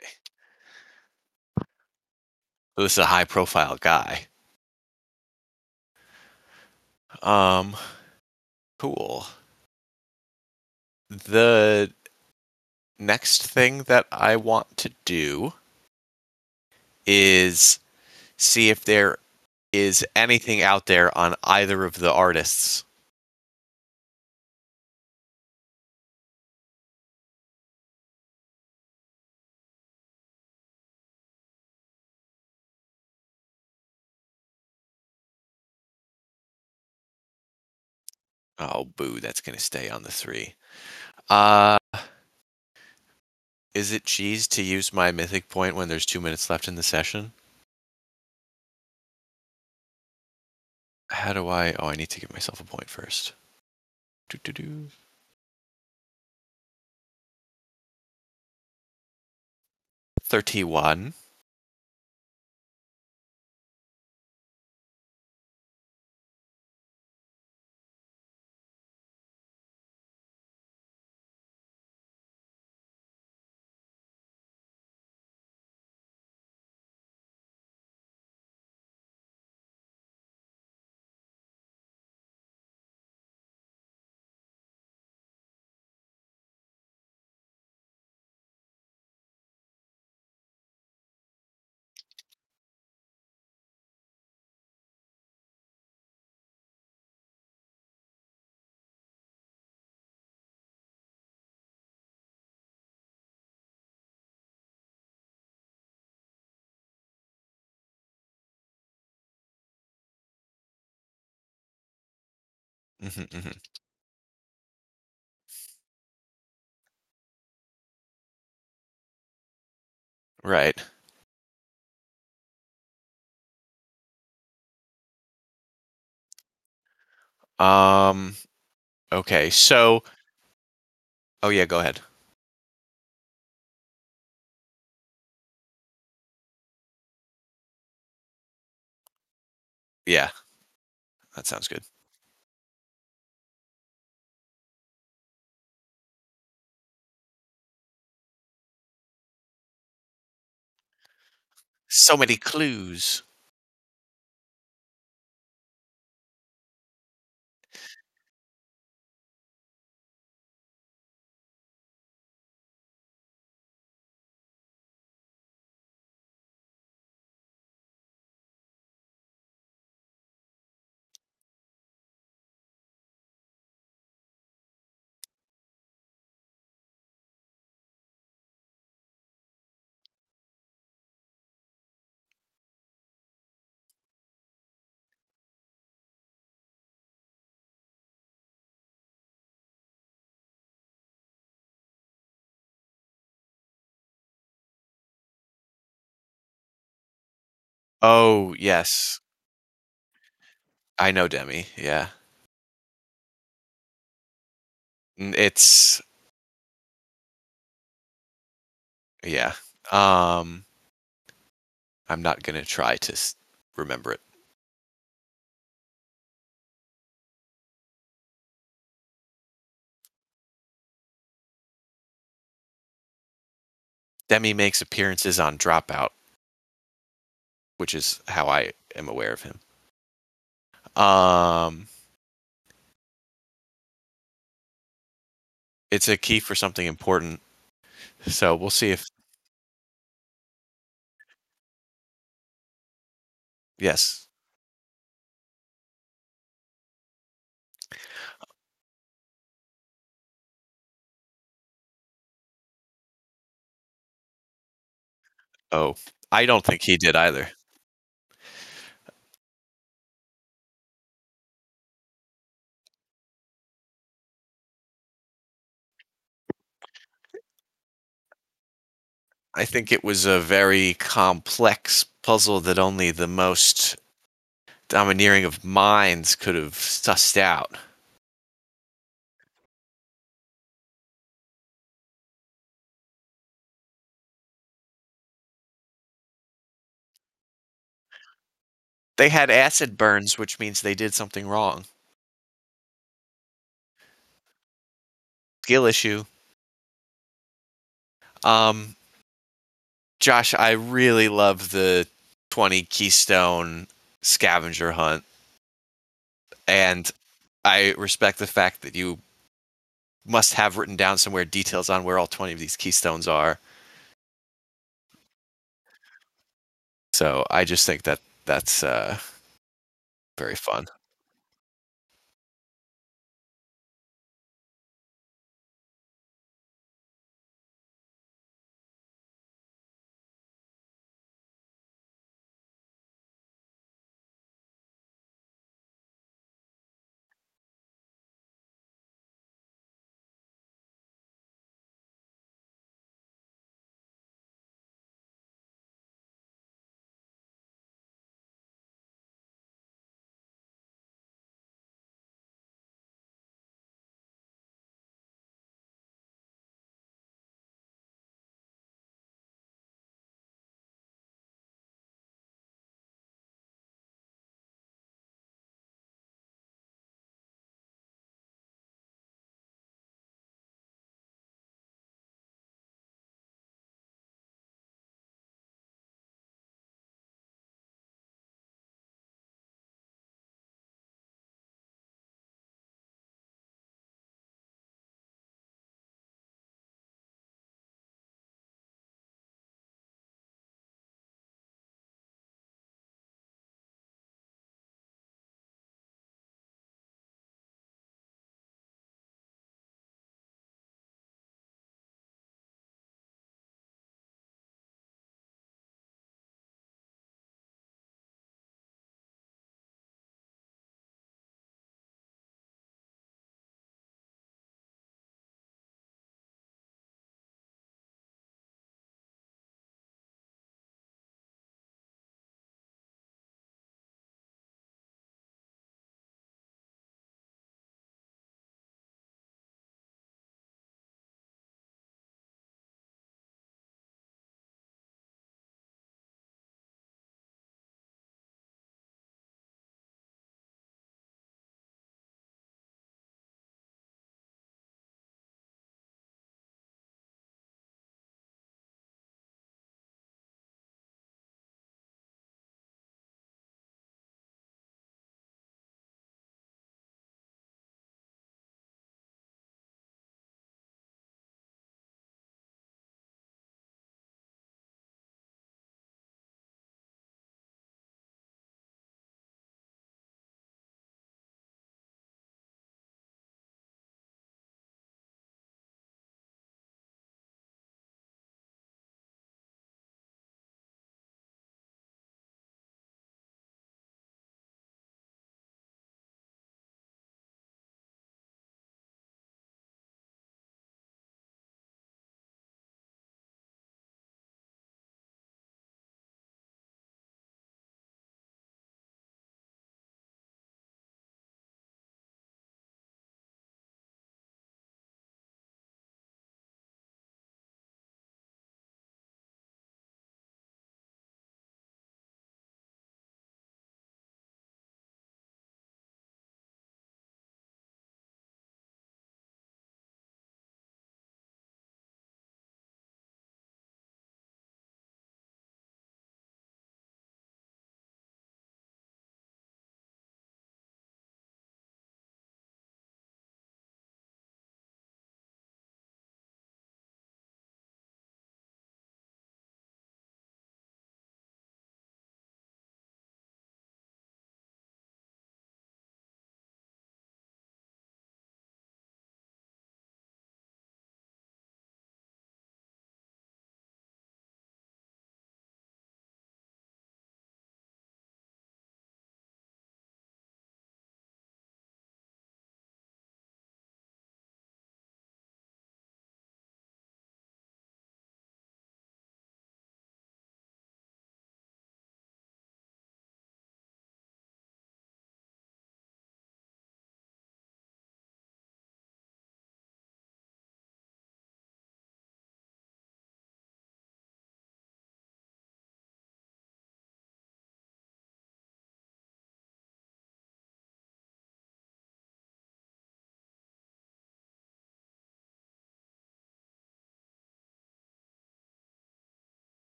So this is a high profile guy. Um, cool. The next thing that I want to do is see if there is anything out there on either of the artists. Oh, boo, that's going to stay on the three. Uh, is it cheese to use my mythic point when there's two minutes left in the session? How do I? Oh, I need to give myself a point first. Doo-doo-doo. thirty-one. Mhm, mhm. Right. Um, okay, so oh, yeah, go ahead. Yeah, that sounds good. So many clues. Oh, yes. I know Demi, yeah. N it's yeah. Um, I'm not gonna try to s remember it. Demi makes appearances on Dropout, which is how I am aware of him. Um, it's a key for something important, so we'll see if yes. Oh, I don't think he did either. I think it was a very complex puzzle that only the most domineering of minds could have sussed out. They had acid burns, which means they did something wrong. Skill issue. Um, Josh, I really love the twenty Keystone scavenger hunt, and I respect the fact that you must have written down somewhere details on where all twenty of these keystones are. So I just think that that's uh, very fun.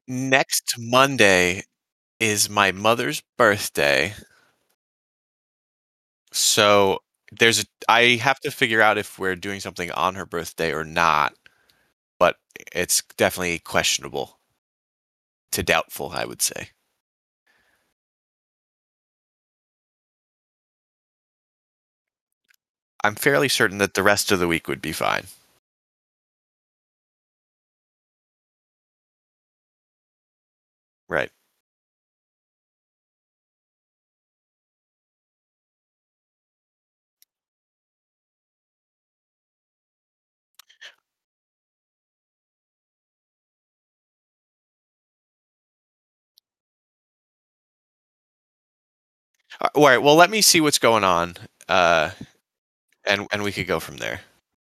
Next Monday is my mother's birthday, so there's a I have to figure out if we're doing something on her birthday or not, but it's definitely questionable to doubtful, I would say. I'm fairly certain that the rest of the week would be fine. Right. Uh, all right. Well, let me see what's going on, uh, and and we could go from there.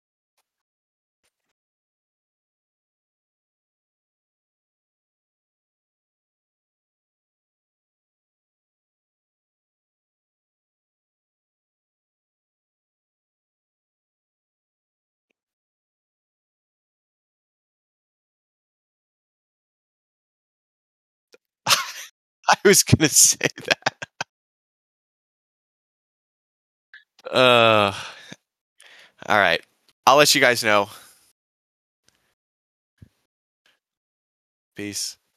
I was gonna say that. Uh, all right. I'll let you guys know. Peace.